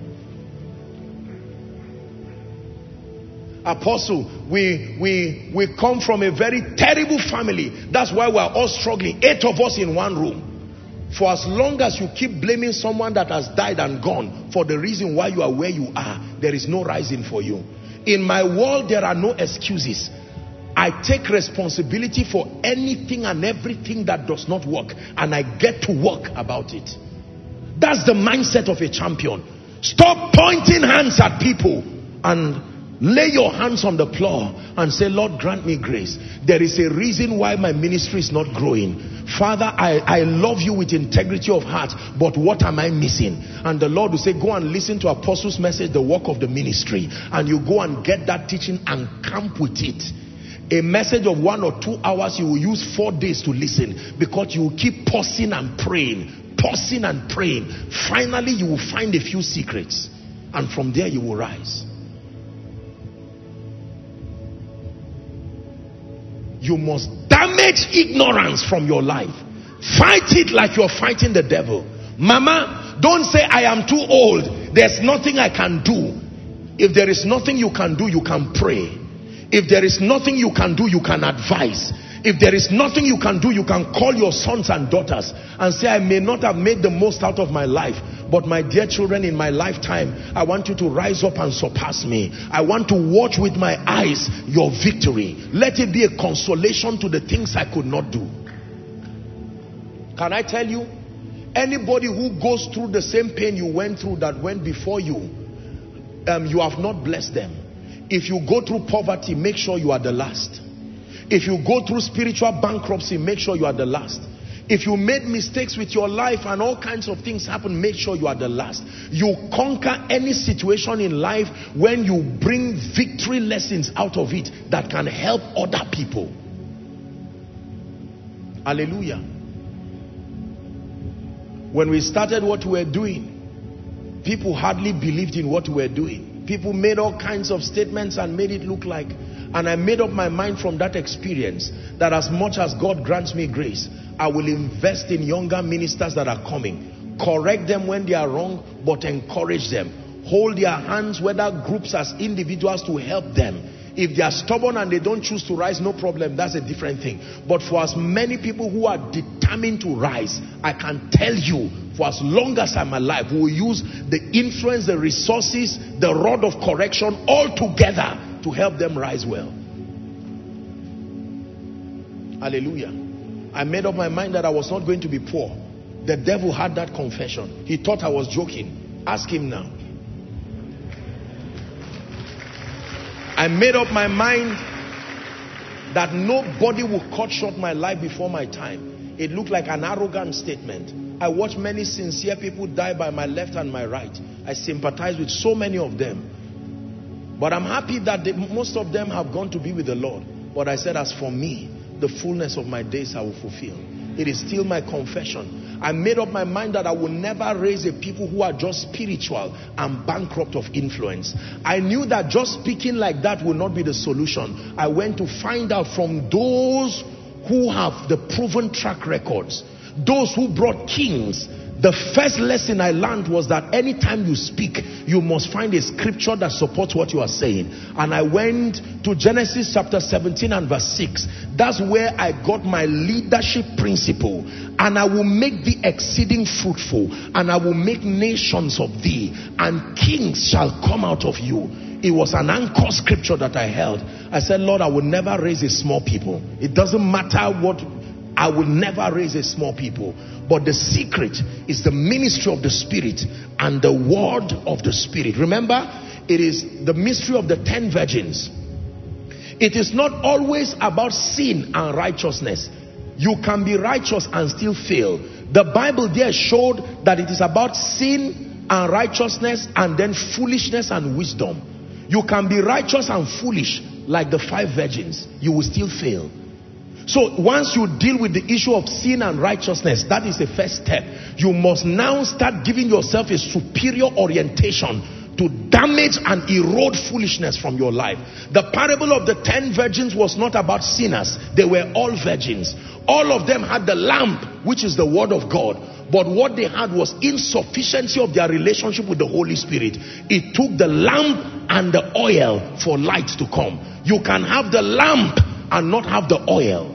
Apostle, we come from a very terrible family. That's why we are all struggling. 8 of us in one room. For as long as you keep blaming someone that has died and gone for the reason why you are where you are, there is no rising for you. In my world, there are no excuses. I take responsibility for anything and everything that does not work, and I get to work about it. That's the mindset of a champion. Stop pointing hands at people and Lay your hands on the plow and say, Lord, grant me grace. There is a reason why my ministry is not growing. Father, I love you with integrity of heart, but what am I missing? And the Lord will say, go and listen to Apostle's message, the work of the ministry. And you go and get that teaching and camp with it. A message of 1 or 2 hours, you will use 4 days to listen, because you will keep pausing and praying, pausing and praying. Finally, you will find a few secrets, and from there you will rise. You must damage ignorance from your life. Fight it like you're fighting the devil. Mama, don't say I am too old, there's nothing I can do. If there is nothing you can do, you can pray. If there is nothing you can do, you can advise. If there is nothing you can do, you can call your sons and daughters and say, I may not have made the most out of my life, but my dear children, in my lifetime, I want you to rise up and surpass me. I want to watch with my eyes your victory. Let it be a consolation to the things I could not do. Can I tell you, anybody who goes through the same pain you went through that went before you, you have not blessed them. If you go through poverty, make sure you are the last. If you go through spiritual bankruptcy, make sure you are the last. If you made mistakes with your life and all kinds of things happen, make sure you are the last. You conquer any situation in life when you bring victory lessons out of it that can help other people. Hallelujah. When we started what we were doing, people hardly believed in what we were doing. People made all kinds of statements and made it look like, and I made up my mind from that experience that as much as God grants me grace, I will invest in younger ministers that are coming. Correct them when they are wrong, but encourage them. Hold their hands, whether groups as individuals, to help them. If they are stubborn and they don't choose to rise, no problem, that's a different thing. But for as many people who are determined to rise, I can tell you, for as long as I'm alive, we will use the influence, the resources, the rod of correction all together to help them rise well. Hallelujah. I made up my mind that I was not going to be poor. The devil had that confession. He thought I was joking. Ask him now. I made up my mind that nobody will cut short my life before my time. It looked like an arrogant statement. I watched many sincere people die by my left and my right. I sympathize with so many of them. But I'm happy that most of them have gone to be with the Lord. But I said, as for me, the fullness of my days I will fulfill. It is still my confession. I made up my mind that I will never raise a people who are just spiritual and bankrupt of influence. I knew that just speaking like that will not be the solution. I went to find out from those who have the proven track records, those who brought kings. The first lesson I learned was that anytime you speak, you must find a scripture that supports what you are saying. And I went to Genesis chapter 17 and verse 6. That's where I got my leadership principle. And I will make thee exceeding fruitful, and I will make nations of thee, and kings shall come out of you. It was an anchor scripture that I held. I said, Lord, I will never raise a small people. It doesn't matter what, I will never raise a small people. But the secret is the ministry of the Spirit and the word of the Spirit. Remember, it is the mystery of the 10 virgins. It is not always about sin and righteousness. You can be righteous and still fail. The Bible there showed that it is about sin and righteousness and then foolishness and wisdom. You can be righteous and foolish like the 5 virgins. You will still fail. So once you deal with the issue of sin and righteousness, that is the first step. You must now start giving yourself a superior orientation to damage and erode foolishness from your life. The parable of the 10 virgins was not about sinners. They were all virgins. All of them had the lamp, which is the word of God. But what they had was insufficiency of their relationship with the Holy Spirit. It took the lamp and the oil for light to come. You can have the lamp and not have the oil.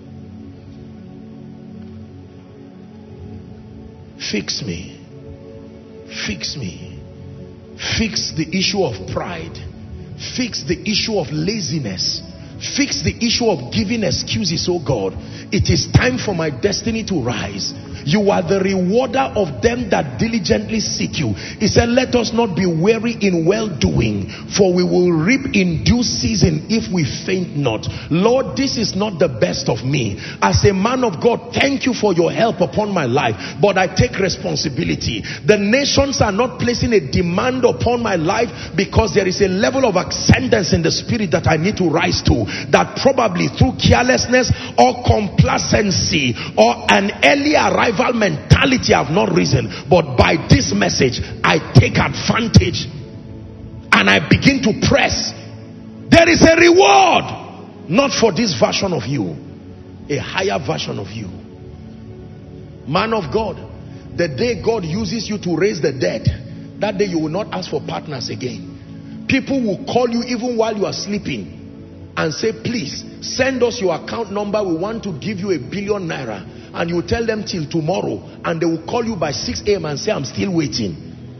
Fix me. Fix me. Fix the issue of pride. Fix the issue of laziness. Fix the issue of giving excuses, oh God. It is time for my destiny to rise. You are the rewarder of them that diligently seek you. He said, let us not be weary in well-doing, for we will reap in due season if we faint not. Lord, this is not the best of me. As a man of God, thank you for your help upon my life, but I take responsibility. The nations are not placing a demand upon my life because there is a level of ascendance in the spirit that I need to rise to, that probably through carelessness or complacency or an early arrival mentality I have not risen. But by this message, I take advantage and I begin to press. There is a reward, not for this version of you, a higher version of you. Man of God, the day God uses you to raise the dead, that day you will not ask for partners again. People will call you even while you are sleeping and say, please send us your account number, we want to give you ₦1 billion. And you tell them till tomorrow, and they will call you by 6 a.m. and say, I'm still waiting.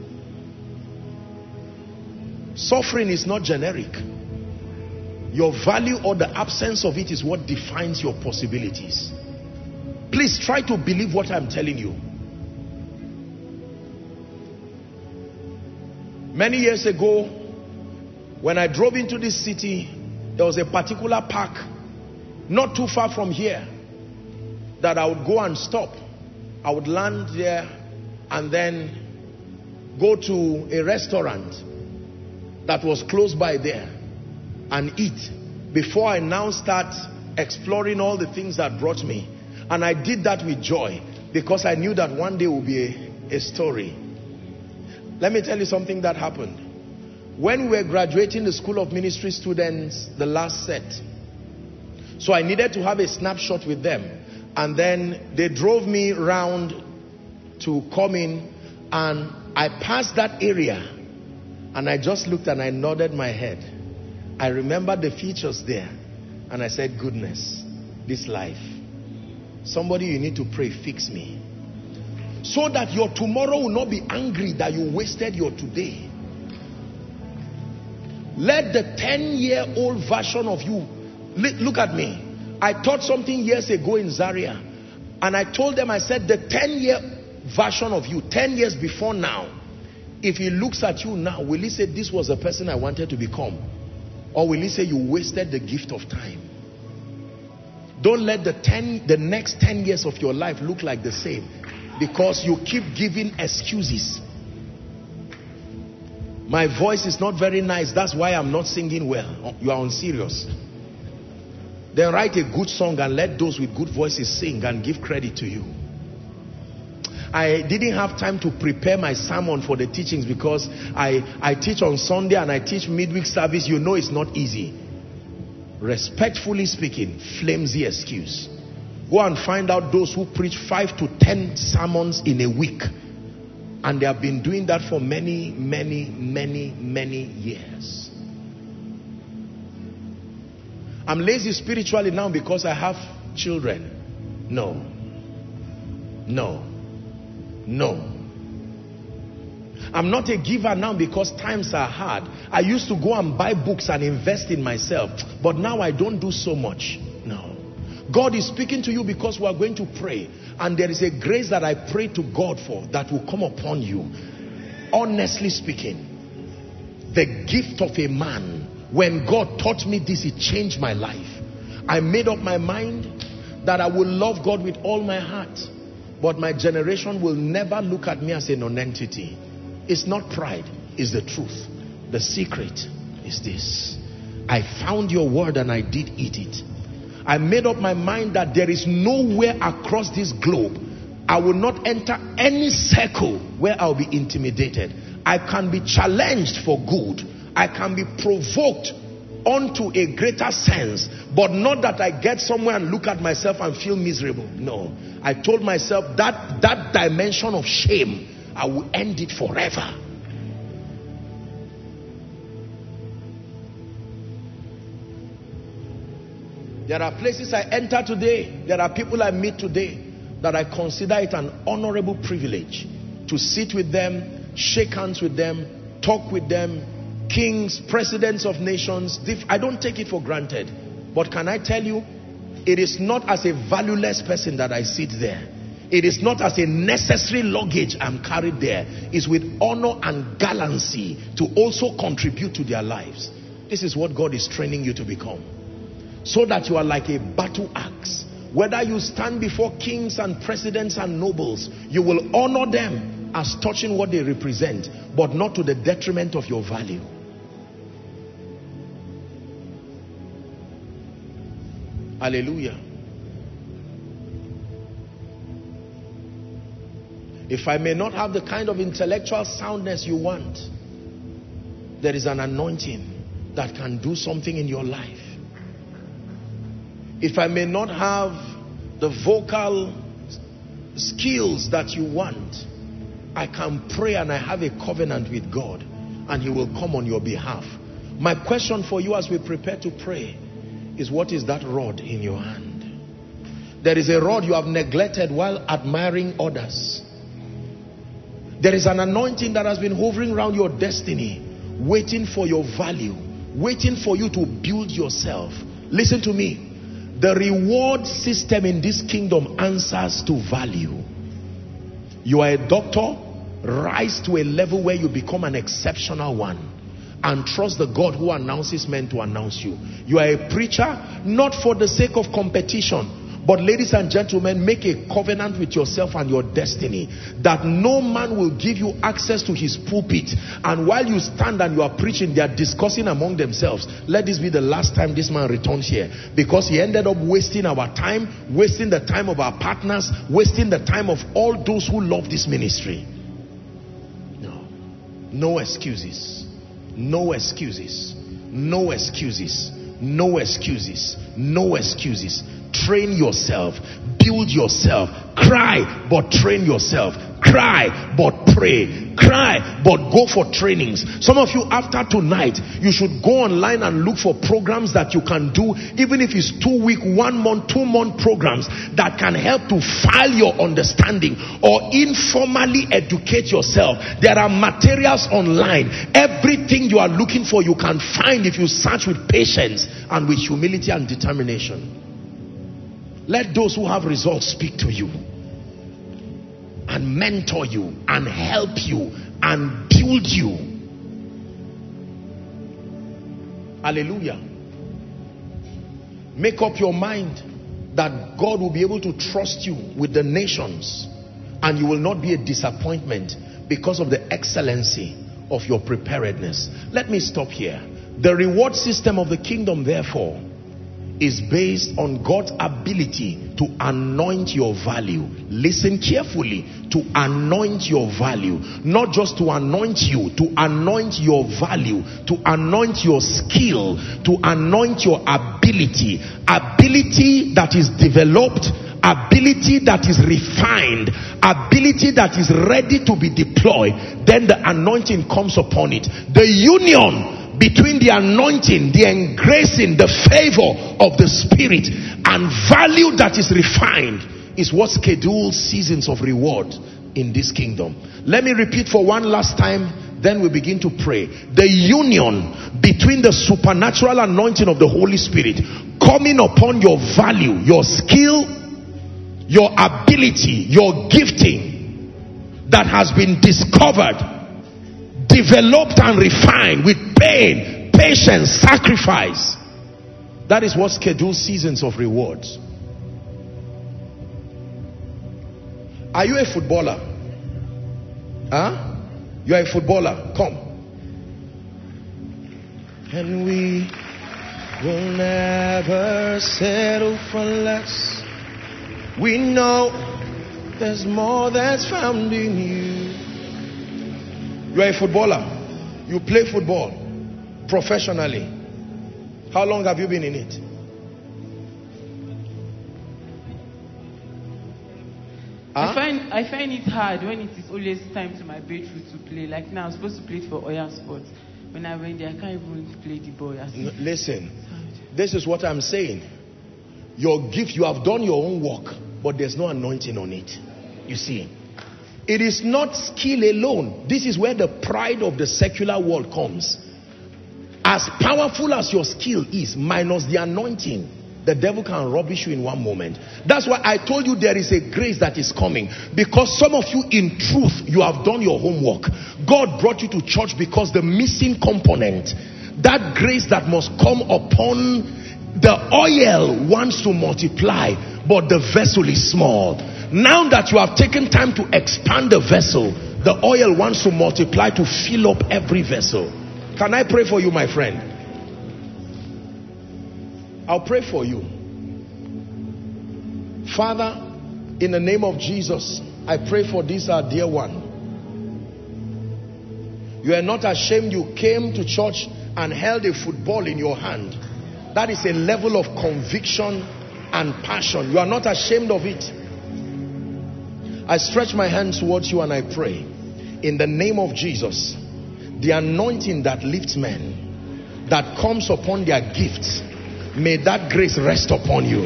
Suffering is not generic. Your value or the absence of it is what defines your possibilities. Please try to believe what I'm telling you. Many years ago, when I drove into this city, there was a particular park not too far from here that I would go and stop. I would land there and then go to a restaurant that was close by there and eat before I now start exploring all the things that brought me. And I did that with joy because I knew that one day will be a story. Let me tell you something that happened. When we were graduating the School of Ministry students, the last set, so I needed to have a snapshot with them. And then they drove me round to come in, and I passed that area and I just looked and I nodded my head. I remembered the features there and I said, goodness, this life. Somebody, you need to pray, fix me. So that your tomorrow will not be angry that you wasted your today. Let the 10-year-old version of you, look at me. I taught something years ago in Zaria, and I told them, I said, the 10-year version of you, 10 years before now, if he looks at you now, will he say, this was the person I wanted to become? Or will he say, you wasted the gift of time? Don't let the next 10 years of your life look like the same, because you keep giving excuses. My voice is not very nice, that's why I'm not singing well. You are unserious. Then write a good song and let those with good voices sing and give credit to you. I didn't have time to prepare my sermon for the teachings because I teach on Sunday and I teach midweek service. You know it's not easy. Respectfully speaking, flimsy excuse. Go and find out those who preach 5 to 10 sermons in a week. And they have been doing that for many, many, many, many years. I'm lazy spiritually now because I have children. No. No. No. I'm not a giver now because times are hard. I used to go and buy books and invest in myself. But now I don't do so much. No. God is speaking to you because we are going to pray. And there is a grace that I pray to God for that will come upon you. Honestly speaking, the gift of a man, when God taught me this, it changed my life. I made up my mind that I will love God with all my heart. But my generation will never look at me as a non-entity. It's not pride, it's the truth. The secret is this. I found your word and I did eat it. I made up my mind that there is nowhere across this globe I will not enter any circle where I'll be intimidated. I can be challenged for good. I can be provoked onto a greater sense, but not that I get somewhere and look at myself and feel miserable. No. I told myself that dimension of shame, I will end it forever. There are places I enter today, there are people I meet today that I consider it an honorable privilege to sit with them, shake hands with them, talk with them, kings, presidents of nations. I don't take it for granted. But can I tell you, it is not as a valueless person that I sit there. It is not as a necessary luggage I'm carried there. It's with honor and gallantry to also contribute to their lives. This is what God is training you to become. So that you are like a battle axe. Whether you stand before kings and presidents and nobles, you will honor them as touching what they represent, but not to the detriment of your value. Hallelujah. If I may not have the kind of intellectual soundness you want, there is an anointing that can do something in your life. If I may not have the vocal skills that you want, I can pray and I have a covenant with God and He will come on your behalf. My question for you as we prepare to pray is, what is that rod in your hand? There is a rod you have neglected while admiring others. There is an anointing that has been hovering around your destiny, waiting for your value, waiting for you to build yourself. Listen to me. The reward system in this kingdom answers to value. You are a doctor, rise to a level where you become an exceptional one and trust the God who announces men to announce you. You are a preacher, not for the sake of competition, but ladies and gentlemen, make a covenant with yourself and your destiny that no man will give you access to his pulpit, and while you stand and you are preaching, they are discussing among themselves, let this be the last time this man returns here, because he ended up wasting our time, wasting the time of our partners, wasting the time of all those who love this ministry. No excuses. No excuses. No excuses. No excuses. No excuses. Train yourself. Build yourself. Cry, but train yourself. Cry, but pray. Cry, but go for trainings. Some of you, after tonight, you should go online and look for programs that you can do, even if it's 2 week, 1 month, 2 month programs that can help to file your understanding or informally educate yourself. There are materials online. Everything you are looking for, you can find if you search with patience and with humility and determination. Let those who have results speak to you and mentor you and help you and build you. Hallelujah. Make up your mind that God will be able to trust you with the nations, and you will not be a disappointment because of the excellency of your preparedness. Let me stop here. The reward system of the kingdom, therefore, is based on God's ability to anoint your value. Listen carefully. To anoint your value. Not just to anoint you, to anoint your value, to anoint your skill, to anoint your ability. Ability that is developed, ability that is refined, ability that is ready to be deployed. Then the anointing comes upon it. The union between the anointing, the engracing, the favor of the Spirit and value that is refined is what schedules seasons of reward in this kingdom. Let me repeat for one last time, then we begin to pray. The union between the supernatural anointing of the Holy Spirit coming upon your value, your skill, your ability, your gifting that has been discovered, developed and refined with pain, patience, sacrifice. That is what schedules seasons of rewards. Are you a footballer? Huh? You are a footballer. Come. And we will never settle for less. We know there's more that's found in you. You are a footballer. You play football professionally. How long have you been in it? Huh? I find it hard when it is always time to my breakthrough to play. Like now, I'm supposed to play for Oya Sports. When I went there, I can't even play the ball. Listen, this is what I'm saying. Your gift, you have done your own work, but there's no anointing on it. You see, it is not skill alone. This is where the pride of the secular world comes. As powerful as your skill is, minus the anointing, the devil can rubbish you in one moment. That's why I told you there is a grace that is coming. Because some of you, in truth, you have done your homework. God brought you to church because the missing component, that grace that must come upon the oil, wants to multiply, but the vessel is small. Now that you have taken time to expand the vessel, the oil wants to multiply to fill up every vessel. Can I pray for you, my friend? I'll pray for you. Father, in the name of Jesus, I pray for this our dear one. You are not ashamed. You came to church and held a football in your hand. That is a level of conviction and passion. You are not ashamed of it. I stretch my hands towards you and I pray, in the name of Jesus, the anointing that lifts men, that comes upon their gifts, may that grace rest upon you.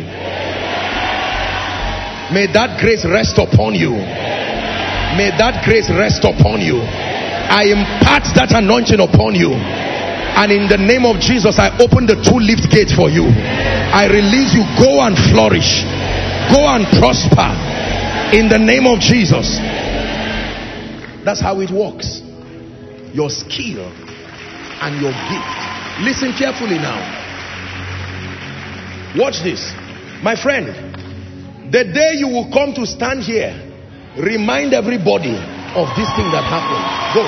May that grace rest upon you. May that grace rest upon you. I impart that anointing upon you. And in the name of Jesus, I open the 2 lift gates for you. I release you. Go and flourish. Go and prosper. In the name of Jesus. That's how it works. Your skill and your gift. Listen carefully now. Watch this. My friend, the day you will come to stand here, remind everybody of this thing that happened. Go.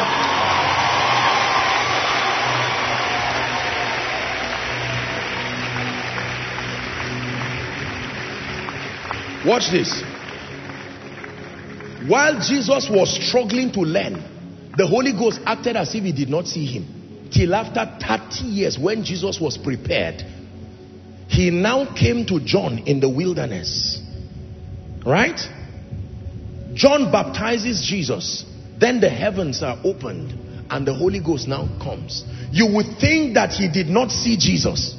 Watch this. While Jesus was struggling to learn, the Holy Ghost acted as if he did not see him. Till after 30 years, when Jesus was prepared, he now came to John in the wilderness. Right? John baptizes Jesus. Then the heavens are opened and the Holy Ghost now comes. You would think that he did not see Jesus.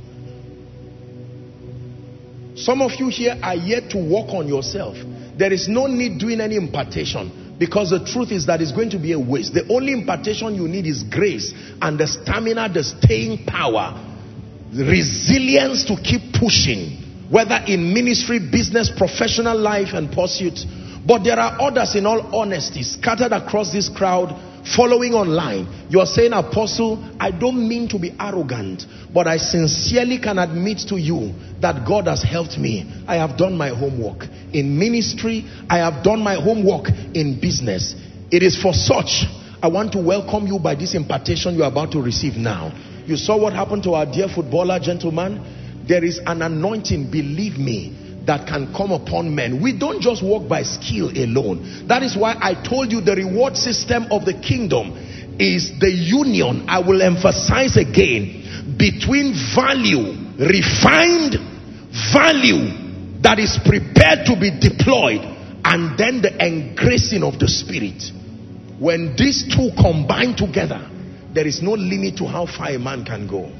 Some of you here are yet to work on yourself. There is no need doing any impartation, because the truth is that it's going to be a waste. The only impartation you need is grace and the stamina, the staying power, the resilience to keep pushing, whether in ministry, business, professional life and pursuit. But there are others, in all honesty, scattered across this crowd, following online. You are saying, Apostle, I don't mean to be arrogant, but I sincerely can admit to you that God has helped me. I have done my homework in ministry. I have done my homework in business. It is for such I want to welcome you by this impartation you are about to receive now. You saw what happened to our dear footballer, gentleman. There is an anointing, believe me, that can come upon men. We don't just walk by skill alone. That is why I told you the reward system of the kingdom is the union, I will emphasize again, between value, refined value that is prepared to be deployed, and then the engracing of the Spirit. When these two combine together, there is no limit to how far a man can go.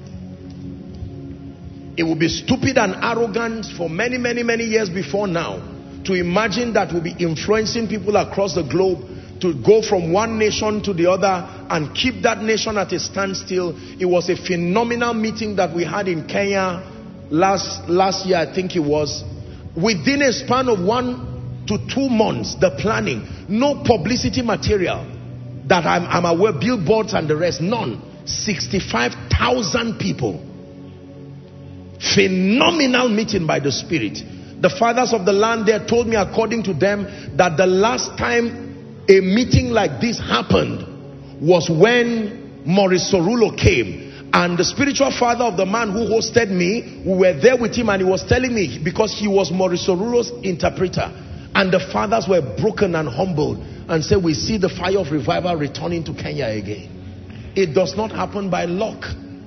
It will be stupid and arrogant for many years before now to imagine that we'll be influencing people across the globe to go from one nation to the other and keep that nation at a standstill. It was a phenomenal meeting that we had in Kenya last year, I think it was. Within a span of 1 to 2 months, the planning, no publicity material that I'm aware, billboards and the rest, none. 65,000 people. Phenomenal meeting by the Spirit. The fathers of the land there told me, according to them, that the last time a meeting like this happened was when Maurice Sorulo came. And the spiritual father of the man who hosted me, we were there with him, and he was telling me, because he was Maurice Sorulo's interpreter, and the fathers were broken and humbled and said, we see the fire of revival returning to Kenya again. It does not happen by luck.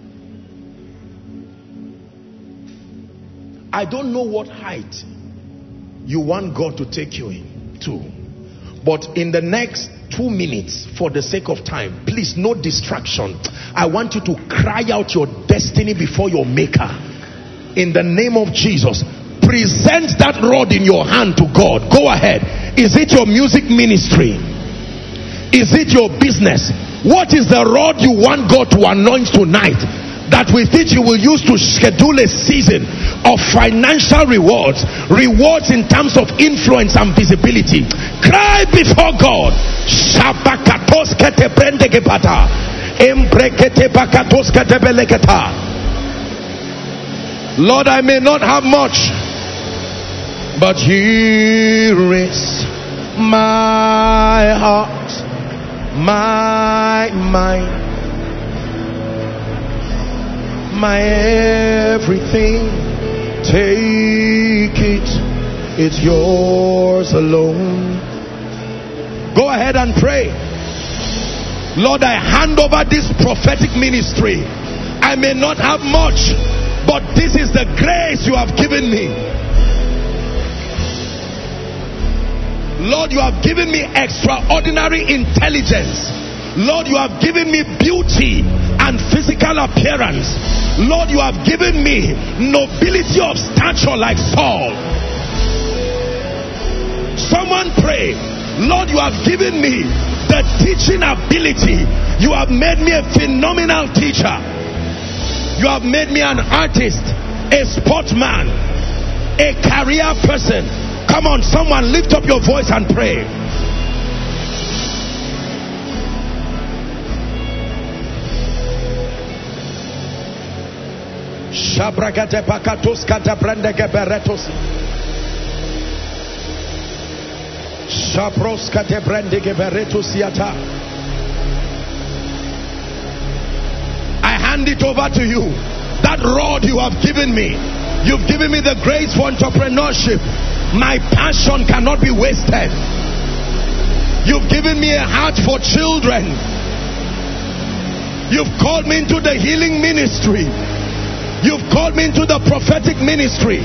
I don't know what height you want God to take you to, but in the next 2 minutes, for the sake of time, please, no distraction. I want you to cry out your destiny before your maker. In the name of Jesus, present that rod in your hand to God. Go ahead. Is it your music ministry? Is it your business? What is the rod you want God to anoint tonight? that with it you will use to schedule a season of financial rewards, rewards in terms of influence and visibility. Cry before God. Lord, I may not have much, but here is my heart, my mind, my everything. Take it, it's yours alone. Go ahead and pray. Lord, I hand over this prophetic ministry. I may not have much, but this is the grace you have given me. Lord, you have given me extraordinary intelligence. Lord, you have given me beauty and physical appearance. Lord, you have given me nobility of stature like Saul. Someone pray. Lord, you have given me the teaching ability. You have made me a phenomenal teacher. You have made me an artist, a sportsman, a career person. Come on, someone lift up your voice and pray. Shabragate pakatos kata brandege beretos. Shabros kate brandege beretos yata. I hand it over to you. That rod you have given me. You've given me the grace for entrepreneurship. My passion cannot be wasted. You've given me a heart for children. You've called me into the healing ministry. You've called me into the prophetic ministry.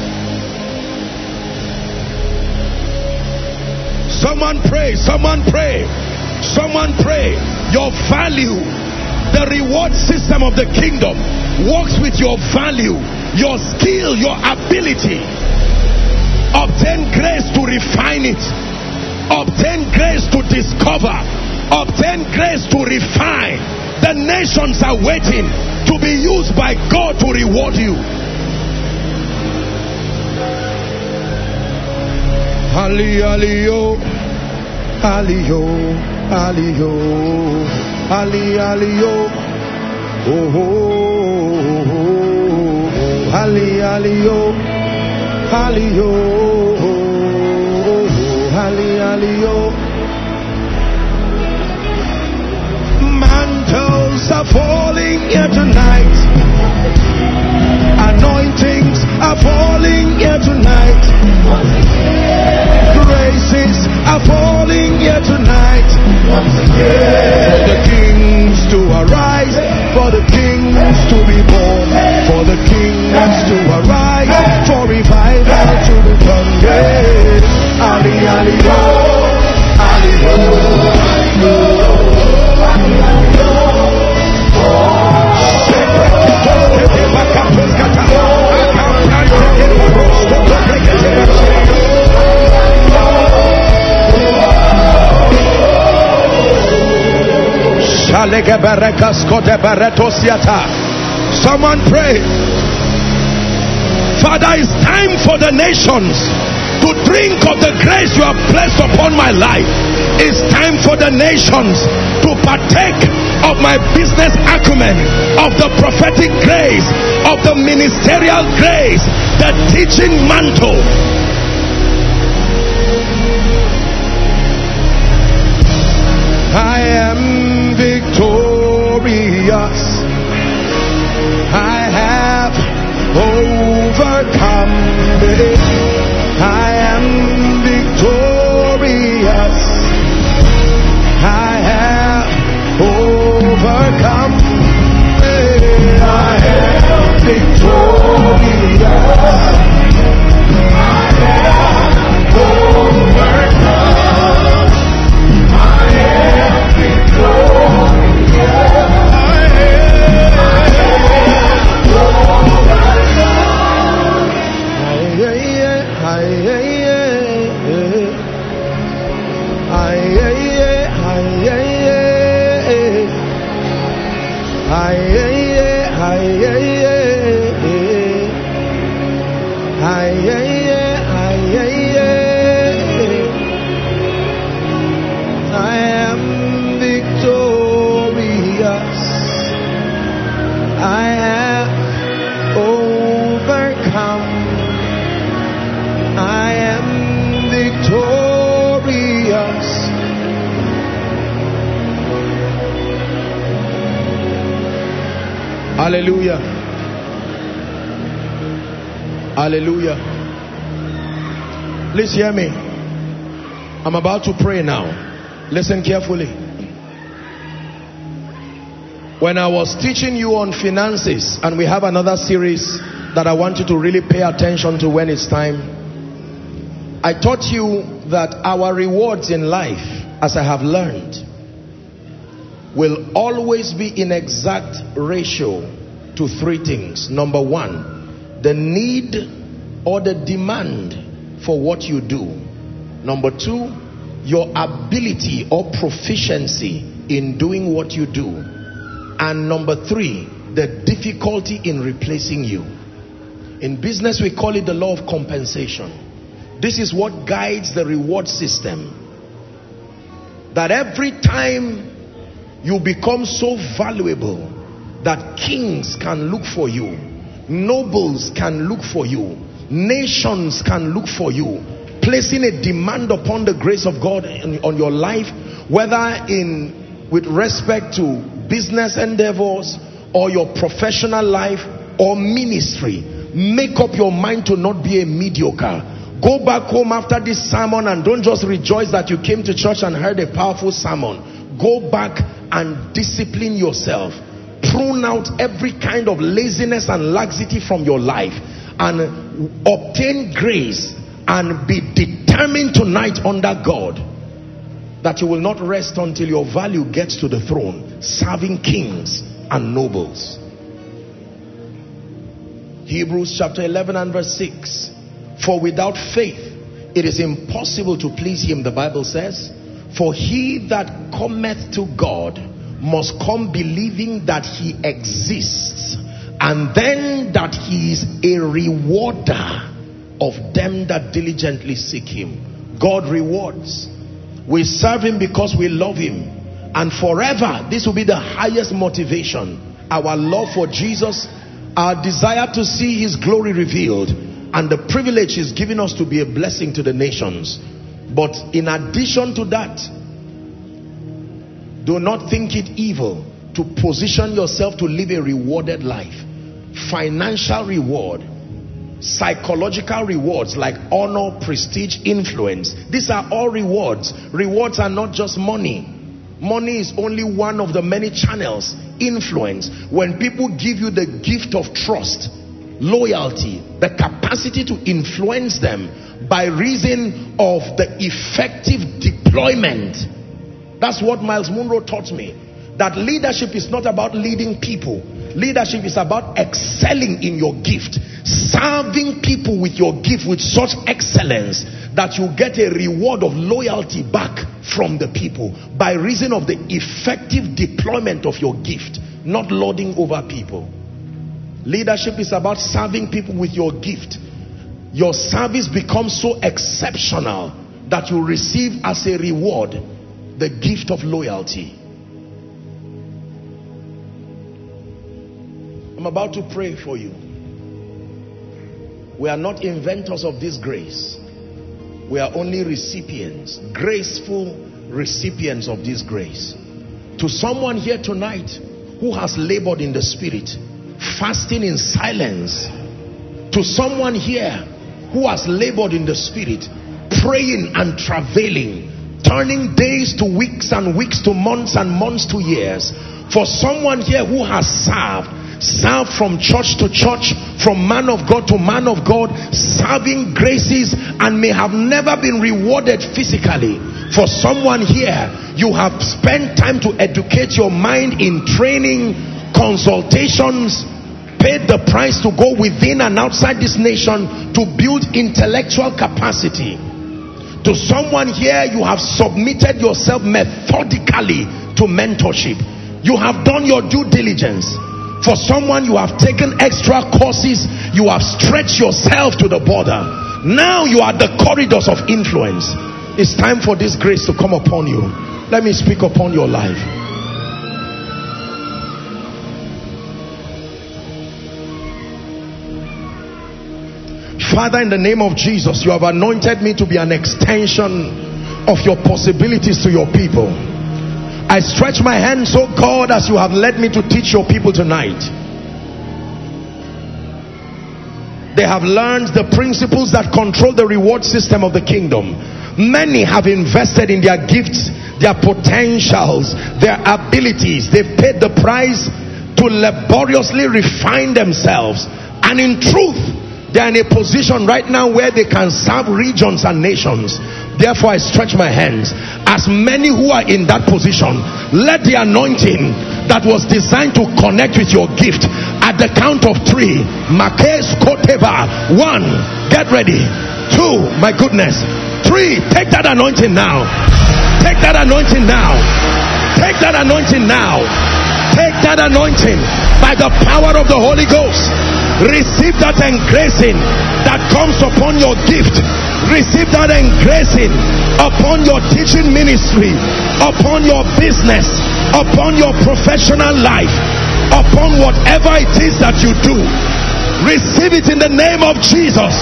Someone pray, someone pray, someone pray. Your value, the reward system of the kingdom works with your value, your skill, your ability. Obtain grace to refine it. Obtain grace to discover. Obtain grace to refine. The nations are waiting to be used by God to reward you. Ali, aliyo, aliyo, aliyo, ali, aliyo, oh, oh, oh, ali, aliyo, aliyo, oh, ali, aliyo. Mantles are falling here tonight. Anointings are falling here tonight. Graces are falling here tonight. For the kings to arise, for the kings to be born, for the kings to arise, for revival to be founded. Ali, Ali, oh, Ali, oh, Ali, oh. Someone pray. Father, it's time for the nations to drink of the grace you have placed upon my life. It's time for the nations to partake of my business acumen, of the prophetic grace, of the ministerial grace, the teaching mantle. I am victorious. I have overcome it. I am victorious. I have overcome it. I am victorious. I have overcome. I am victorious. I have overcome. am victorious. I have overcome. I am victorious. Hallelujah. Hallelujah. Please hear me. I'm about to pray now. Listen carefully. When I was teaching you on finances, and we have another series that I want you to really pay attention to when it's time, I taught you that our rewards in life, as I have learned, will always be in exact ratio to three things. Number one, the need or the demand for what you do. Number two, your ability or proficiency in doing what you do. And number three, the difficulty in replacing you. In business, we call it the law of compensation. This is what guides the reward system. That every time you become so valuable that kings can look for you, nobles can look for you, nations can look for you, placing a demand upon the grace of God on your life, whether with respect to business endeavors or your professional life or ministry. Make up your mind to not be a mediocre. Go back home after this sermon and don't just rejoice that you came to church and heard a powerful sermon. Go back and discipline yourself. Prune out every kind of laziness and laxity from your life and obtain grace, and be determined tonight under God that you will not rest until your value gets to the throne, serving kings and nobles. Hebrews chapter 11 and verse 6. For without faith it is impossible to please him, the Bible says. For he that cometh to God must come believing that he exists, and then that he is a rewarder of them that diligently seek him. God rewards. We serve him because we love him, and forever this will be the highest motivation. Our love for Jesus, our desire to see his glory revealed, and the privilege he's given us to be a blessing to the nations. But in addition to that, do not think it evil to position yourself to live a rewarded life. Financial reward, psychological rewards like honor, prestige, influence. These are all rewards. Rewards are not just money. Money is only one of the many channels. Influence, when people give you the gift of trust, loyalty, the capacity to influence them by reason of the effective deployment. That's what Miles Monroe taught me. That leadership is not about leading people. Leadership is about excelling in your gift, serving people with your gift with such excellence that you get a reward of loyalty back from the people by reason of the effective deployment of your gift, not lording over people. Leadership is about serving people with your gift. Your service becomes so exceptional that you receive as a reward the gift of loyalty. I'm about to pray for you. We are not inventors of this grace. We are only recipients, graceful recipients of this grace. To someone here tonight who has labored in the spirit, fasting in silence. To someone here who has labored in the spirit, praying and travailing, turning days to weeks and weeks to months and months to years. For someone here who has served from church to church, from man of God to man of God, serving graces and may have never been rewarded physically. For someone here, you have spent time to educate your mind in training, consultations, paid the price to go within and outside this nation to build intellectual capacity. To someone here, you have submitted yourself methodically to mentorship. You have done your due diligence. For someone, you have taken extra courses, you have stretched yourself to the border. Now you are the corridors of influence. It's time for this grace to come upon you. Let me speak upon your life. Father, in the name of Jesus, you have anointed me to be an extension of your possibilities to your people. I stretch my hands, oh God, as you have led me to teach your people tonight. They have learned the principles that control the reward system of the kingdom. Many have invested in their gifts, their potentials, their abilities. They've paid the price to laboriously refine themselves. And in truth, they are in a position right now where they can serve regions and nations. Therefore, I stretch my hands. As many who are in that position, let the anointing that was designed to connect with your gift, at the count of 3, Makes Koteva, 1, get ready. 2, my goodness. 3, take that anointing now. Take that anointing now. Take that anointing now. Take that anointing by the power of the Holy Ghost. Receive that engracing that comes upon your gift. Receive that engracing upon your teaching ministry, upon your business, upon your professional life, upon whatever it is that you do. Receive it in the name of Jesus.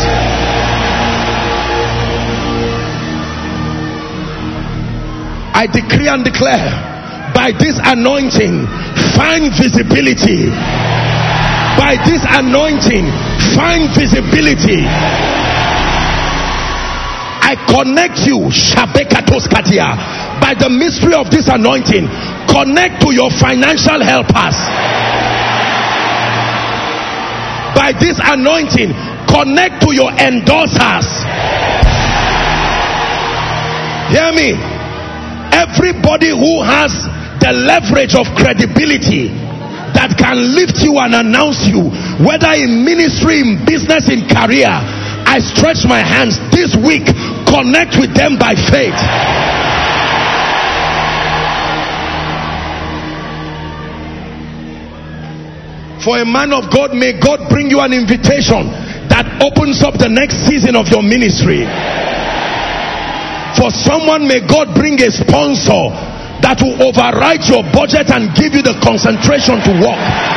I decree and declare, by this anointing, find visibility. By this anointing, find visibility. I connect you, Shabekatos Katia, by the mystery of this anointing. Connect to your financial helpers. By this anointing, connect to your endorsers. Hear me. Everybody who has the leverage of credibility that can lift you and announce you, whether in ministry, in business, in career, I stretch my hands this week. Connect with them by faith. For a man of God, may God bring you an invitation that opens up the next season of your ministry. For someone, may God bring a sponsor that will override your budget and give you the concentration to work.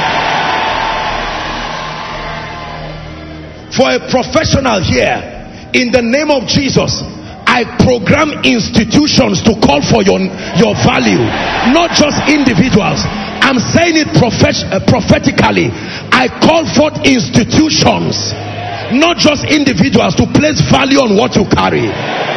For a professional here, in the name of Jesus, I program institutions to call for your value, not just individuals. I'm saying it prophetically. I call forth institutions, not just individuals, to place value on what you carry.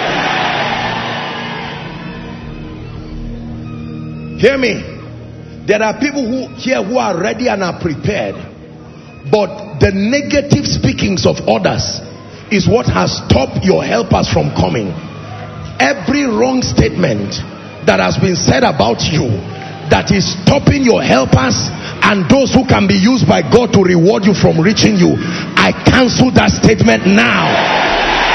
Hear me. There are people who are ready and are prepared, but the negative speakings of others is what has stopped your helpers from coming. Every wrong statement that has been said about you that is stopping your helpers and those who can be used by God to reward you from reaching you, I cancel that statement now.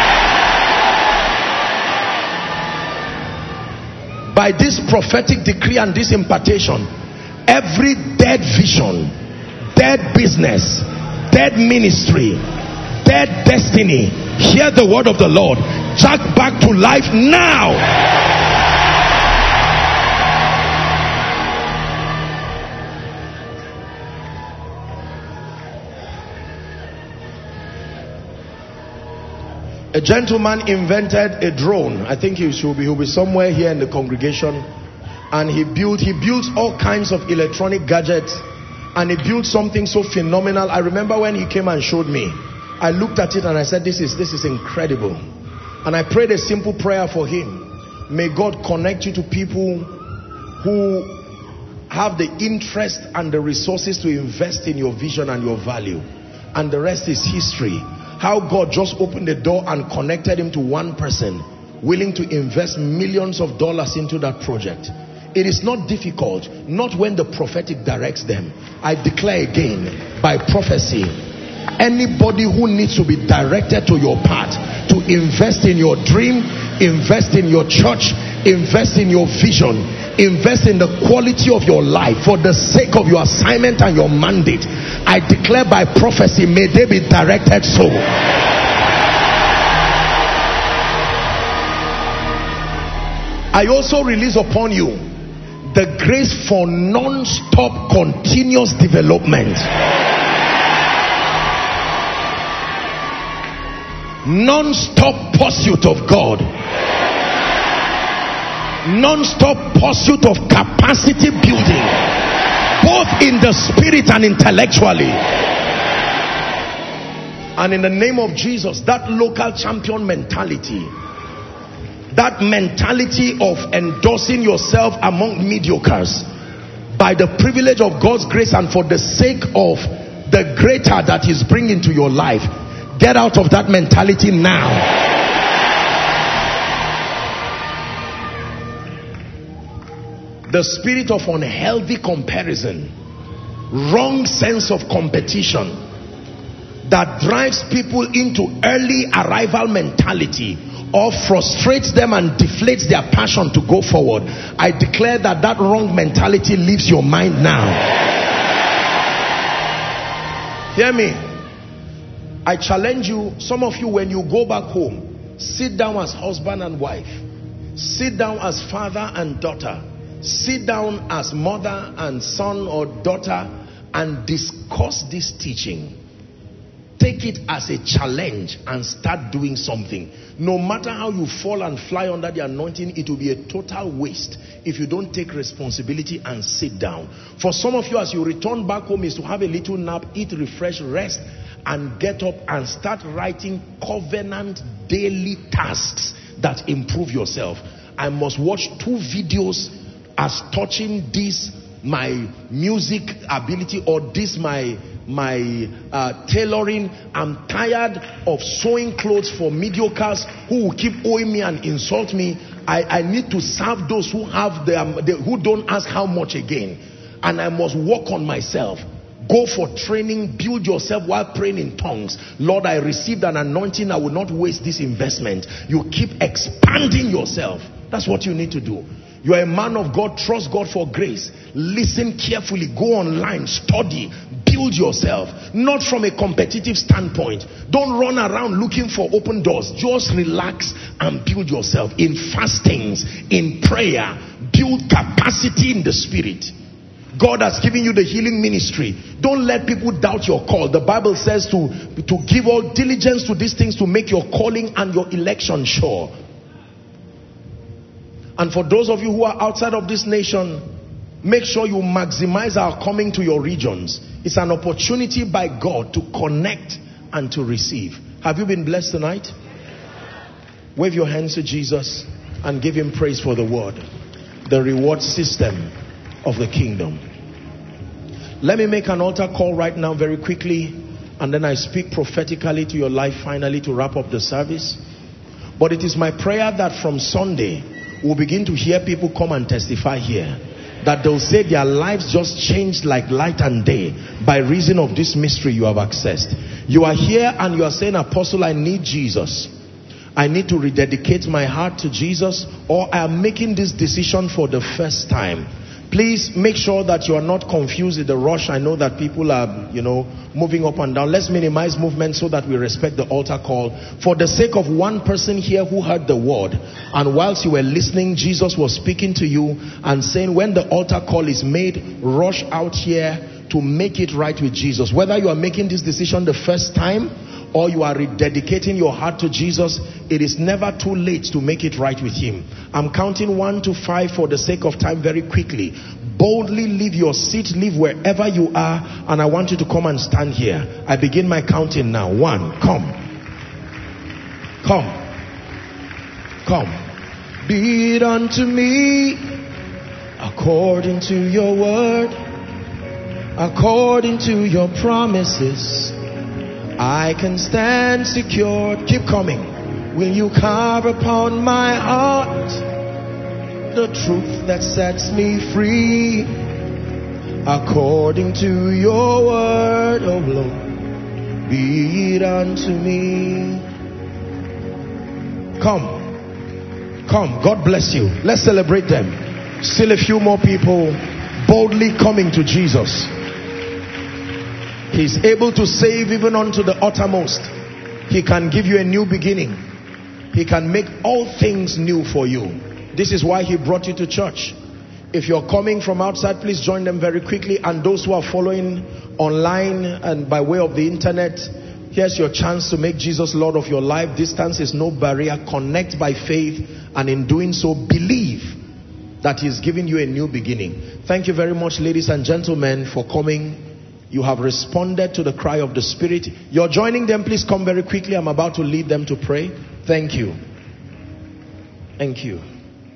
By this prophetic decree and this impartation, every dead vision, dead business, dead ministry, dead destiny, hear the word of the Lord, jack back to life now. A gentleman invented a drone. I think he'll be somewhere here in the congregation. And he builds all kinds of electronic gadgets. And he built something so phenomenal. I remember when he came and showed me, I looked at it and I said, this is incredible. And I prayed a simple prayer for him. May God connect you to people who have the interest and the resources to invest in your vision and your value. And the rest is history. How God just opened the door and connected him to one person willing to invest millions of dollars into that project. It is not difficult, not when the prophetic directs them. I declare again, by prophecy, anybody who needs to be directed to your path, to invest in your dream, invest in your church, invest in your vision, invest in the quality of your life for the sake of your assignment and your mandate. I declare by prophecy, may they be directed so. I also release upon you the grace for non-stop continuous development. Non-stop pursuit of God. Non-stop pursuit of capacity building, both in the spirit and intellectually. And in the name of Jesus, that local champion mentality, that mentality of endorsing yourself among mediocres, by the privilege of God's grace and for the sake of the greater that He's bringing to your life, get out of that mentality now. The spirit of unhealthy comparison, wrong sense of competition that drives people into early arrival mentality, or frustrates them and deflates their passion to go forward. I declare that that wrong mentality leaves your mind now. Hear me. I challenge you, some of you, when you go back home, sit down as husband and wife, sit down as father and daughter, sit down as mother and son or daughter, and discuss this teaching. Take it as a challenge and start doing something. No matter how you fall and fly under the anointing, it will be a total waste if you don't take responsibility and sit down. For some of you, as you return back home, is to have a little nap, eat, refresh, rest, and get up and start writing covenant daily tasks that improve yourself. I must watch 2 videos as touching this my music ability, or this my tailoring. I'm tired of sewing clothes for mediocres who will keep owing me and insult me. I need to serve those who have who don't ask how much again. And I must work on myself. Go for training, build yourself while praying in tongues. Lord, I received an anointing, I will not waste this investment. You keep expanding yourself. That's what you need to do. You are a man of God, trust God for grace. Listen carefully, go online, study, build yourself. Not from a competitive standpoint. Don't run around looking for open doors. Just relax and build yourself in fastings, in prayer. Build capacity in the spirit. God has given you the healing ministry. Don't let people doubt your call. The Bible says to give all diligence to these things, to make your calling and your election sure. And for those of you who are outside of this nation, make sure you maximize our coming to your regions. It's an opportunity by God to connect and to receive. Have you been blessed tonight? Wave your hands to Jesus and give Him praise for the word. The reward system of the kingdom. Let me make an altar call right now very quickly, and then I speak prophetically to your life finally to wrap up the service. But it is my prayer that from Sunday we'll begin to hear people come and testify here, that they'll say their lives just changed like light and day by reason of this mystery you have accessed. You are here and you are saying, Apostle, I need Jesus. I need to rededicate my heart to Jesus, or I am making this decision for the first time. Please make sure that you are not confused with the rush. I know that people are, moving up and down. Let's minimize movement so that we respect the altar call. For the sake of one person here who heard the word, and whilst you were listening, Jesus was speaking to you and saying, when the altar call is made, rush out here to make it right with Jesus. Whether you are making this decision the first time or you are rededicating your heart to Jesus, it is never too late to make it right with Him. I'm counting 1 to 5 for the sake of time very quickly. Boldly leave your seat, leave wherever you are, and I want you to come and stand here. I begin my counting now. 1, come. Be it unto me according to your word, according to your promises. I can stand secure. Keep coming. Will you carve upon my heart the truth that sets me free, according to your word, oh Lord, be it unto me. Come Come, God bless you. Let's celebrate them. Still a few more people boldly coming to Jesus. He's able to save even unto the uttermost. He can give you a new beginning. He can make all things new for you. This is why he brought you to church. If you're coming from outside, please join them very quickly. And those who are following online and by way of the internet, here's your chance to make Jesus Lord of your life. Distance is no barrier. Connect by faith, and in doing so, believe that he's giving you a new beginning. Thank you very much, ladies and gentlemen, for coming. You have responded to the cry of the Spirit. You're joining them. Please come very quickly. I'm about to lead them to pray. Thank you. Thank you.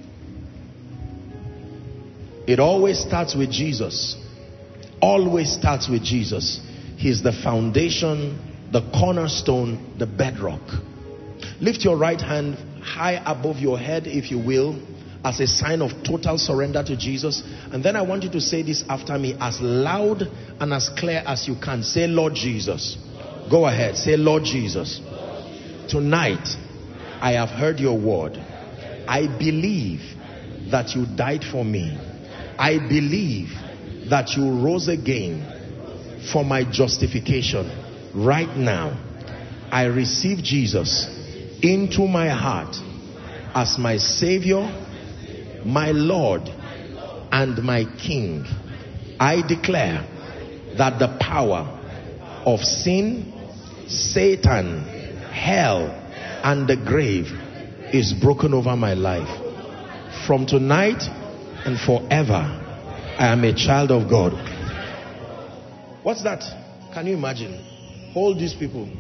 It always starts with Jesus. Always starts with Jesus. He's the foundation, the cornerstone, the bedrock. Lift your right hand high above your head, if you will, as a sign of total surrender to Jesus. And then I want you to say this after me as loud and as clear as you can. Say, Lord Jesus. Go ahead. Say, Lord Jesus. Tonight, I have heard your word. I believe that you died for me. I believe that you rose again for my justification. Right now, I receive Jesus into my heart as my Savior, my Lord, and my King. I declare that the power of sin, Satan, hell, and the grave is broken over my life. From tonight and forever, I am a child of God. What's that? Can you imagine? Hold these people.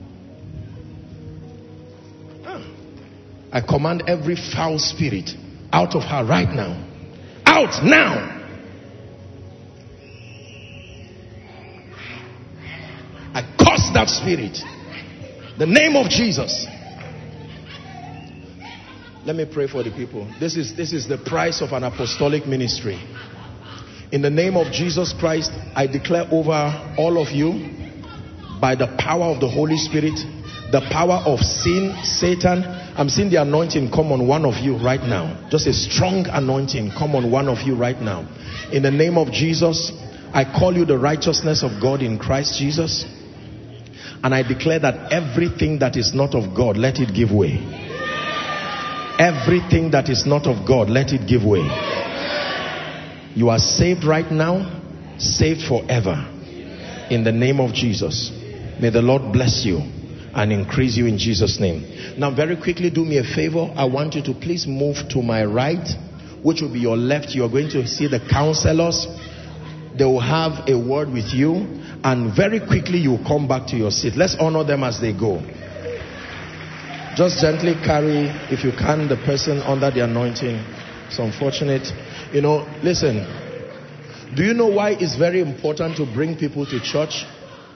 I command every foul spirit out of her right now. Out now. I curse that spirit. The name of Jesus. Let me pray for the people. This is the price of an apostolic ministry. In the name of Jesus Christ, I declare over all of you, by the power of the Holy Spirit, the power of sin, Satan. I'm seeing the anointing come on one of you right now. Just a strong anointing come on one of you right now. In the name of Jesus, I call you the righteousness of God in Christ Jesus. And I declare that everything that is not of God, let it give way. Everything that is not of God, let it give way. You are saved right now, saved forever. In the name of Jesus. May the Lord bless you and increase you in Jesus' name. Now very quickly, do me a favor. I want you to please move to my right, which will be your left. You are going to see the counselors. They will have a word with you, and very quickly you will come back to your seat. Let's honor them as they go. Just gently carry, if you can, the person under the anointing. It's unfortunate. You know, listen. Do you know why it's very important to bring people to church?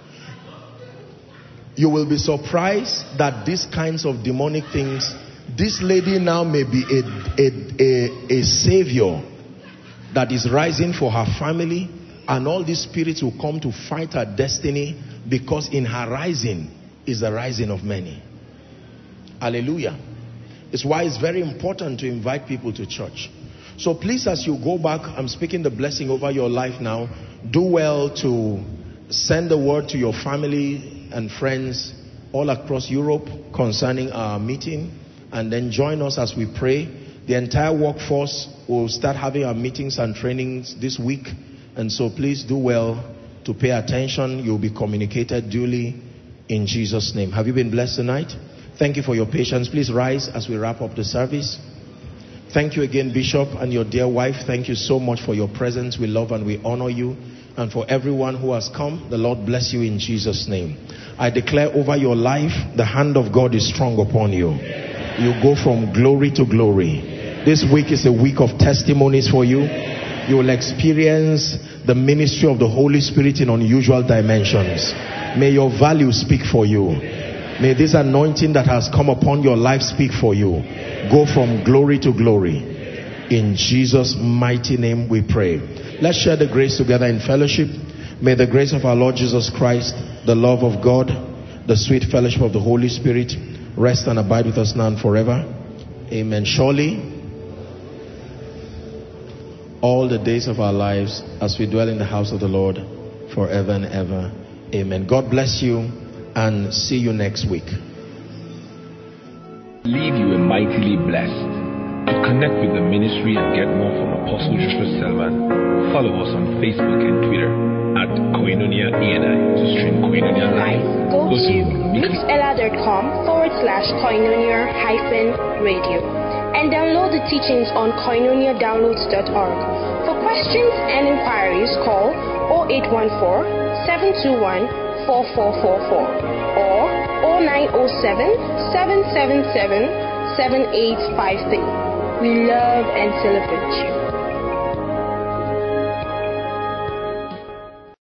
You will be surprised that these kinds of demonic things, this lady now may be a savior that is rising for her family, and all these spirits will come to fight her destiny, because in her rising is the rising of many. Hallelujah. It's why it's very important to invite people to church. So please, as you go back, I'm speaking the blessing over your life now. Do well to send the word to your family and friends all across Europe concerning our meeting, and then join us as we pray. The entire workforce will start having our meetings and trainings this week, and so please do well to pay attention. You'll be communicated duly in Jesus' name. Have you been blessed tonight? Thank you for your patience. Please rise as we wrap up the service. Thank you again, Bishop, and your dear wife. Thank you so much for your presence. We love and we honor you. And for everyone who has come, the Lord bless you in Jesus' name. I declare over your life, the hand of God is strong upon you. You go from glory to glory. This week is a week of testimonies for you. You will experience the ministry of the Holy Spirit in unusual dimensions. May your value speak for you. May this anointing that has come upon your life speak for you. Go from glory to glory. In Jesus' mighty name we pray. Let's share the grace together in fellowship. May the grace of our Lord Jesus Christ, the love of God, the sweet fellowship of the Holy Spirit rest and abide with us now and forever. Amen. Surely, all the days of our lives as we dwell in the house of the Lord forever and ever. Amen. God bless you and see you next week. Leave you are mightily blessed. To connect with the ministry and get more from Apostle Joshua Selman, follow us on Facebook and Twitter at Koinonia ANI. To stream Koinonia live, go to mixella.com/koinonia-radio and download the teachings on koinoniadownloads.org. For questions and inquiries, call 0814-721-4444 or 0907-777-7853. We love and celebrate you.